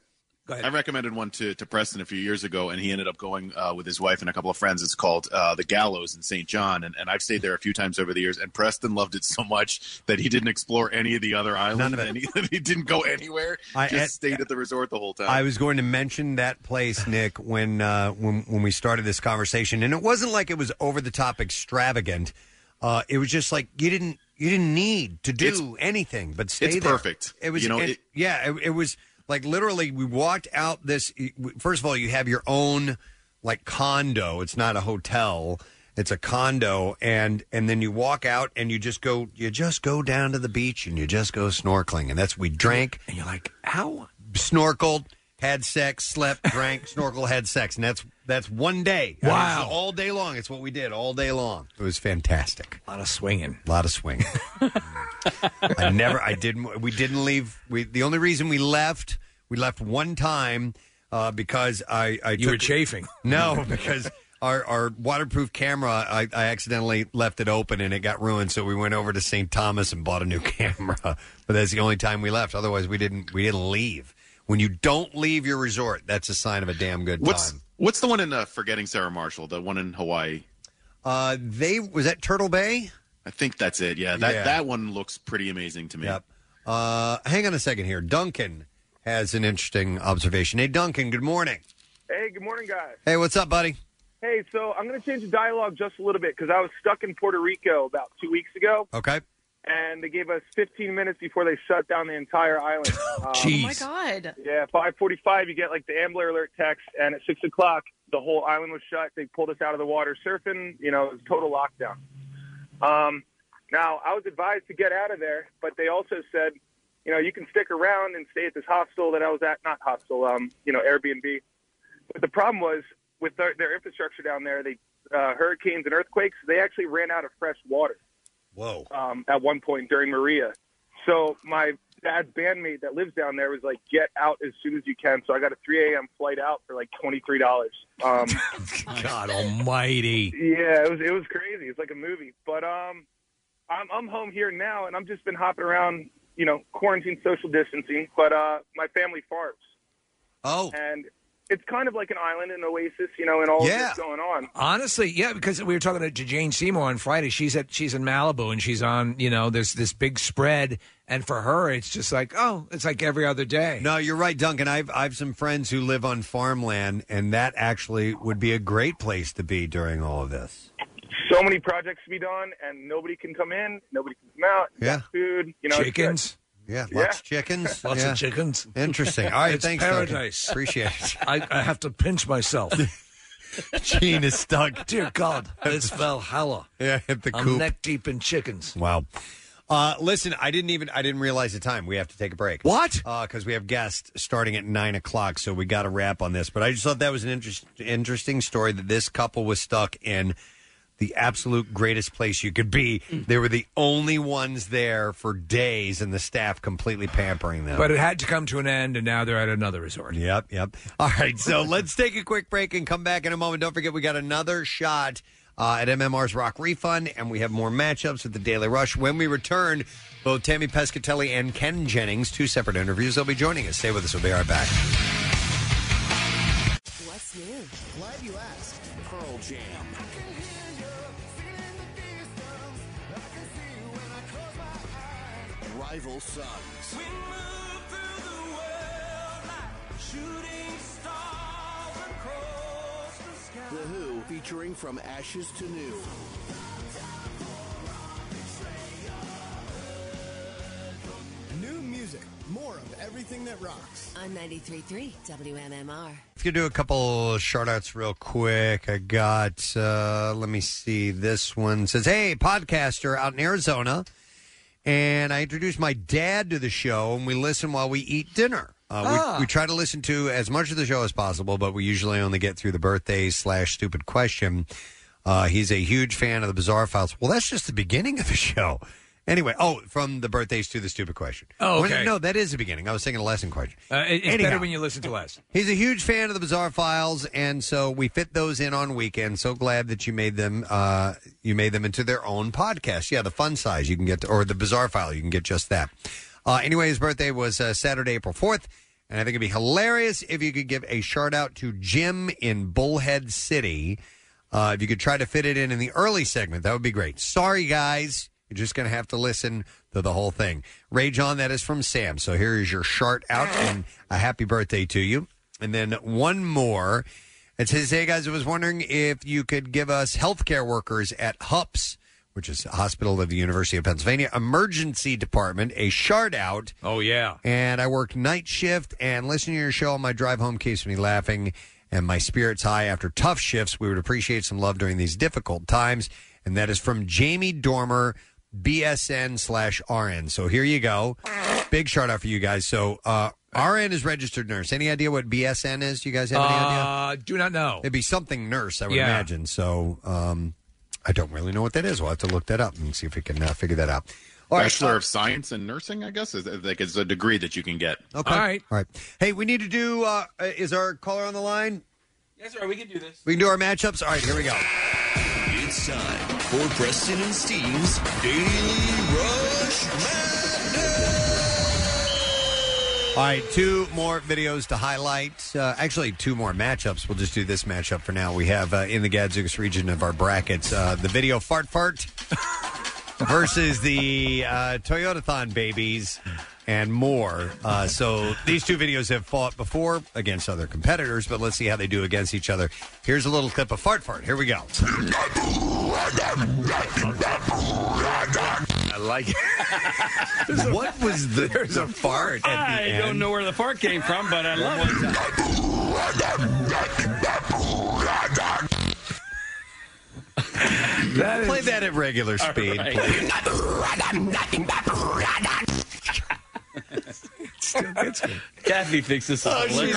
I recommended one to Preston a few years ago, and he ended up going with his wife and a couple of friends. It's called The Gallows in St. John, and I've stayed there a few times over the years, and Preston loved it so much that he didn't explore any of the other islands, and he didn't go anywhere, just stayed at the resort the whole time.
I was going to mention that place, Nick, when we started this conversation, and it wasn't like it was over-the-top extravagant. It was just like you didn't need to do anything but stay there.
It's perfect.
It was, it was like literally we walked out this. First of all, you have your own like condo. It's not a hotel. It's a condo, and then you walk out and you just go down to the beach and you just go snorkeling, and that's we drank
and you're like, how
snorkeled. Had sex, slept, drank, snorkel, had sex, and that's one day.
Wow,
all day long. It's what we did all day long. It was fantastic.
A lot of swinging.
We didn't leave. The only reason we left one time because
you were chafing.
No, because our waterproof camera, I accidentally left it open and it got ruined. So we went over to St. Thomas and bought a new camera. But that's the only time we left. Otherwise, we didn't leave. When you don't leave your resort, that's a sign of a damn good time.
What's the one in Forgetting Sarah Marshall? The one in Hawaii?
Was that Turtle Bay?
I think that's it. Yeah, that one looks pretty amazing to me.
Yep. Hang on a second here. Duncan has an interesting observation. Hey, Duncan, good morning.
Hey, good morning, guys.
Hey, what's up, buddy?
Hey, so I'm going to change the dialogue just a little bit because I was stuck in Puerto Rico about 2 weeks ago.
Okay.
And they gave us 15 minutes before they shut down the entire island.
Oh, my God.
Yeah, 5:45, you get like the Ambler Alert text, and at 6 o'clock, the whole island was shut. They pulled us out of the water surfing. It was total lockdown. Now, I was advised to get out of there, but they also said, you can stick around and stay at this hostel that I was at. Not hostel, Airbnb. But the problem was, with their infrastructure down there, they hurricanes and earthquakes, they actually ran out of fresh water.
Whoa.
At one point during Maria. So my dad's bandmate that lives down there was like, get out as soon as you can. So I got a 3 a.m. flight out for like $23.
God almighty.
Yeah, it was crazy. It's like a movie. But I'm home here now, and I've just been hopping around, quarantine, social distancing. But my family farms.
Oh.
And it's kind of like an island, an oasis, and all of this going on.
Honestly, yeah, because we were talking to Jane Seymour on Friday. She's in Malibu, and she's on, there's this big spread, and for her, it's just like, it's like every other day.
No, you're right, Duncan. I've some friends who live on farmland, and that actually would be a great place to be during all of this.
So many projects to be done, and nobody can come in, nobody can come out.
Yeah.
Food,
chickens.
Yeah, lots of chickens.
Lots of chickens.
Interesting. All right,
it's
thanks,
paradise.
Duncan. Appreciate it.
I have to pinch myself.
Gene is stuck.
Dear God, it's Valhalla.
Yeah, hit the
I'm
coop.
neck deep in chickens.
Wow. Listen, I didn't realize the time. We have to take a break.
What?
Because we have guests starting at 9 o'clock, so we got to wrap on this. But I just thought that was an interesting story that this couple was stuck in the absolute greatest place you could be. They were the only ones there for days, and the staff completely pampering them.
But it had to come to an end, and now they're at another resort.
Yep. All right, so let's take a quick break and come back in a moment. Don't forget, we got another shot at MMR's Rock Refund, and we have more matchups with the Daily Rush. When we return, both Tammy Pescatelli and Ken Jennings, 2 separate interviews, they'll be joining us. Stay with us. We'll be right back.
What's new? Glad you asked. Pearl Jam. Rival Sons. We move through the world like shooting stars across the sky. The Who featuring From Ashes to New. New music. More of everything that rocks. On 93.3 WMMR.
Let's do a couple shout-outs real quick. I got, let me see, this one says, hey, podcaster out in Arizona. And I introduced my dad to the show, and we listen while we eat dinner. We try to listen to as much of the show as possible, but we usually only get through the birthday/stupid question. He's a huge fan of the Bizarre Files. Well, that's just the beginning of the show. Anyway, from the birthdays to the stupid question.
Oh, okay.
No, that is the beginning. I was thinking a lesson question.
It's better when you listen to less.
He's a huge fan of the Bizarre Files, and so we fit those in on weekends. So glad that you made them. You made them into their own podcast. Yeah, the fun size you can get, or the Bizarre File, you can get just that. Anyway, his birthday was Saturday, April 4th, and I think it'd be hilarious if you could give a shout out to Jim in Bullhead City. If you could try to fit it in the early segment, that would be great. Sorry, guys. You're just going to have to listen to the whole thing. Rage On, that is from Sam. So here is your shout out and a happy birthday to you. And then one more. It says, hey, guys, I was wondering if you could give us healthcare workers at HUPS, which is a hospital of the University of Pennsylvania, emergency department, a shout out.
Oh, yeah.
And I worked night shift, and listening to your show on my drive home keeps me laughing and my spirits high after tough shifts. We would appreciate some love during these difficult times. And that is from Jamie Dormer, BSN/RN. So here you go. Big shout out for you guys. So RN is registered nurse. Any idea what BSN is? Do you guys have any idea?
Do not know.
It'd be something nurse, I would imagine. So I don't really know what that is. We'll have to look that up and see if we can figure that out. All
Bachelor of Science in Nursing, I guess, is like it's a degree that you can get.
Okay. All right. Hey, we need to do. Is our caller on the line?
Yes, sir. We can do this.
We can do our matchups. All right, here we go.
It's time for Preston and Steve's Daily Rush Madness.
right, 2 more videos to highlight. Actually, 2 more matchups. We'll just do this matchup for now. We have in the Gadzooks region of our brackets the video Fart versus the Toyotathon babies and more. So these 2 videos have fought before against other competitors, but let's see how they do against each other. Here's a little clip of Fart. Here we go.
I like it.
What was there's a fart at the
end? I don't know where the fart came from, but I love
it. Play that at regular speed, please.
Still gets me.
Kathy thinks this is hilarious.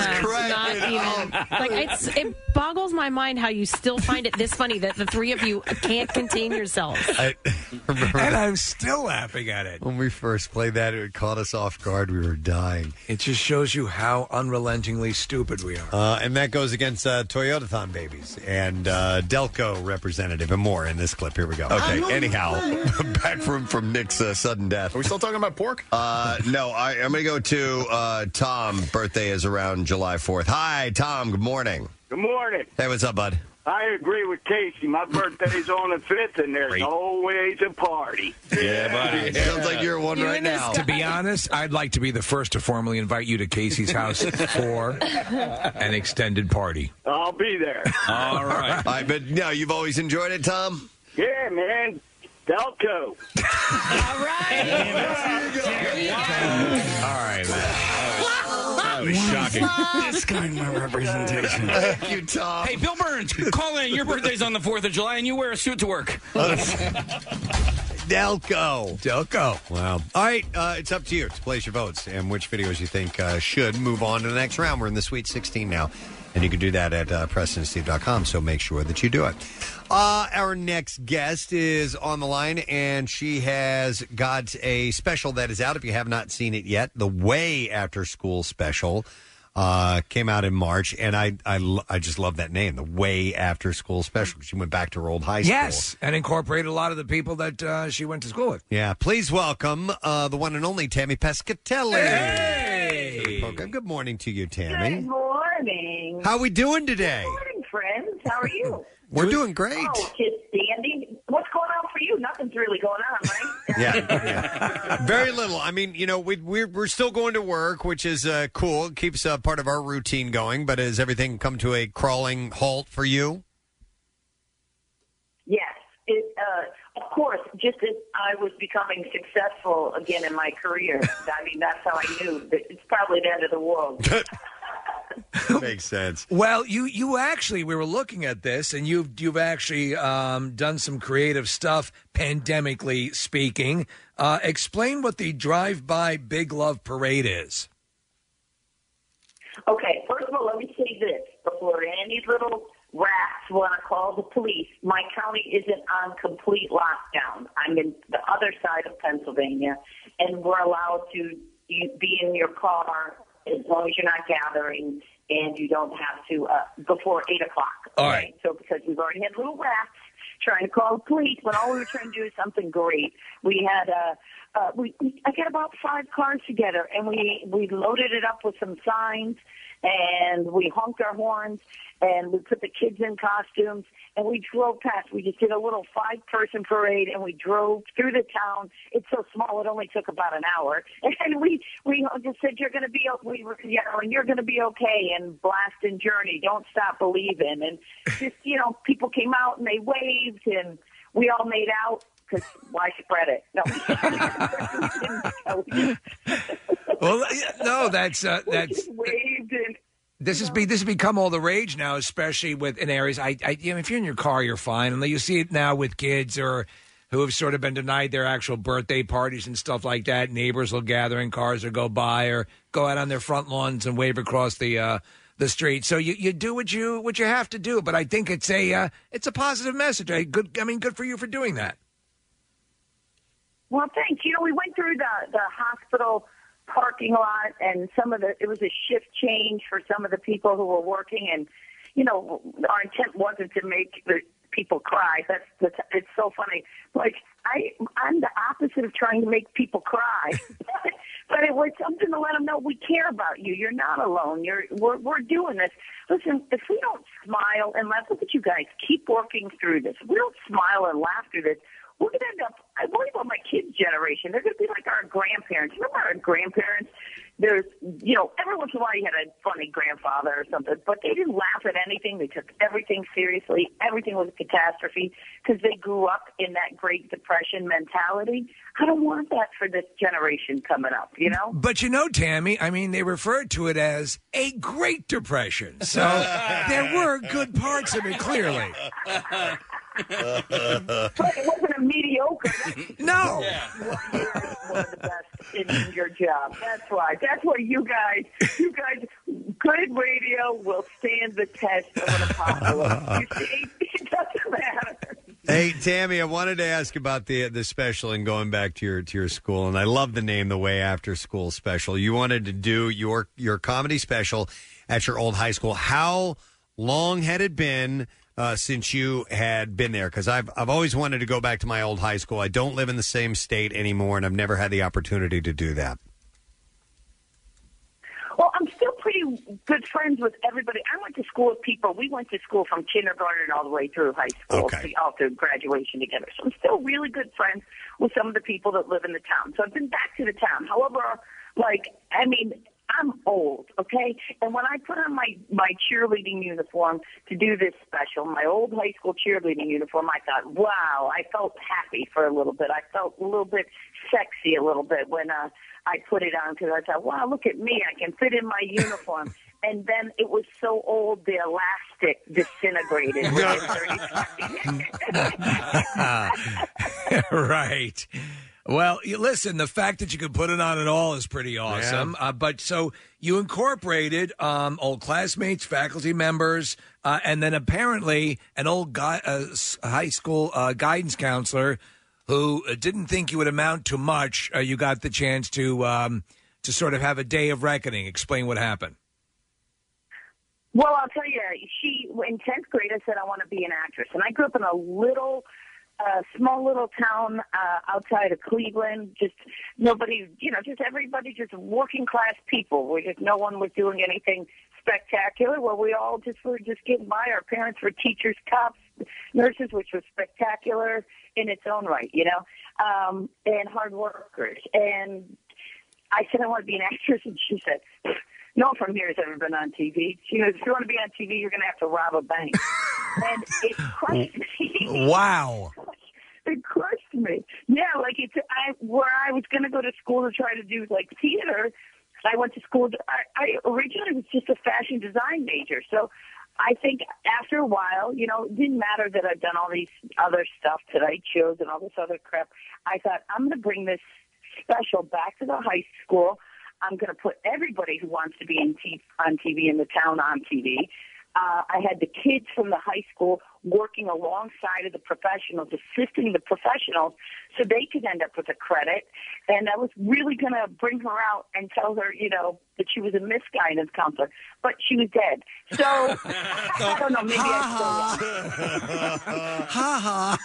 It boggles my mind how you still find it this funny that the 3 of you can't contain yourselves.
And I'm still laughing at it.
When we first played that, it caught us off guard. We were dying.
It just shows you how unrelentingly stupid we are.
And that goes against Toyotathon babies and Delco representative and more in this clip. Here we go.
Okay, anyhow, back from Nick's sudden death.
Are we still talking about pork?
No, I'm going to go to Tom. Birthday is around July 4th. Hi, Tom. Good morning.
Good morning.
Hey, what's up, bud?
I agree with Casey. My birthday's on the 5th, and there's always a party.
Yeah, buddy. Sounds like you're one right now.
To be honest, I'd like to be the first to formally invite you to Casey's house for an extended party.
I'll be there.
All right. But no, you've always enjoyed it, Tom?
Yeah, man. Delco.
All right.
All right, man.
That was shocking.
This kind of representation. Thank you, Tom.
Hey, Bill Burns, call in. Your birthday's on the 4th of July, and you wear a suit to work.
Delco. Wow. All right, it's up to you to place your votes and which videos you think should move on to the next round. We're in the Sweet 16 now, and you can do that at PrestonandSteve.com, so make sure that you do it. Our next guest is on the line, and she has got a special that is out. If you have not seen it yet, the Way After School special came out in March, and I just love that name, the Way After School special. She went back to her old high school.
Yes, and incorporated a lot of the people that she went to school with.
Yeah, please welcome the one and only Tammy Pescatelli.
Hey!
Good morning to you, Tammy.
Good morning.
How are we doing today?
Good morning, friends. How are you?
We're doing great.
Oh, just standing. What's going on for you? Nothing's really going on, right?
Yeah. Very little. I mean, you know, we're still going to work, which is cool. It keeps part of our routine going. But has everything come to a crawling halt for you?
Yes. Of course, just as I was becoming successful again in my career, I mean, that's how I knew that it's probably the end of the world.
Makes sense.
Well, you actually, we were looking at this, and you've actually done some creative stuff, pandemically speaking. Explain what the Drive-By Big Love Parade is.
Okay, first of all, let me say this. Before any little rats want to call the police, my county isn't on complete lockdown. I'm in the other side of Pennsylvania, and we're allowed to be in your car as long as you're not gathering, and you don't have to before 8 o'clock.
All right.
So because we've already had little rats trying to call the police when all we were trying to do is something great. We had I got about 5 cars together, and we loaded it up with some signs, and we honked our horns, and we put the kids in costumes, and we drove past. We just did a little 5-person parade, and we drove through the town. It's so small, it only took about an hour. And we just said, you're going to be and you're going to be okay, and blast and journey, don't stop believing. And just, people came out, and they waved, and we all made out. Because why spread it? No.
Well, no, that's
waved and.
This has become all the rage now, especially in areas. If you're in your car, you're fine. And you see it now with kids or who have sort of been denied their actual birthday parties and stuff like that. Neighbors will gather in cars or go by or go out on their front lawns and wave across the street. So you do what you have to do. But I think it's a positive message. Good for you for doing that.
Well, thanks. We went through the hospital parking lot, and it was a shift change for some of the people who were working, and our intent wasn't to make the people cry. It's so funny. Like I'm the opposite of trying to make people cry. But it was something to let them know we care about you. You're not alone. We're doing this. Listen, if we don't smile and laugh, look at you guys. Keep working through this. If we don't smile and laugh through this, we're going to end up, I worry about my kids' generation. They're going to be like our grandparents. Remember our grandparents? There's, every once in a while you had a funny grandfather or something, but they didn't laugh at anything. They took everything seriously. Everything was a catastrophe because they grew up in that Great Depression mentality. I don't want that for this generation coming up,
But Tammy, I mean, they referred to it as a Great Depression. So there were good parts of it, clearly.
But it wasn't a mediocre.
No.
You're one of the best in your job. That's why. That's why you guys, good radio will stand the test of an apocalypse. You see, it doesn't matter.
Hey, Tammy, I wanted to ask about the special and going back to your school, and I love the name, the Way After School Special. You wanted to do your comedy special at your old high school. How long had it been since you had been there? Because I've always wanted to go back to my old high school. I don't live in the same state anymore, and I've never had the opportunity to do that.
Well, I'm still pretty good friends with everybody. I went to school with people. We went to school from kindergarten all the way through high school, all through graduation together. So I'm still really good friends with some of the people that live in the town. So I've been back to the town. However, I'm old, okay? And when I put on my cheerleading uniform to do this special, my old high school cheerleading uniform, I thought, wow, I felt happy for a little bit. I felt a little bit sexy a little bit when I put it on because I thought, wow, look at me. I can fit in my uniform. And then it was so old, the elastic disintegrated.
Right. Well, listen, the fact that you could put it on at all is pretty awesome. Yeah. But so you incorporated old classmates, faculty members, and then apparently an old high school guidance counselor who didn't think you would amount to much. You got the chance to sort of have a day of reckoning. Explain what happened.
Well, I'll tell you, in 10th grade, I said I want to be an actress. And I grew up in a small little town outside of Cleveland. Just nobody, just everybody, just working class people. No one was doing anything spectacular. Well, we all were just getting by. Our parents were teachers, cops, nurses, which was spectacular in its own right, and hard workers. And I said I want to be an actress, and she said, no one from here has ever been on TV. She goes, if you want to be on TV, you're going to have to rob a bank. And it crushed me.
Wow.
It crushed me. Yeah, where I was going to go to school to try to do theater, I went to school. I originally was just a fashion design major. So I think after a while, it didn't matter that I'd done all these other stuff, Tonight Shows and all this other crap. I thought, I'm going to bring this special back to the high school. I'm going to put everybody who wants to be on TV in the town on TV. I had the kids from the high school working alongside of the professionals, assisting the professionals so they could end up with a credit. And I was really going to bring her out and tell her, that she was a misguidance counselor. But she was dead. So, I don't know, maybe
I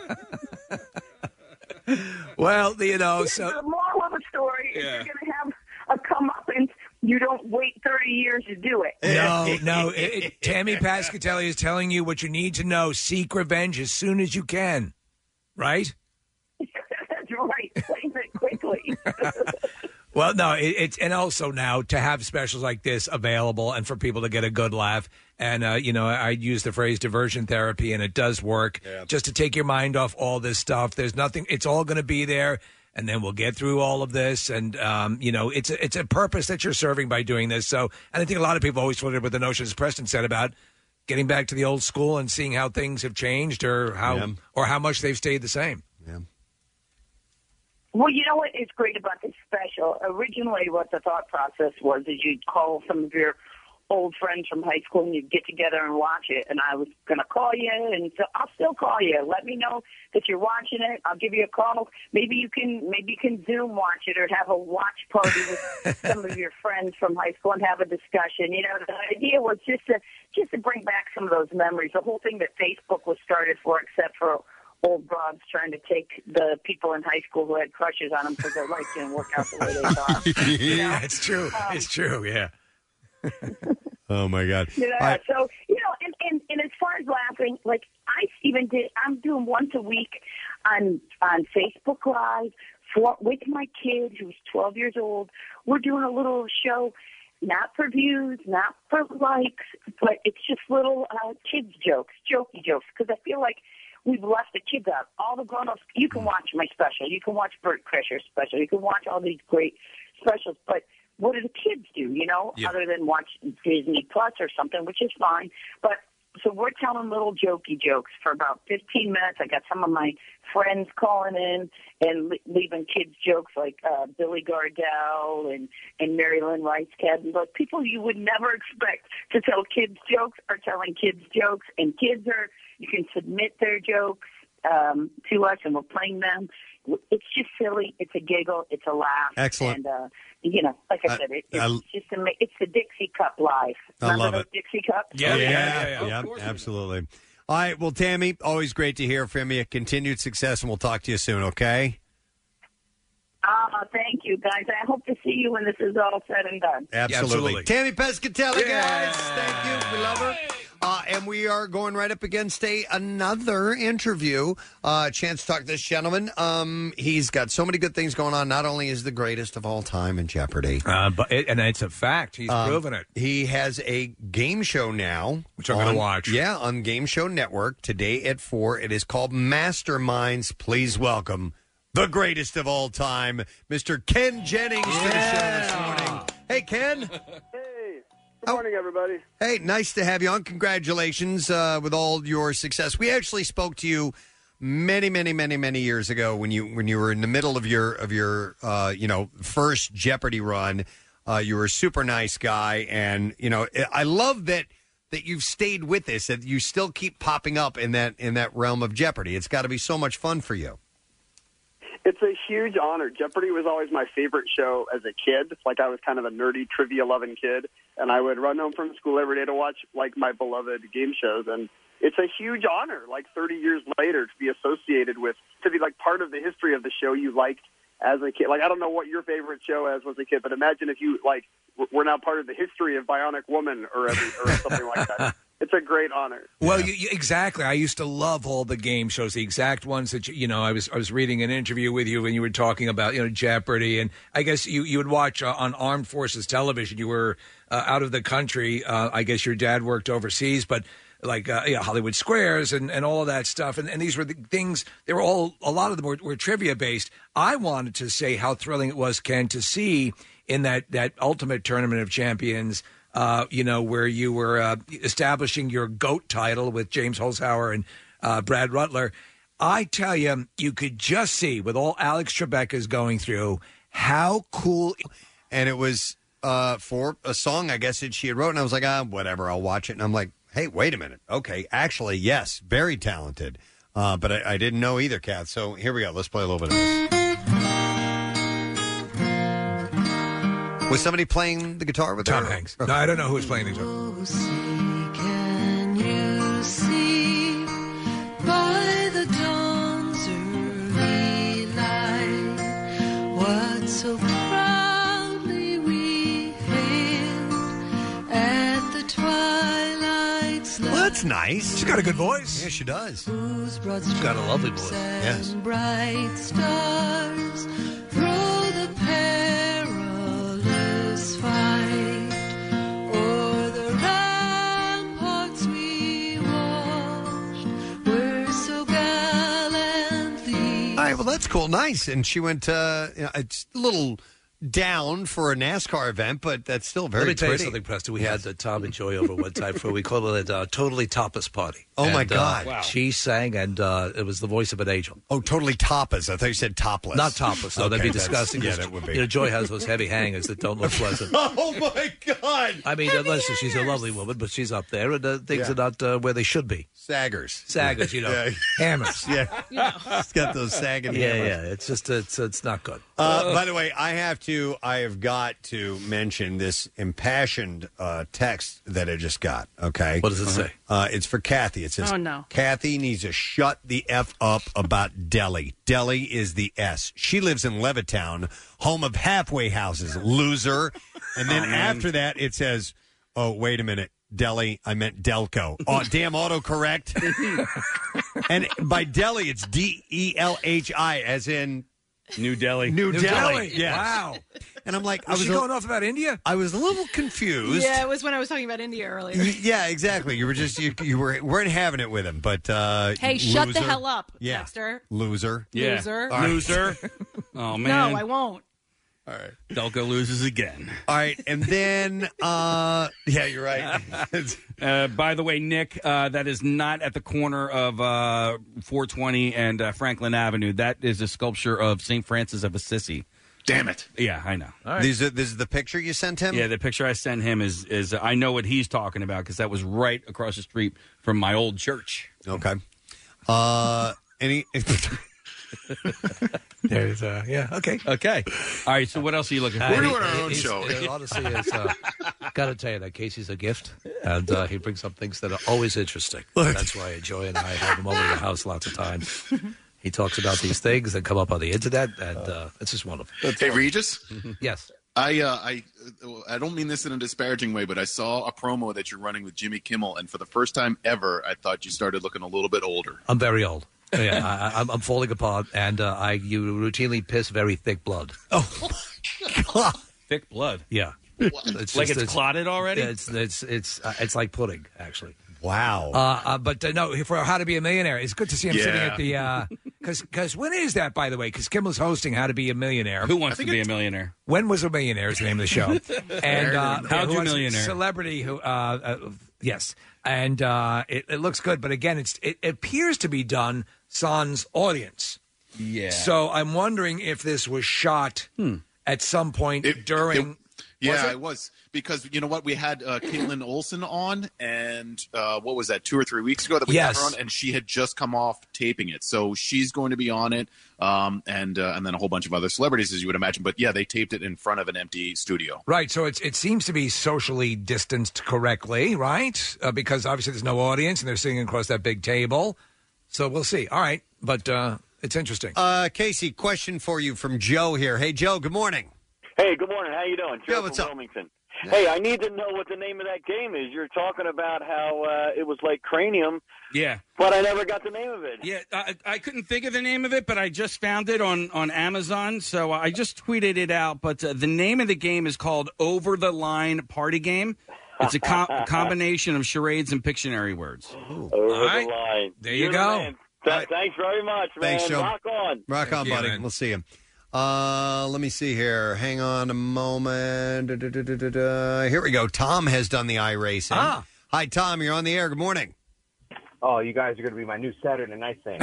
Well, so...
The moral of the story is you're going to have a comeuppance. You don't wait 30 years to do it.
No. Tammy Pascatelli is telling you what you need to know. Seek revenge as soon as you can. Right?
That's right. Claim it quickly.
Well, no, it's and also now to have specials like this available and for people to get a good laugh. And, I use the phrase diversion therapy, and it does work. Yeah. Just to take your mind off all this stuff. There's nothing. It's all going to be there. And then we'll get through all of this. And, it's a purpose that you're serving by doing this. So, and I think a lot of people always wondered what the notion, as Preston said, about getting back to the old school and seeing how things have changed or how much they've stayed the same.
Yeah.
Well, you know what is great about this special? Originally, what the thought process was is you'd call some of your old friends from high school and you'd get together and watch it. And I was going to call you, and so I'll still call you. Let me know that you're watching it. I'll give you a call. Maybe you can Zoom watch it or have a watch party with some of your friends from high school and have a discussion. The idea was just to bring back some of those memories. The whole thing that Facebook was started for, except for old broads trying to take the people in high school who had crushes on them because their life didn't work out the way they thought.
Yeah, it's true. It's true. Yeah.
Oh my God.
So and as far as laughing, like I'm doing once a week on Facebook Live with my kid who's 12 years old. We're doing a little show, not for views, not for likes, but it's just little kids jokes, jokey jokes, because I feel like we've left the kids out. All the grown-ups, you can watch my special, you can watch Bert Kreischer's special, you can watch all these great specials, but what do the kids do, other than watch Disney Plus or something, which is fine. But so we're telling little jokey jokes for about 15 minutes. I got some of my friends calling in and leaving kids jokes like Billy Gardell and Mary Lynn Rice-Cadden. Like people you would never expect to tell kids jokes are telling kids jokes. And you can submit their jokes to us, and we're playing them. It's just silly. It's a giggle. It's a laugh.
Excellent.
And, like I said, it's the Dixie Cup Live. Remember
I love
those
it.
Dixie Cups?
Yeah, absolutely. All right, well, Tammy, always great to hear from you. Continued success, and we'll talk to you soon, okay?
Thank you, guys. I hope to see you when this is all said and done.
Absolutely. Tammy Pescatelli, guys. Thank you. We love her. And we are going right up against another interview. Chance to talk to this gentleman. He's got so many good things going on. Not only is the greatest of all time in Jeopardy,
and it's a fact. He's proven it.
He has a game show now,
which I'm going to watch.
Yeah, on Game Show Network today at 4. It is called Masterminds. Please welcome the greatest of all time, Mr. Ken Jennings, to the show this morning. Hey, Ken.
Good morning, everybody.
Hey, nice to have you on. Congratulations with all your success. We actually spoke to you many years ago when you were in the middle of your first Jeopardy run. You were a super nice guy, and I love that you've stayed with this, that you still keep popping up in that realm of Jeopardy. It's got to be so much fun for you.
It's a huge honor. Jeopardy was always my favorite show as a kid. Like I was kind of a nerdy, trivia-loving kid, and I would run home from school every day to watch like my beloved game shows. And it's a huge honor, like 30 years later, to be associated with, to be like part of the history of the show you liked as a kid. Like I don't know what your favorite show as was a kid, but imagine if you like were now part of the history of Bionic Woman or something like that. It's a great honor.
Well, exactly. I used to love all the game shows, the exact ones that I was reading an interview with you when you were talking about Jeopardy, and I guess you would watch on Armed Forces Television. You were out of the country. I guess your dad worked overseas, but like Hollywood Squares and all of that stuff. And these were the things. They were all, a lot of them were trivia based. I wanted to say how thrilling it was, Ken, to see in that ultimate Tournament of Champions. Where you were establishing your GOAT title with James Holzhauer and Brad Ruttler. I tell you, you could just see, with all Alex Trebek is going through, how cool.
And it was for a song, I guess, that she had wrote, and I was like, whatever, I'll watch it. And I'm like, hey, wait a minute. Okay, actually, yes, very talented. But I didn't know either, Kath. So here we go. Let's play a little bit of this. Was somebody playing the guitar with
Tom
her?
Hanks. No, I don't know who was playing the guitar.
Can you see by the dawn's early light what so proudly we hailed at the twilight's light?
Well, that's nice.
She's got a good voice.
Yeah, she does.
She's
got a lovely voice.
Yes.
Bright stars through the perilous fight, o'er the ramparts we watched were so gallantly.
All right, well, that's cool. Nice. And she went, it's a little down for a NASCAR event, but that's still very
Let me tell
pretty.
you something, Preston. We had Tom and Joy over one time for, we called it a Totally Topless Party.
Oh, my God.
Wow. She sang, and it was the voice of an angel.
Oh, totally topless. I thought you said topless.
Not topless, no.
Okay,
That'd be
that's-
disgusting.
Yeah, that would be.
Joy has those heavy hangers that don't look pleasant.
Oh, my God.
I mean, listen, she's a lovely woman, but she's up there, and things are not where they should be.
Saggers.
Saggers,
Yeah.
Hammers.
Yeah. It's got those sagging hammers.
Yeah. It's just, it's not good.
By the way, I have have got to mention this impassioned text that I just got. Okay,
What does it say?
It's for Kathy. It says,
Oh, no.
Kathy needs to shut the F up about Delhi. Delhi is the S. She lives in Levittown, home of halfway houses. Loser. And then after that, it says, oh, wait a minute. Delhi, I meant Delco. Oh, damn autocorrect. And by Delhi, it's Delhi, as in
New Delhi.
New Delhi. Yes.
Wow.
And I'm like,
Was she going off about India?
I was a little confused.
Yeah, it was when I was talking about India earlier.
Yeah, exactly. You were just you weren't having it with him, but
Hey, shut the
loser.
hell up,
Yeah.
Dexter.
Loser.
Yeah.
Loser.
All right.
Loser. Oh, man.
No, I won't.
All right.
Delco loses again.
All right, and then yeah, you're right.
By the way, Nick, that is not at the corner of 420 and Franklin Avenue. That is a sculpture of St. Francis of Assisi.
Damn it.
Yeah, I know.
This is the picture you sent him?
Yeah, the picture I sent him is I know what he's talking about because that was right across the street from my old church.
Okay. Any
There's yeah, okay.
Okay. All right, so what else are you looking for?
We're doing our own show.
Honestly, it's got to tell you that Casey's a gift, and he brings up things that are always interesting. That's why Joy and I have him over to the house lots of times. He talks about these things that come up on the internet, and it's just wonderful.
Hey, Regis?
Yes.
I don't mean this in a disparaging way, but I saw a promo that you're running with Jimmy Kimmel, and for the first time ever, I thought you started looking a little bit older.
I'm very old. Yeah, I'm falling apart, and you routinely piss very thick blood.
Oh, God.
Thick blood?
Yeah.
It's clotted already?
It's like pudding, actually.
Wow.
But no, for How to Be a Millionaire, it's good to see him sitting at the. Because when is that, by the way? Because Kimmel's hosting How to Be a Millionaire.
Who wants to be a millionaire?
When Was a Millionaire is the name of the show. And
How to Millionaire?
Celebrity who. Yes. And it looks good, but again, it appears to be done sans audience.
Yeah.
So I'm wondering if this was shot at some point during.
It was. Because, you know what, we had Caitlin Olsen on, and what was that, 2 or 3 weeks ago that we had her on, and she had just come off taping it. So she's going to be on it, and then a whole bunch of other celebrities, as you would imagine. But, yeah, they taped it in front of an empty studio.
Right, so it seems to be socially distanced correctly, right? Because obviously there's no audience, and they're sitting across that big table. So we'll see. All right, but it's interesting.
Casey, question for you from Joe here. Hey, Joe, good morning.
Hey, good morning. How you doing? Joe
what's
from
up?
Wilmington. Hey, I need to know what the name of that game is. You're talking about how it was like Cranium.
Yeah.
But I never got the name of it.
Yeah, I couldn't think of the name of it, but I just found it on Amazon, so I just tweeted it out. But the name of the game is called Over the Line Party Game. It's a combination of charades and Pictionary words.
Over the line.
There you go.
Man. Thanks very much, man.
Thanks, Joe.
Rock on.
Rock on, buddy.
man.
We'll see you. Let me see here. Hang on a moment. Here we go. Tom has done the iRacing. Hi, Tom. You're on the air. Good morning.
Oh, you guys are going to be my new Saturday night thing.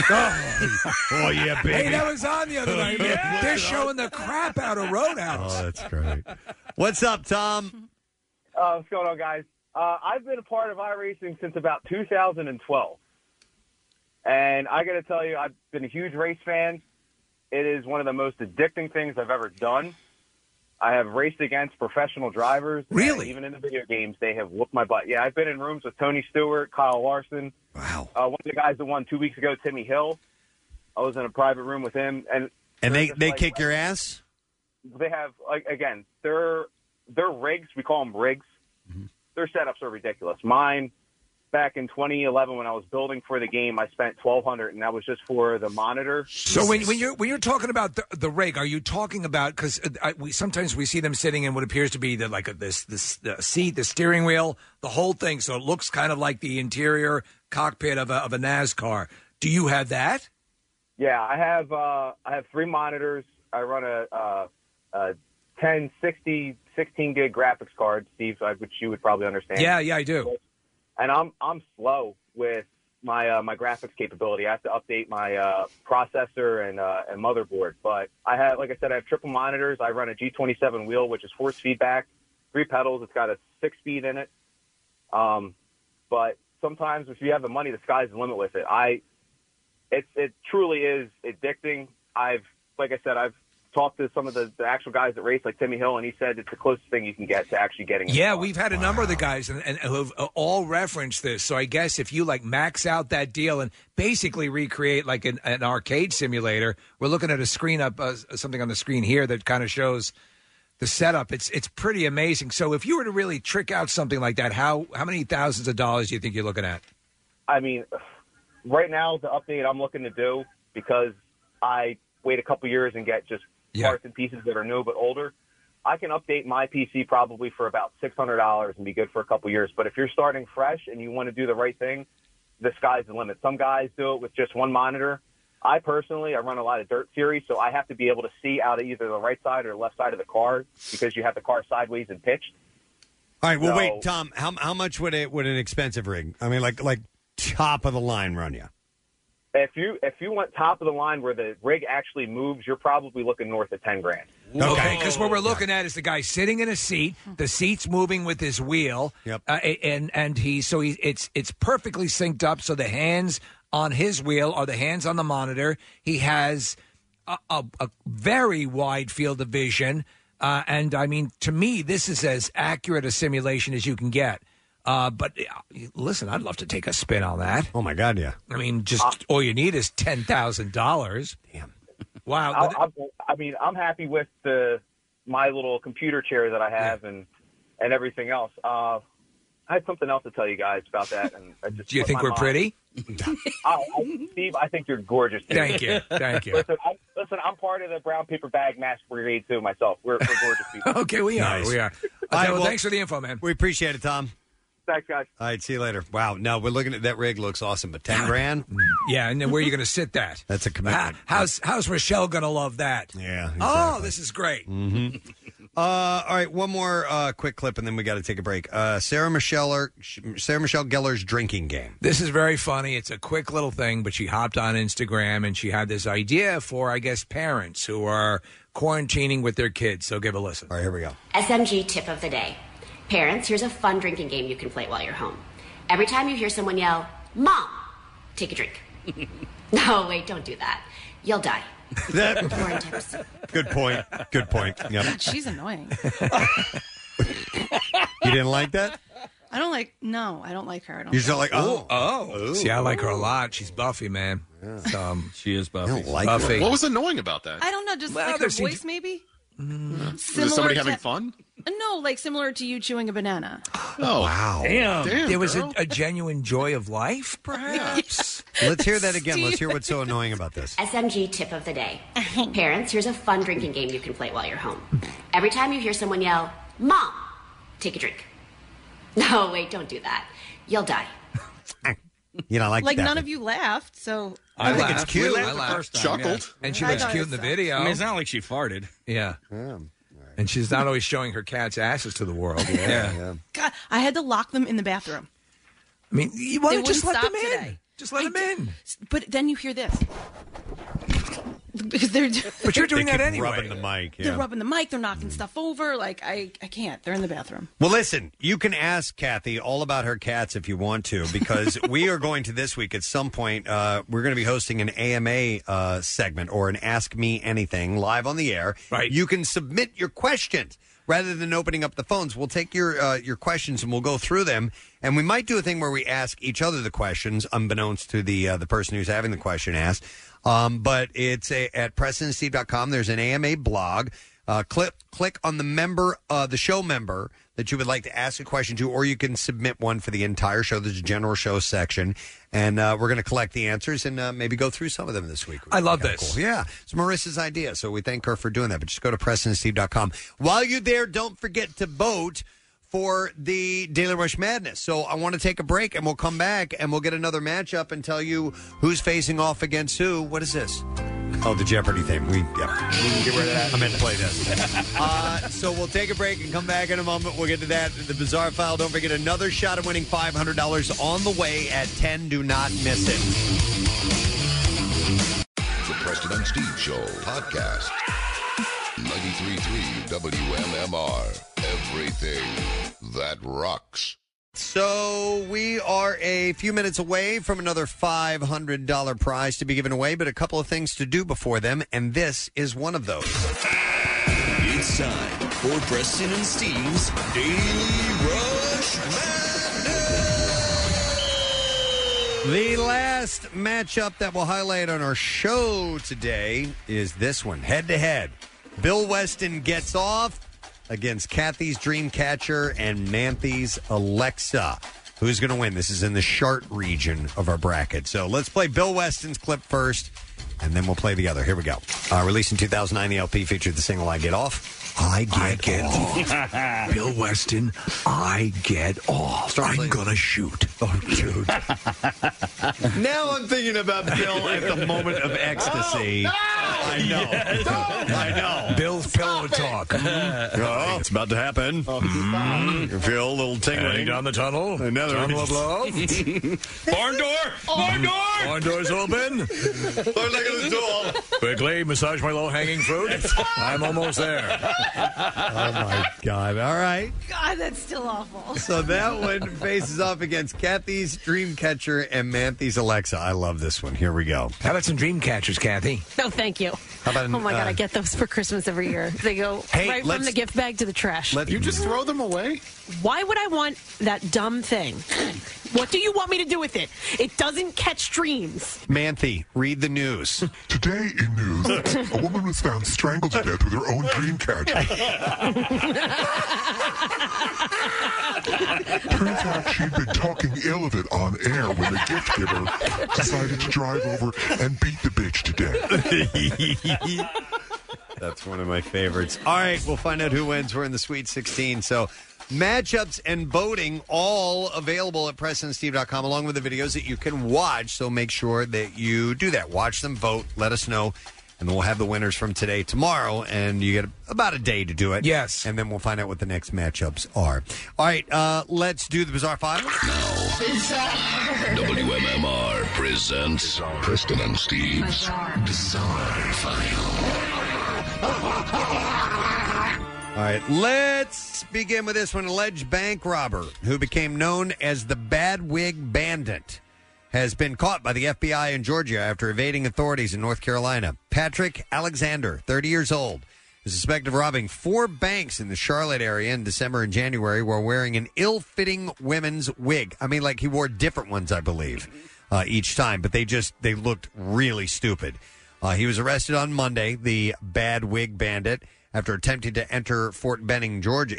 Oh, yeah, baby.
Hey, that was on the other night.
Yeah.
They're showing the crap out of Roadhouse.
Oh, that's great. What's up, Tom?
What's going on, guys? I've been a part of iRacing since about 2012. And I got to tell you, I've been a huge race fan. It is one of the most addicting things I've ever done. I have raced against professional drivers.
Really?
Even in the video games, they have whooped my butt. Yeah, I've been in rooms with Tony Stewart, Kyle Larson.
Wow.
One of the guys that won 2 weeks ago, Timmy Hill. I was in a private room with him. And
they kick your ass?
They have, again, their rigs, we call them rigs.
Mm-hmm.
Their setups are ridiculous. Mine, back in 2011 when I was building for the game, I spent $1,200, and that was just for the monitor.
So when you're talking about the rig, are you talking about, because sometimes we see them sitting in what appears to be this seat, the steering wheel, the whole thing, so it looks kind of like the interior cockpit of a NASCAR. Do you have that?
Yeah, I have 3 monitors. I run a 1060 16 gig graphics card, Steve, which you would probably understand.
Yeah, I do.
And I'm slow with my my graphics capability. I have to update my processor and motherboard. But I have, like I said, I have triple monitors. I run a G27 wheel, which is force feedback, 3 pedals. It's got a 6-speed in it. But sometimes if you have the money, the sky's the limit with it. It truly is addicting. Like I said, I've talked to some of the actual guys that race, like Timmy Hill, and he said it's the closest thing you can get to actually getting.
Yeah, we've had a number of the guys and who have all referenced this. So I guess if you like max out that deal and basically recreate like an arcade simulator, we're looking at a screen up, something on the screen here that kind of shows the setup. It's pretty amazing. So if you were to really trick out something like that, how many thousands of dollars do you think you're looking at?
I mean, right now the update I'm looking to do, because I wait a couple years and get just parts and pieces that are new but older, I can update my PC probably for about $600 and be good for a couple years. But if you're starting fresh and you want to do the right thing, the sky's the limit. Some guys do it with just one monitor. I run a lot of dirt series, so I have to be able to see out of either the right side or the left side of the car because you have the car sideways and pitched.
All right, well, wait, Tom, how much would an expensive rig, I mean, like top of the line run you?
If you went top of the line where the rig actually moves, you're probably looking north of $10,000.
Okay, because what we're looking at is the guy sitting in a seat, the seat's moving with his wheel, and it's perfectly synced up. So the hands on his wheel are the hands on the monitor. He has a very wide field of vision, and I mean, to me, this is as accurate a simulation as you can get. But listen, I'd love to take a spin on that.
Oh my God, yeah!
I mean, just all you need is $10,000.
Damn!
Wow.
I'm happy with my little computer chair that I have and everything else. I had something else to tell you guys about that. And
do you think we're pretty?
Steve, I think you're gorgeous. Too.
Thank you.
Listen, I'm part of the brown paper bag mask brigade too myself. We're gorgeous people.
Okay, we are.
Nice.
We are. Okay, well, thanks for the info, man.
We appreciate it, Tom.
Thanks, guys.
All right, see you later. Wow, no, we're looking at that rig. Looks awesome, but $10,000.
Yeah, and then where are you going to sit that?
That's a commitment.
How's Rochelle going to love that?
Yeah. Exactly.
Oh, this is great.
Mm-hmm. All right, one more quick clip, and then we got to take a break. Sarah Michelle Gellar's drinking game.
This is very funny. It's a quick little thing, but she hopped on Instagram and she had this idea for, I guess, parents who are quarantining with their kids. So give a listen.
All right, here we go.
SMG tip of the day. Parents, here's a fun drinking game you can play while you're home. Every time you hear someone yell, "Mom," take a drink. No, wait, don't do that. You'll die. More tips.
Good point. Good point. Yep.
God, she's annoying.
You didn't like that?
I don't like her. I don't
You're just like, oh.
See, I like her a lot. She's Buffy, man. Yeah.
She is Buffy.
I don't like
Buffy.
her.
What was annoying about that?
I don't know, just like her voice maybe?
Was it somebody having fun?
No, like similar to you chewing a banana.
Oh,
wow.
Damn, there was a genuine joy of life, perhaps.
Let's hear that again. Let's hear what's so annoying about this.
SMG tip of the day. Parents, here's a fun drinking game you can play while you're home. Every time you hear someone yell, "Mom," take a drink. No, wait, don't do that. You'll die.
You know, like that.
None of you laughed, so
I think it's cute.
I laughed.
Chuckled.
And she looks cute in the video.
I mean, it's not like she farted.
Yeah. And she's not always showing her cat's asses to the world.
Yeah.
God, I had to lock them in the bathroom.
I mean, you want to
They
just let
wouldn't
them
stop
in.
today.
Just let them in.
But then you hear this. Because they're
But you're doing
They
that
keep
anyway.
rubbing the mic.
they're rubbing the mic, they're knocking stuff over. Like I can't. They're in the bathroom.
Well, listen, you can ask Kathy all about her cats if you want to, because we are going to this week at some point, we're going to be hosting an AMA segment or an Ask Me Anything live on the air.
Right.
You can submit your questions. Rather than opening up the phones, we'll take your questions and we'll go through them. And we might do a thing where we ask each other the questions, unbeknownst to the person who's having the question asked. But it's at PrestonandSteve.com. There's an AMA blog. Click on the show member that you would like to ask a question to, or you can submit one for the entire show. There's a general show section, and we're going to collect the answers and maybe go through some of them this week.
I love this.
Cool. Yeah, it's Marissa's idea, so we thank her for doing that. But just go to PrestonandSteve.com. While you're there, don't forget to vote for the Daily Rush Madness. So I want to take a break, and we'll come back, and we'll get another matchup and tell you who's facing off against who. What is this? Oh, the Jeopardy thing. We can get rid of that. I meant to play this. So we'll take a break and come back in a moment. We'll get to that. The Bizarre File. Don't forget another shot at winning $500 on the way at 10. Do not miss it.
The Preston and Steve Show podcast. 93.3 WMMR. Everything that rocks.
So we are a few minutes away from another $500 prize to be given away, but a couple of things to do before them, and this is one of those.
It's time for Preston and Steve's Daily Rush Madness.
The last matchup that we'll highlight on our show today is this one, head-to-head. Bill Weston gets off against Kathy's Dreamcatcher and Manthy's Alexa. Who's going to win? This is in the Chart region of our bracket. So let's play Bill Weston's clip first, and then we'll play the other. Here we go. Released in 2009, the LP featured the single I Get Off. I get off.
Bill Weston, I get off. I'm going to shoot.
Oh, dude. Now I'm thinking about Bill at the moment of ecstasy.
No!
I know.
Yes.
I know.
Bill's pillow talk.
Oh, it's about to happen. You feel a little tingling.
Heading down the tunnel.
Another
tunnel of love.
Barn door! Barn door!
Barn door's open.
Look at the door.
Quickly, massage my low-hanging fruit. I'm almost there.
Oh, my God. All right.
God, that's still awful.
So that one faces off against Kathy's Dreamcatcher and Manthy's Alexa. I love this one. Here we go.
How about some Dreamcatchers, Kathy?
No, thank you.
How about
oh, my God, I get those for Christmas every year. They go right from the gift bag to the trash.
You just throw them away?
Why would I want that dumb thing? What do you want me to do with it? It doesn't catch dreams.
Manthy, read the news.
Today in news, a woman was found strangled to death with her own dream catcher. Turns out she'd been talking ill of it on air when the gift giver decided to drive over and beat the bitch to death.
That's one of my favorites. All right, we'll find out who wins. We're in the Sweet 16. So matchups and voting all available at PrestonandSteve.com along with the videos that you can watch. So make sure that you do that. Watch them, vote, let us know. And then we'll have the winners from today, tomorrow, and you get about a day to do it.
Yes.
And then we'll find out what the next matchups are. All right, let's do the Bizarre File.
WMMR presents Preston and Steve's Bizarre File.
All right, let's begin with this one. Alleged bank robber who became known as the Bad Wig Bandit has been caught by the FBI in Georgia after evading authorities in North Carolina. Patrick Alexander, 30 years old, is suspected of robbing 4 banks in the Charlotte area in December and January while wearing an ill-fitting women's wig. I mean, like he wore different ones, I believe, each time, but they looked really stupid. He was arrested on Monday, the Bad Wig Bandit, after attempting to enter Fort Benning, Georgia.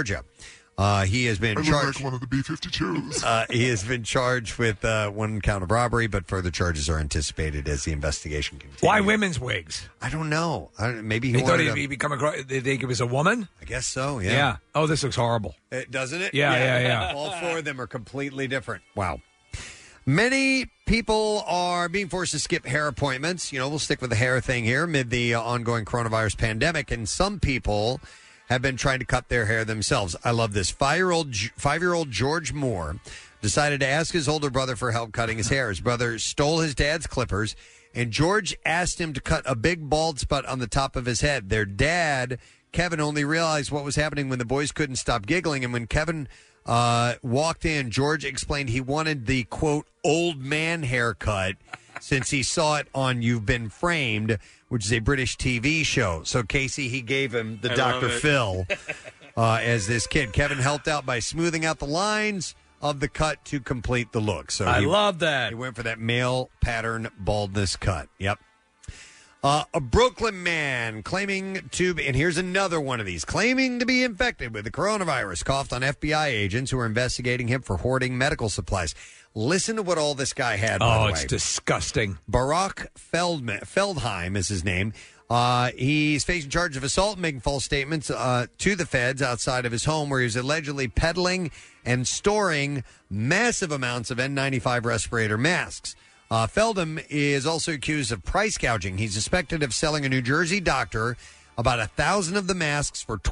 He has been charged.
Like one of the B-52s.
He has been charged with one count of robbery, but further charges are anticipated as the investigation continues.
Why women's wigs?
I don't know. Maybe
he thought he'd become they think it was a woman.
I guess so. Yeah.
Oh, this looks horrible.
Doesn't it?
Yeah.
All 4 of them are completely different. Wow. Many people are being forced to skip hair appointments. We'll stick with the hair thing here amid the ongoing coronavirus pandemic, and some people have been trying to cut their hair themselves. I love this. 5-year-old George Moore decided to ask his older brother for help cutting his hair. His brother stole his dad's clippers, and George asked him to cut a big bald spot on the top of his head. Their dad, Kevin, only realized what was happening when the boys couldn't stop giggling, and when Kevin walked in, George explained he wanted the, quote, old man haircut since he saw it on You've Been Framed, which is a British TV show. So, Casey, he gave him the Dr. Phil as this kid. Kevin helped out by smoothing out the lines of the cut to complete the look. So
I love that.
He went for that male pattern baldness cut. Yep. A Brooklyn man claiming to be, and here's another one of these, claiming to be infected with the coronavirus, coughed on FBI agents who are investigating him for hoarding medical supplies. Listen to what all this guy had, by the way.
It's disgusting.
Barack Feldheim is his name. He's facing charge of assault and making false statements to the feds outside of his home, where he was allegedly peddling and storing massive amounts of N95 respirator masks. Feldheim is also accused of price gouging. He's suspected of selling a New Jersey doctor about 1,000 of the masks for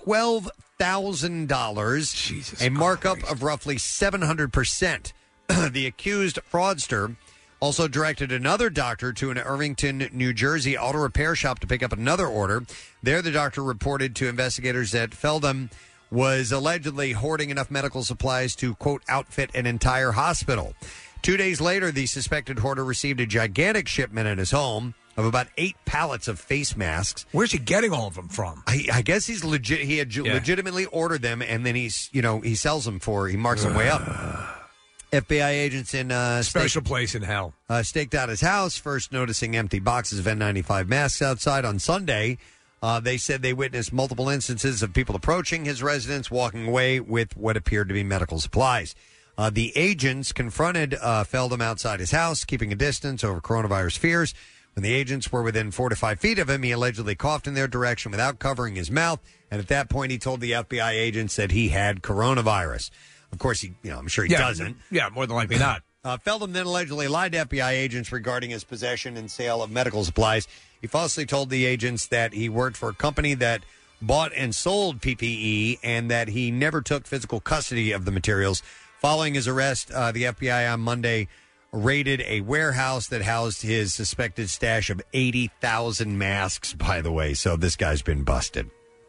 $12,000, a markup of roughly 700%. The accused fraudster also directed another doctor to an Irvington, New Jersey auto repair shop to pick up another order. There, the doctor reported to investigators that Feldheim was allegedly hoarding enough medical supplies to, quote, outfit an entire hospital. 2 days later, the suspected hoarder received a gigantic shipment at his home of about 8 pallets of face masks.
Where's he getting all of them from?
I guess he's legit. He had legitimately ordered them, and then he sells them he marks them way up. FBI agents in
special place in hell
staked out his house, first noticing empty boxes of N95 masks outside on Sunday. They said they witnessed multiple instances of people approaching his residence, walking away with what appeared to be medical supplies. The agents confronted Feldman outside his house, keeping a distance over coronavirus fears. When the agents were within 4 to 5 feet of him, he allegedly coughed in their direction without covering his mouth. And at that point, he told the FBI agents that he had coronavirus. Of course, I'm sure he doesn't.
Yeah, more than likely not.
Feldman then allegedly lied to FBI agents regarding his possession and sale of medical supplies. He falsely told the agents that he worked for a company that bought and sold PPE and that he never took physical custody of the materials. Following his arrest, the FBI on Monday raided a warehouse that housed his suspected stash of 80,000 masks, by the way. So this guy's been busted.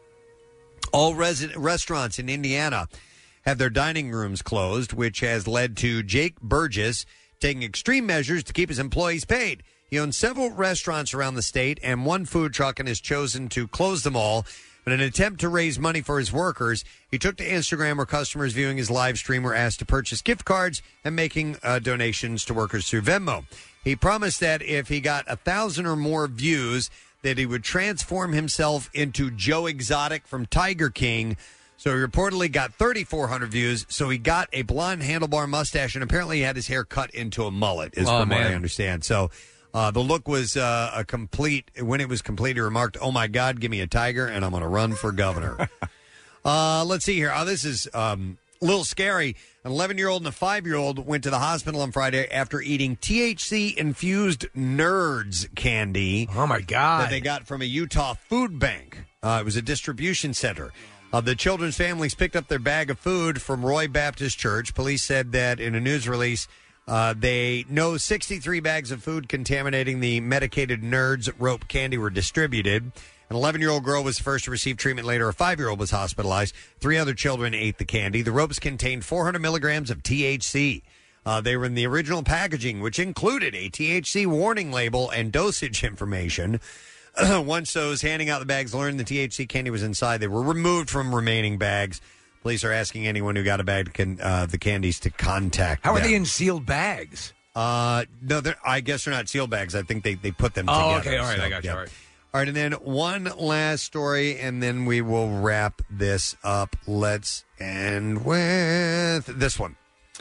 All restaurants in Indiana have their dining rooms closed, which has led to Jake Burgess taking extreme measures to keep his employees paid. He owns several restaurants around the state and one food truck and has chosen to close them all. In an attempt to raise money for his workers, he took to Instagram where customers viewing his live stream were asked to purchase gift cards and making donations to workers through Venmo. He promised that if he got 1,000 or more views, that he would transform himself into Joe Exotic from Tiger King. So he reportedly got 3,400 views. So he got a blonde handlebar mustache, and apparently he had his hair cut into a mullet, from what I understand. So the look was a complete. When it was complete, he remarked, "Oh my God, give me a tiger, and I'm going to run for governor." Let's see here. This is a little scary. An 11-year-old and a 5-year-old went to the hospital on Friday after eating THC-infused Nerds candy.
Oh my God!
That they got from a Utah food bank. It was a distribution center. The children's families picked up their bag of food from Roy Baptist Church. Police said that in a news release, they know 63 bags of food contaminating the medicated Nerds rope candy were distributed. An 11-year-old girl was the first to receive treatment. Later, a 5-year-old was hospitalized. 3 other children ate the candy. The ropes contained 400 milligrams of THC. They were in the original packaging, which included a THC warning label and dosage information. Once those handing out the bags learned the THC candy was inside, they were removed from remaining bags. Police are asking anyone who got a bag the candies to contact
How
them.
are they in sealed bags?
No, I guess they're not sealed bags. I think they put them together.
Oh, okay. All right.
So,
I got you.
yeah.
All right.
All right, and then one last story, and then we will wrap this up. Let's end with this one.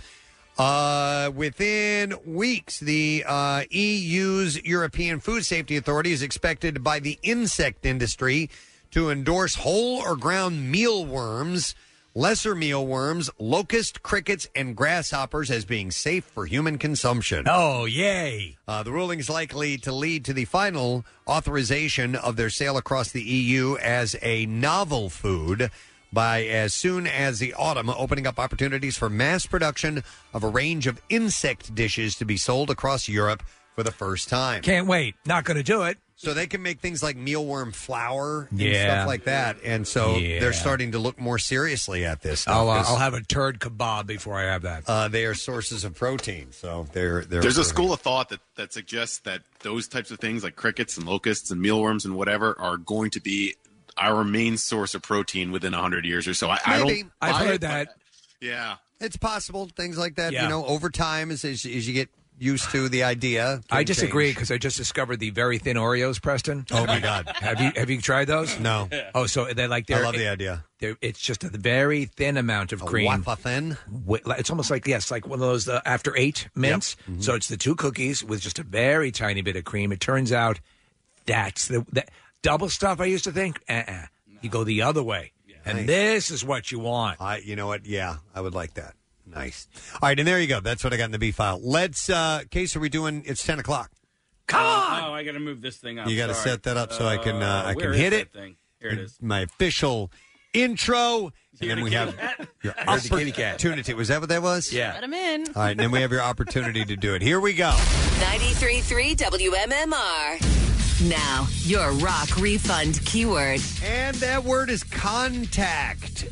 Within weeks, the EU's European Food Safety Authority is expected by the insect industry to endorse whole or ground mealworms, lesser mealworms, locust, crickets, and grasshoppers as being safe for human consumption.
Oh, yay.
The ruling is likely to lead to the final authorization of their sale across the EU as a novel food by as soon as the autumn, opening up opportunities for mass production of a range of insect dishes to be sold across Europe for the first time.
Can't wait. Not going to do it.
So they can make things like mealworm flour and
Yeah.
stuff like that. And so
Yeah.
they're starting to look more seriously at this stuff.
I'll have a turd kebab before I have that.
They are sources of protein. So they're
There's a school of thought that suggests that those types of things like crickets and locusts and mealworms and whatever are going to be our main source of protein within 100 years or so. I don't.
I've
buy
heard
it,
that.
but- Yeah.
It's possible. Things like that,
Yeah.
over time as you get used to the idea.
I
can
disagree
change.
because I just discovered the very thin Oreos, Preston.
Oh my God!
Have you tried those?
No.
Oh, so they like
I love the idea.
It's just a very thin amount of cream.
waffle thin.
It's almost like like one of those after 8 mints.
Yep. Mm-hmm.
So it's the 2 cookies with just a very tiny bit of cream. It turns out that's the double stuff. I used to think. You go the other way, and
Nice.
this is what you want.
You know what? Yeah, I would like that. Nice. All right, and there you go. That's what I got in the B file. Let's. Case, are we doing? It's 10 o'clock.
Come on!
Oh, I got to move this thing up.
You got to
Sorry.
set that up so I can
Where
can
is
hit
that
it.
thing? Here it is.
My official intro, and then we have your
Here's the kitty cat.
opportunity. Was that what that was?
Yeah.
Let him in.
All right, and then we have your opportunity to do it. Here we go.
93.3 WMMR. Now, your rock refund keyword.
And that word is contact.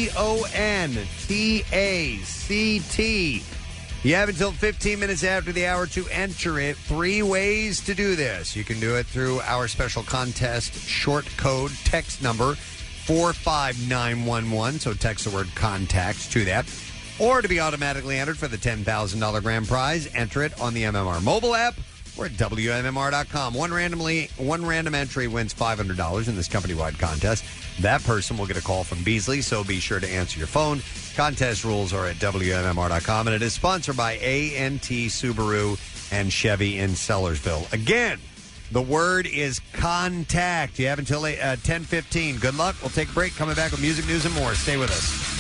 CONTACT. You have until 15 minutes after the hour to enter it. 3 ways to do this. You can do it through our special contest short code text number 45911. So text the word contact to that. Or to be automatically entered for the $10,000 grand prize, enter it on the MMR mobile app or at WMMR.com. One random entry wins $500 in this company-wide contest. That person will get a call from Beasley, so be sure to answer your phone. Contest rules are at WMMR.com, and it is sponsored by A&T Subaru and Chevy in Sellersville. Again, the word is contact. You have until 10:15. Good luck. We'll take a break. Coming back with music, news, and more. Stay with us.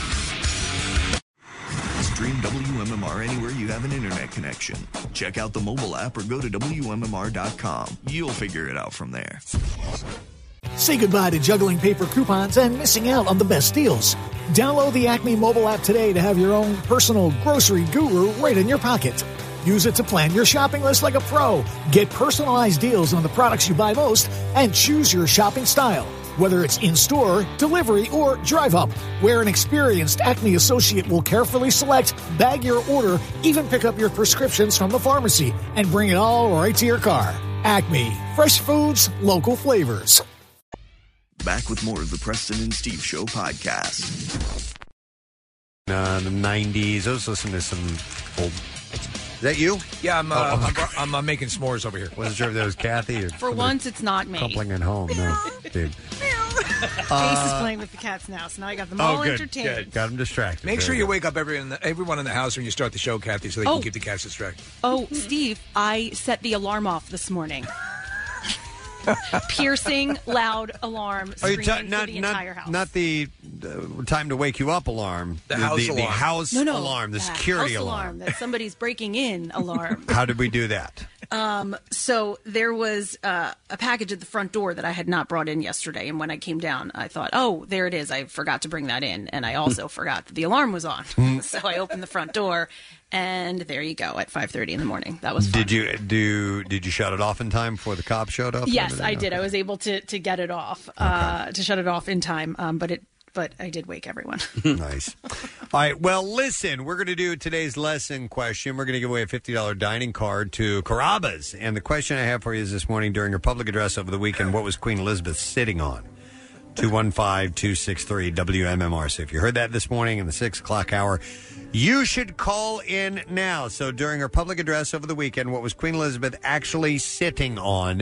Stream WMMR anywhere you have an internet connection. Check out the mobile app or go to WMMR.com. You'll figure it out from there.
Say goodbye to juggling paper coupons and missing out on the best deals. Download the Acme mobile app today to have your own personal grocery guru right in your pocket. Use it to plan your shopping list like a pro. Get personalized deals on the products you buy most and choose your shopping style. Whether it's in-store, delivery, or drive-up, where an experienced Acme associate will carefully select, bag your order, even pick up your prescriptions from the pharmacy, and bring it all right to your car. Acme. Fresh foods, local flavors.
Back with more of the Preston and Steve Show podcast.
The 90s. I was listening to some old... Is that you?
Yeah, I'm making s'mores over here.
Wasn't sure if that was Kathy or
For once, it's not me.
coupling at home. No, dude.
Chase is playing with the cats now, so now I got them all entertained.
Good. Got them distracted.
Make sure you wake up everyone in the house when you start the show, Kathy, so they can keep the cats distracted.
Oh, Steve, I set the alarm off this morning. Piercing, loud alarm screaming for the entire house.
Not the time to wake you up alarm.
The house alarm.
The house alarm, the security
house
alarm.
that somebody's breaking in alarm.
How did we do that?
So there was a package at the front door that I had not brought in yesterday, and when I came down, I thought, oh, there it is. I forgot to bring that in, and I also forgot that the alarm was on. So I opened the front door, and there you go at 5:30 in the morning. That was fun.
Did you shut it off in time before the cops showed up?
Yes, I did. I was able to get it off, to shut it off in time, but I did wake everyone.
Nice. All right. Well, listen, we're going to do today's lesson question. We're going to give away a $50 dining card to Carrabba's. And the question I have for you is this morning during her public address over the weekend, what was Queen Elizabeth sitting on? 215-263-WMMR. So if you heard that this morning in the 6 o'clock hour, you should call in now. So during her public address over the weekend, what was Queen Elizabeth actually sitting on?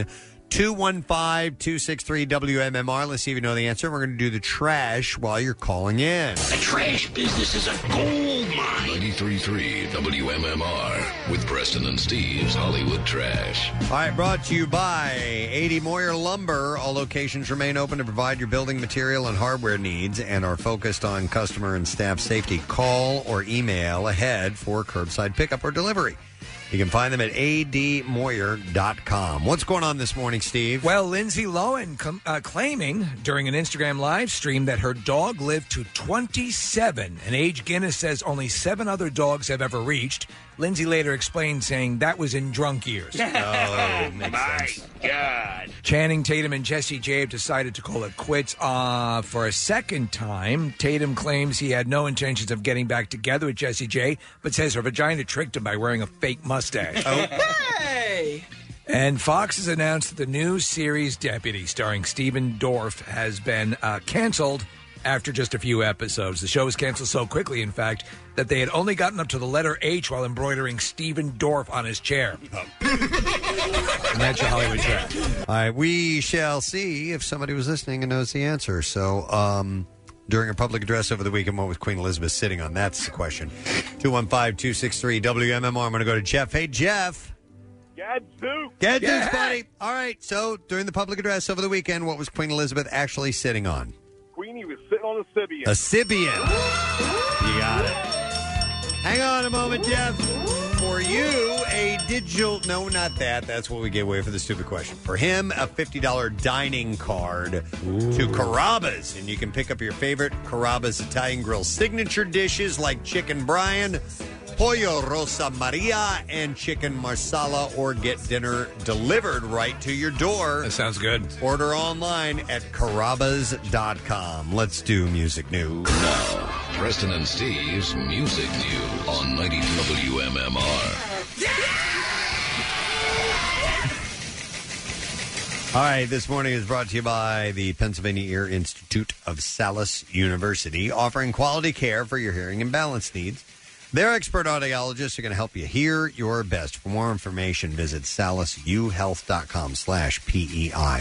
215-263-WMMR. Let's see if you know the answer. We're going to do the trash while you're calling in.
The trash business is a gold mine. 93.3 WMMR with Preston and Steve's Hollywood Trash.
All right, brought to you by 80 Moyer Lumber. All locations remain open to provide your building material and hardware needs and are focused on customer and staff safety. Call or email ahead for curbside pickup or delivery. You can find them at admoyer.com. What's going on this morning, Steve?
Well, Lindsay Lohan claiming during an Instagram live stream that her dog lived to 27, an age Guinness says only 7 other dogs have ever reached. Lindsay later explained, saying that was in drunk years.
Oh, makes sense.
God. Channing Tatum and Jessie J have decided to call it quits for a second time. Tatum claims he had no intentions of getting back together with Jessie J, but says her vagina tricked him by wearing a fake mustache.
Hey!
And Fox has announced that the new series Deputy, starring Stephen Dorff, has been canceled after just a few episodes. The show was canceled so quickly, in fact, that they had only gotten up to the letter H while embroidering Stephen Dorff on his chair. And that's your Hollywood Trash.
All right, we shall see if somebody was listening and knows the answer. So, during a public address over the weekend, what was Queen Elizabeth sitting on? That's the question. 215-263-WMMR. I'm going to go to Jeff. Hey, Jeff.
Gadzooks.
Gadzooks, buddy. All right, so during the public address over the weekend, what was Queen Elizabeth actually sitting on?
Queenie was sitting on a Sybian.
A Sybian. You got it. Hang on a moment, Jeff. For you, a digital... No, not that. That's what we gave away for the stupid question. For him, a $50 dining card to Carrabba's. And you can pick up your favorite Carrabba's Italian Grill signature dishes like chicken brine, Pollo Rosa Maria and chicken marsala, or get dinner delivered right to your door.
That sounds good.
Order online at Carrabba's.com. Let's do music news.
Now, Preston and Steve's Music News on 90 WMMR.
All right, this morning is brought to you by the Pennsylvania Ear Institute of Salus University, offering quality care for your hearing and balance needs. Their expert audiologists are going to help you hear your best. For more information, visit salusuhealth.com/PEI.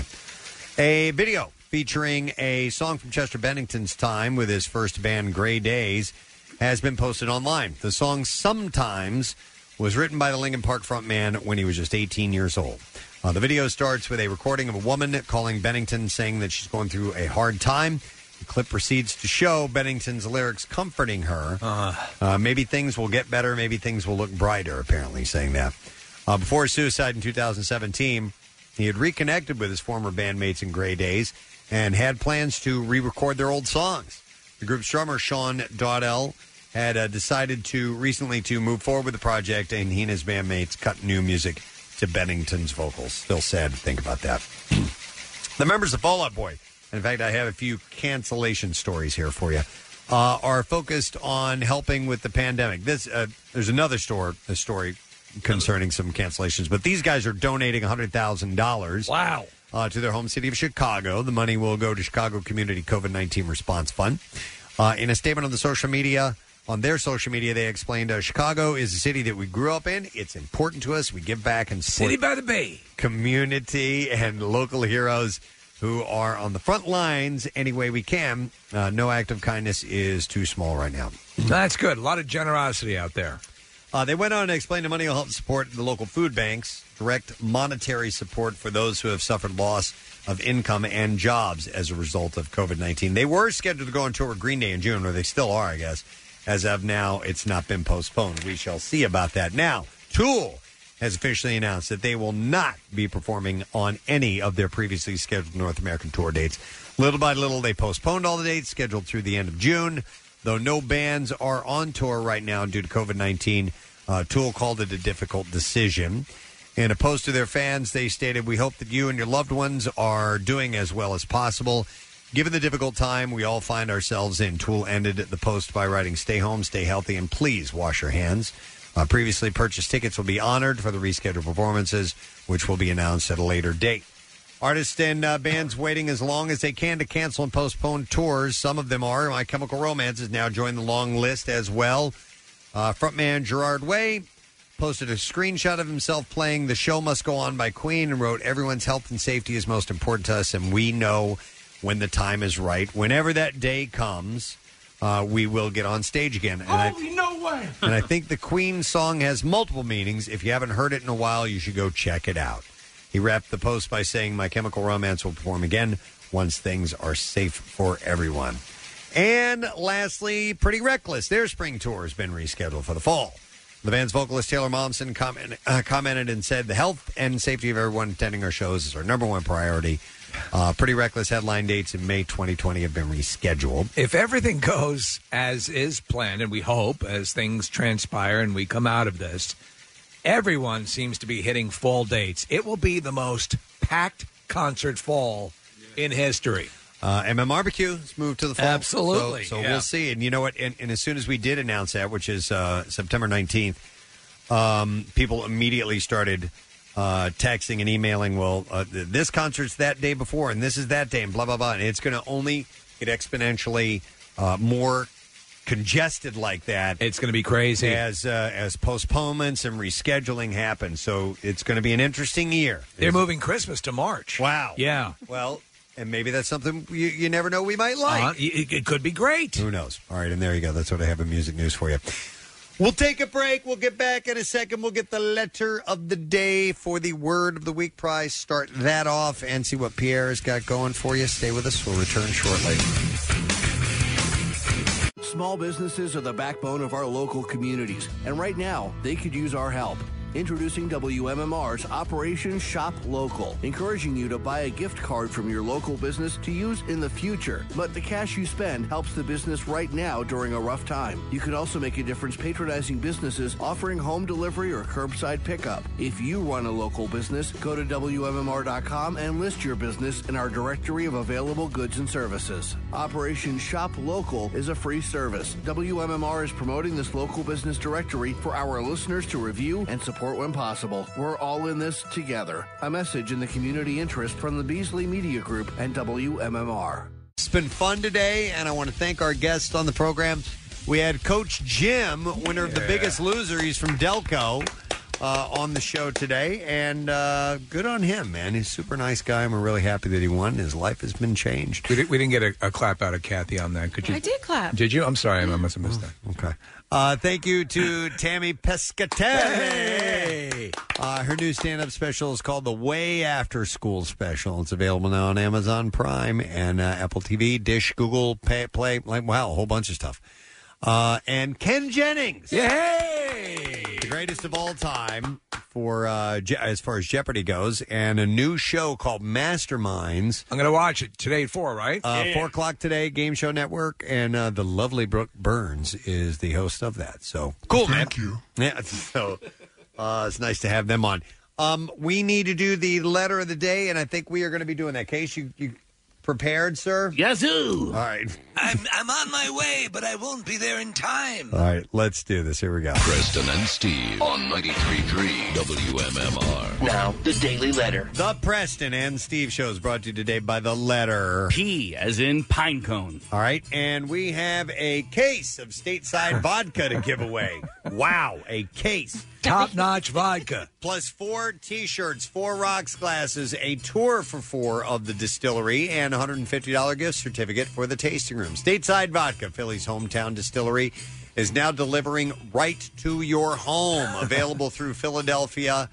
A video featuring a song from Chester Bennington's time with his first band, Gray Days, has been posted online. The song Sometimes was written by the Linkin Park frontman when he was just 18 years old. The video starts with a recording of a woman calling Bennington, saying that she's going through a hard time. The clip proceeds to show Bennington's lyrics comforting her. Maybe things will get better. Maybe things will look brighter, apparently saying that. Before his suicide in 2017, he had reconnected with his former bandmates in Gray Days and had plans to re-record their old songs. The group's drummer, Sean Dowdell, had decided recently to move forward with the project, and he and his bandmates cut new music to Bennington's vocals. Still sad to think about that. The members of Fall Out Boy, in fact, I have a few cancellation stories here for you, are focused on helping with the pandemic. There's another story concerning some cancellations, but these guys are donating $100,000.
Wow.
To their home city of Chicago. The money will go to Chicago Community COVID-19 Response Fund. In a statement on their social media, they explained, Chicago is a city that we grew up in. It's important to us. We give back and support
City by the Bay.
Community and local heroes who are on the front lines any way we can. No act of kindness is too small right now.
That's good. A lot of generosity out there.
They went on to explain the money will help support the local food banks, direct monetary support for those who have suffered loss of income and jobs as a result of COVID-19. They were scheduled to go on tour with Green Day in June, or they still are, I guess. As of now, it's not been postponed. We shall see about that. Now, Tool has officially announced that they will not be performing on any of their previously scheduled North American tour dates. Little by little, they postponed all the dates scheduled through the end of June. Though no bands are on tour right now due to COVID-19, Tool called it a difficult decision. In a post to their fans, they stated, "We hope that you and your loved ones are doing as well as possible. Given the difficult time we all find ourselves in," Tool ended the post by writing, "Stay home, stay healthy, and please wash your hands." Previously purchased tickets will be honored for the rescheduled performances, which will be announced at a later date. Artists and bands waiting as long as they can to cancel and postpone tours. Some of them are. My Chemical Romance has now joined the long list as well. Frontman Gerard Way posted a screenshot of himself playing The Show Must Go On by Queen and wrote, "Everyone's health and safety is most important to us, and we know when the time is right. Whenever that day comes, we will get on stage again." And
no way!
And I think the Queen song has multiple meanings. If you haven't heard it in a while, you should go check it out. He wrapped the post by saying, "My Chemical Romance will perform again once things are safe for everyone." And lastly, Pretty Reckless. Their spring tour has been rescheduled for the fall. The band's vocalist Taylor Momsen commented and said, "The health and safety of everyone attending our shows is our number one priority." Pretty Reckless headline dates in May 2020 have been rescheduled.
If everything goes as is planned, and we hope as things transpire and we come out of this, everyone seems to be hitting fall dates. It will be the most packed concert fall in history.
MMBarbecue has moved to the fall.
Absolutely.
So we'll see. And you know what? And as soon as we did announce that, which is September 19th, people immediately started texting and emailing, this concert's that day before, and this is that day, and blah, blah, blah. And it's going to only get exponentially more congested like that.
It's going to be crazy.
As postponements and rescheduling happen. So it's going to be an interesting year.
They're moving Christmas to March.
Wow.
Yeah.
Well, and maybe that's something you never know we might like.
It could be great.
Who knows? All right, and there you go. That's what I have in music news for you. We'll take a break. We'll get back in a second. We'll get the letter of the day for the Word of the Week prize. Start that off and see what Pierre has got going for you. Stay with us. We'll return shortly.
Small businesses are the backbone of our local communities, and right now, they could use our help. Introducing WMMR's Operation Shop Local, encouraging you to buy a gift card from your local business to use in the future. But the cash you spend helps the business right now during a rough time. You can also make a difference patronizing businesses offering home delivery or curbside pickup. If you run a local business, go to WMMR.com and list your business in our directory of available goods and services. Operation Shop Local is a free service. WMMR is promoting this local business directory for our listeners to review and support when possible. We're all in this together. A message in the community interest from the Beasley Media Group and WMMR.
It's been fun today, and I want to thank our guests on the program. We had Coach Jim, winner of The Biggest Loser. He's from Delco, on the show today, and good on him, man. He's a super nice guy, and we're really happy that he won. His life has been changed.
We didn't get a clap out of Kathy on that. Could you?
I did clap.
Did you? I'm sorry, I must have missed that.
Okay. Thank you to Tammy Pescatelli. Her new stand-up special is called The Way After School Special. It's available now on Amazon Prime and Apple TV, Dish, Google Play, wow, a whole bunch of stuff. And Ken Jennings.
Yay!
The greatest of all time for as far as Jeopardy goes, and a new show called Masterminds.
I'm going to watch it today at 4, right?
4 o'clock today, Game Show Network, and the lovely Brooke Burns is the host of that. So cool, man.
Thank you.
Yeah, so it's nice to have them on. We need to do the letter of the day, and I think we are going to be doing that. Case, you prepared, sir?
Yazoo!
All right.
I'm on my way, but I won't be there in time.
All right, let's do this. Here we go.
Preston and Steve on 93.3 WMMR.
Now, the Daily Letter.
The Preston and Steve Show is brought to you today by the letter
P, as in pine cone.
All right, and we have a case of stateside vodka to give away. Wow, a case.
Top-notch vodka.
Plus 4 T-shirts, 4 rocks glasses, a tour for 4 of the distillery, and a $150 gift certificate for the tasting room. Stateside Vodka, Philly's hometown distillery, is now delivering right to your home. Available throughout Philadelphia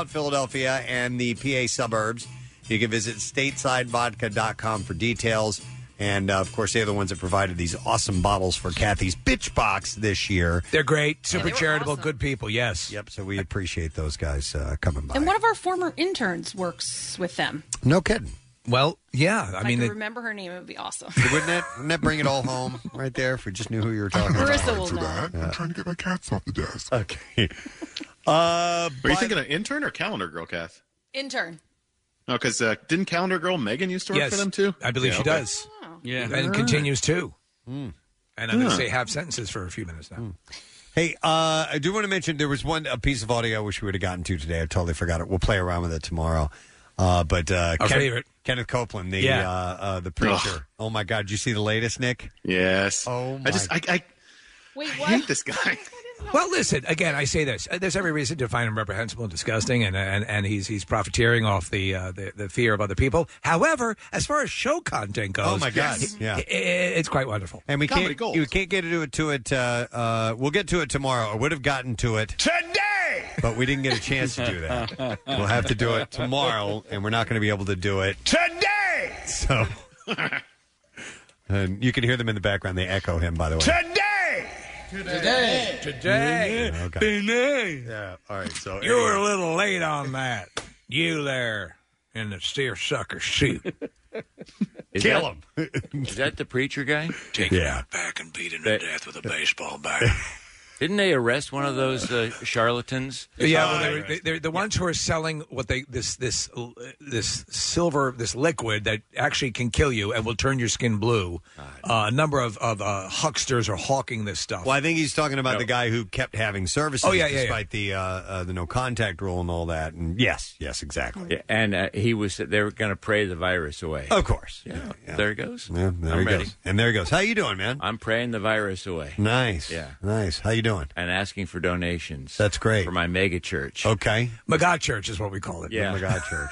and the PA suburbs. You can visit statesidevodka.com for details. And, of course, they're the ones that provided these awesome bottles for Kathy's Bitch Box this year.
They're great. Super charitable, good people, yes.
Yep, so we appreciate those guys coming by.
And one of our former interns works with them.
No kidding.
Well, yeah.
If I could remember her name, it would be awesome.
Wouldn't that bring it all home right there if we just knew who you were talking about?
Marissa will know.
I'm trying to get my cats off the desk.
Okay.
Are you thinking of intern or calendar girl, Kath?
Intern.
No, because didn't calendar girl Megan used to work for them too?
I believe she does.
Yeah.
And continues to. And I'm going to say half sentences for a few minutes now.
Hey, I do want to mention there was a piece of audio I wish we would have gotten to today. I totally forgot it. We'll play around with it tomorrow. But our
favorite.
Kenneth Copeland, the preacher. Oh my God, did you see the latest, Nick?
Yes.
Oh my
Wait,
I hate this guy.
Well, listen, again, I say this. There's every reason to find him reprehensible and disgusting, and he's profiteering off the fear of other people. However, as far as show content goes,
oh my God,
it's quite wonderful.
And we can't get to it. We'll get to it tomorrow. I would have gotten to it
today,
but we didn't get a chance to do that. We'll have to do it tomorrow, and we're not going to be able to do it
today.
So, and you can hear them in the background. They echo him, by the way.
Today.
Okay. Yeah. All right. So
you were a little late on that. You there in the seersucker suit.
Kill him.
Is that the preacher guy?
Take him out back and beat him to death with a baseball bat.
Didn't they arrest one of those charlatans?
Yeah, well, they're the ones who are selling what this silver, this liquid that actually can kill you and will turn your skin blue. A number of hucksters are hawking this stuff.
Well, I think he's talking about the guy who kept having services despite the no contact rule and all that. And yes, exactly.
Yeah, and they were going to pray the virus away.
Of course.
Yeah. There it goes.
Yeah, there he goes. And there he goes. How you doing, man?
I'm praying the virus away.
Nice.
Yeah.
Nice. How you doing?
And asking for donations.
That's great.
For my mega church.
Okay.
Mega church is what we call it.
Yeah.
The Mega church.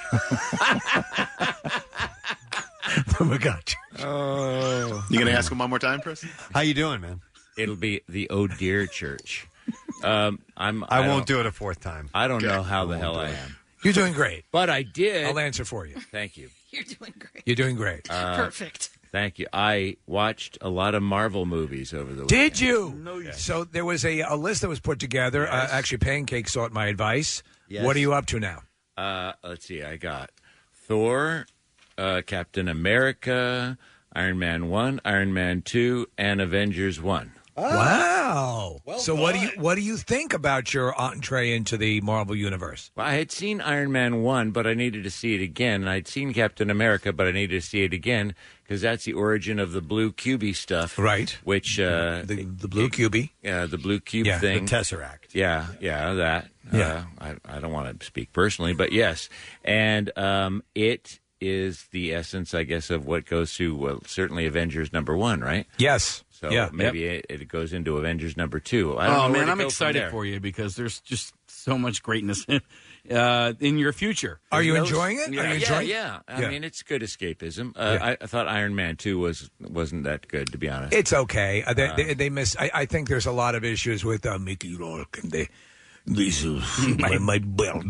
The Mega church.
Oh. You going to ask him one more time, Chris?
How you doing, man?
It'll be the Oh Dear Church.
I won't do it a fourth time.
I don't know how the hell I am.
You're doing great.
But I did.
I'll answer for you.
Thank you.
You're doing great.
You're doing great.
Perfect.
Thank you. I watched a lot of Marvel movies over the weekend.
Did you? So there was a list that was put together.
Yes.
Actually, Pancake sought my advice.
Yes.
What are you up to now?
Let's see. I got Thor, Captain America, Iron Man 1, Iron Man 2, and Avengers 1.
Wow.
Well
so what do you think about your entree into the Marvel universe?
Well, I had seen Iron Man 1, but I needed to see it again. And I'd seen Captain America, but I needed to see it again because that's the origin of the blue cubey stuff.
Right.
Which...
the blue cubey.
Yeah, the blue cube
Yeah,
thing.
The Tesseract.
Yeah, that.
Yeah.
I don't want to speak personally, but yes. And it is the essence, I guess, of what goes to, well, certainly Avengers #1, right?
Yes.
So
Yeah.
maybe it goes into Avengers #2. I don't know where
man,
to
I'm
go from
excited
there.
for you because there's just so much greatness in your future.
Are you
There's
enjoying it?
Yeah,
Are you enjoying it?
Yeah. I
Yeah.
mean, it's good escapism. I thought Iron Man 2 wasn't that good, to be honest.
It's okay. They miss. I think there's a lot of issues with Mickey Rourke and this is my bird.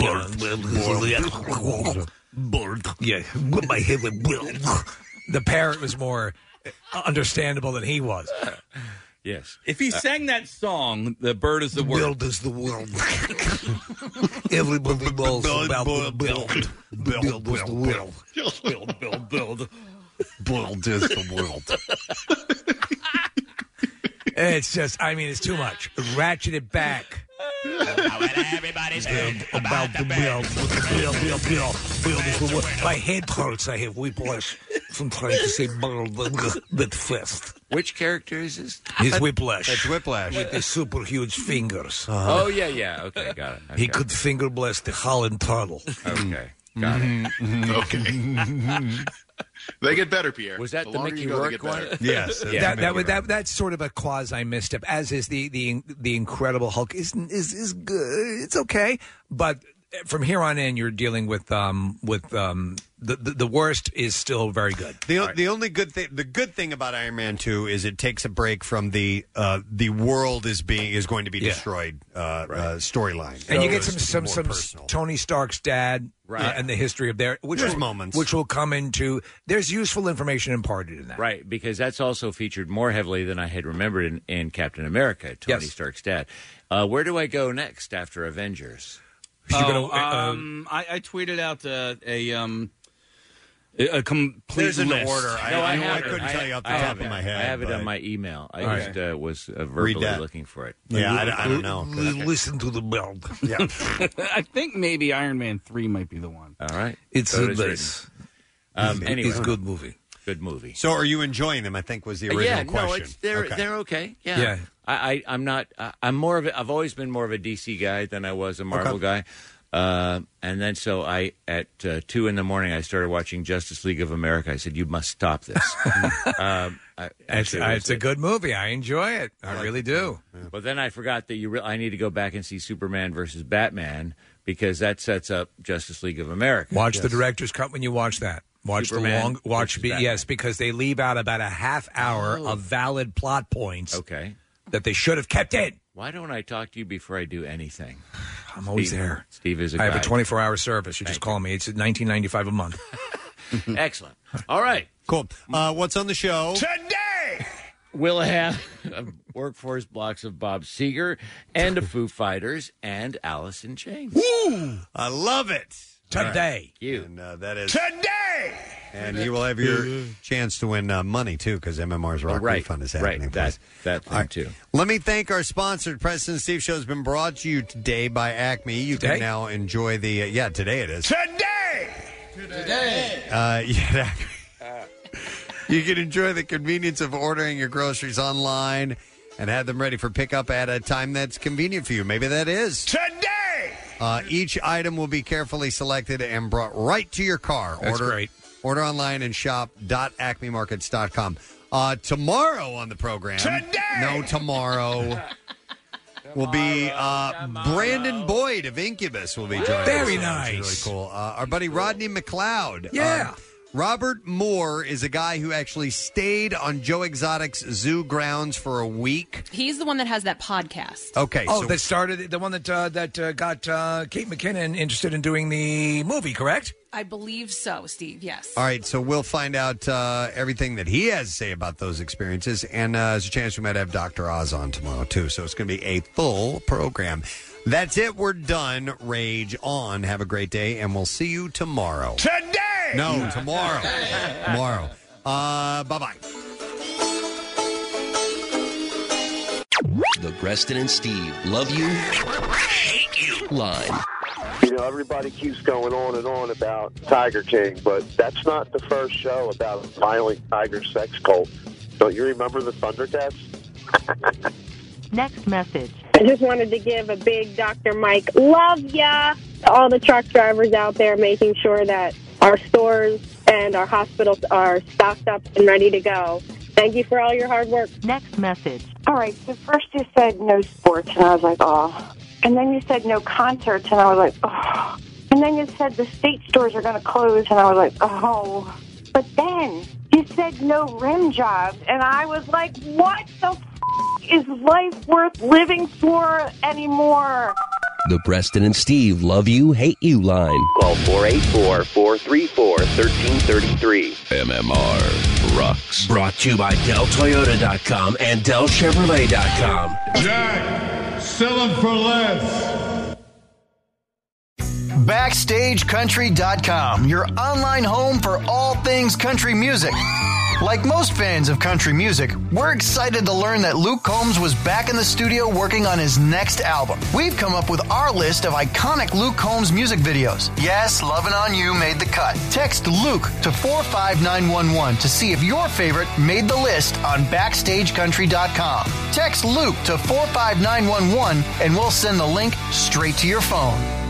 Yeah, my head bird. The parrot was more understandable than he was.
Yes.
If he sang that song, "The Bird is the Word,"
Build is the world. Everybody knows about the build. Build is the world.
build.
Build is the world.
It's just, I mean, it's too much. Ratchet it back.
Everybody's heard about the
build is the world. My head hurts. I have whiplash from trying to say build that fast.
Which character is this?
He's Whiplash.
That's Whiplash.
With the super huge fingers.
Oh, yeah. Okay, got it.
He could finger blast the Holland Turtle.
Okay, got it.
Okay. They get better, Pierre.
Was that
the
the
longer
Mickey
you go, they
Rourke
get better.
one?
Yes.
That's sort of a quasi misstep. As is the Incredible Hulk is good. It's okay, but from here on in, you're dealing with the worst is still very good.
The only good thing, the good thing about Iron Man 2 is it takes a break from the world is going to be destroyed storyline,
and you get
It's
some
more personal.
Tony Stark's dad and the history of
There's moments
which will come into. There's useful information imparted in that,
right? Because that's also featured more heavily than I had remembered in Captain America, Tony Stark's dad. Where do I go next after Avengers?
I tweeted out a complete
There's an
list.
order. I couldn't tell you off the top of my head.
I have it
but-
on my email. I
All
just was verbally
that.
looking for it.
Yeah, I don't know.
Listen to the build.
Yeah.
I think maybe Iron Man 3 might be the one.
All right.
It's
So
a
it is
nice.
anyway.
It's a good movie.
Good movie.
So, are you enjoying them? I think was the original question.
They're okay. Yeah. I'm not. I'm more of. I've always been more of a DC guy than I was a Marvel guy. And then so at 2 a.m. I started watching Justice League of America. I said, "You must stop this."
It's a good movie. I enjoy it. I really do.
But then I forgot that I need to go back and see Superman versus Batman because that sets up Justice League of America.
Watch the director's cut when you watch that. Watch
Superman
the long. Yes, because they leave out about a half hour of valid plot points.
Okay.
That they should have kept in.
Why don't I talk to you before I do anything?
I'm always
Steve,
there.
Steve is a
I
guy.
have a 24-hour service. You just call me. It's $19.95 a month.
Excellent. All right.
Cool. What's on the show
today?
We'll have workforce blocks of Bob Seger and the Foo Fighters and Alice in Chains.
Woo! I love it.
Today.
You.
And that is
today.
And you will have your chance to win money, too, because MMR's Rock Refund is happening.
Right, that thing, too.
Let me thank our sponsor. Preston and Steve Show has been brought to you today by Acme. You can now enjoy the... today it is.
Today.
You can enjoy the convenience of ordering your groceries online and have them ready for pickup at a time that's convenient for you. Maybe that is
today.
Each item will be carefully selected and brought right to your car.
That's great.
Order online and shop.acmemarkets.com. Tomorrow on the program. Tomorrow will be Brandon Boyd of Incubus will be joining us.
Very
Which is
nice.
really cool. Our buddy Rodney McLeod.
Yeah.
Robert Moore is a guy who actually stayed on Joe Exotic's zoo grounds for a week.
He's the one that has that podcast.
Okay.
Oh, that started the one that got Kate McKinnon interested in doing the movie, correct?
I believe so, Steve. Yes.
All right, so we'll find out everything that he has to say about those experiences, and there's a chance we might have Dr. Oz on tomorrow, too, so it's going to be a full program. That's it. We're done. Rage on. Have a great day, and we'll see you tomorrow.
Today!
No, tomorrow. Tomorrow. Bye-bye.
The Preston and Steve Love You, Hate You line.
You know, everybody keeps going on and on about Tiger King, but that's not the first show about a violent tiger sex cult. Don't you remember the Thundercats?
Next message. I just wanted to give a big Dr. Mike love ya to all the truck drivers out there, making sure that our stores and our hospitals are stocked up and ready to go. Thank you for all your hard work. Next message.
All right, so first you said no sports, and I was like, oh. And then you said no concerts, and I was like, oh. And then you said the state stores are going to close, and I was like, oh. But then you said no rim jobs, and I was like, what the is life worth living for anymore?
The Preston and Steve Love You, Hate You line.
Call 484-434-1333.
MMR rocks. Brought to you by DellToyota.com and DellChevrolet.com.
Jack, sell them for less.
BackstageCountry.com, your online home for all things country music. Like most fans of country music, we're excited to learn that Luke Combs was back in the studio working on his next album. We've come up with our list of iconic Luke Combs music videos. Yes, Lovin' On You made the cut. Text Luke to 45911 to see if your favorite made the list on BackstageCountry.com. Text Luke to 45911 and we'll send the link straight to your phone.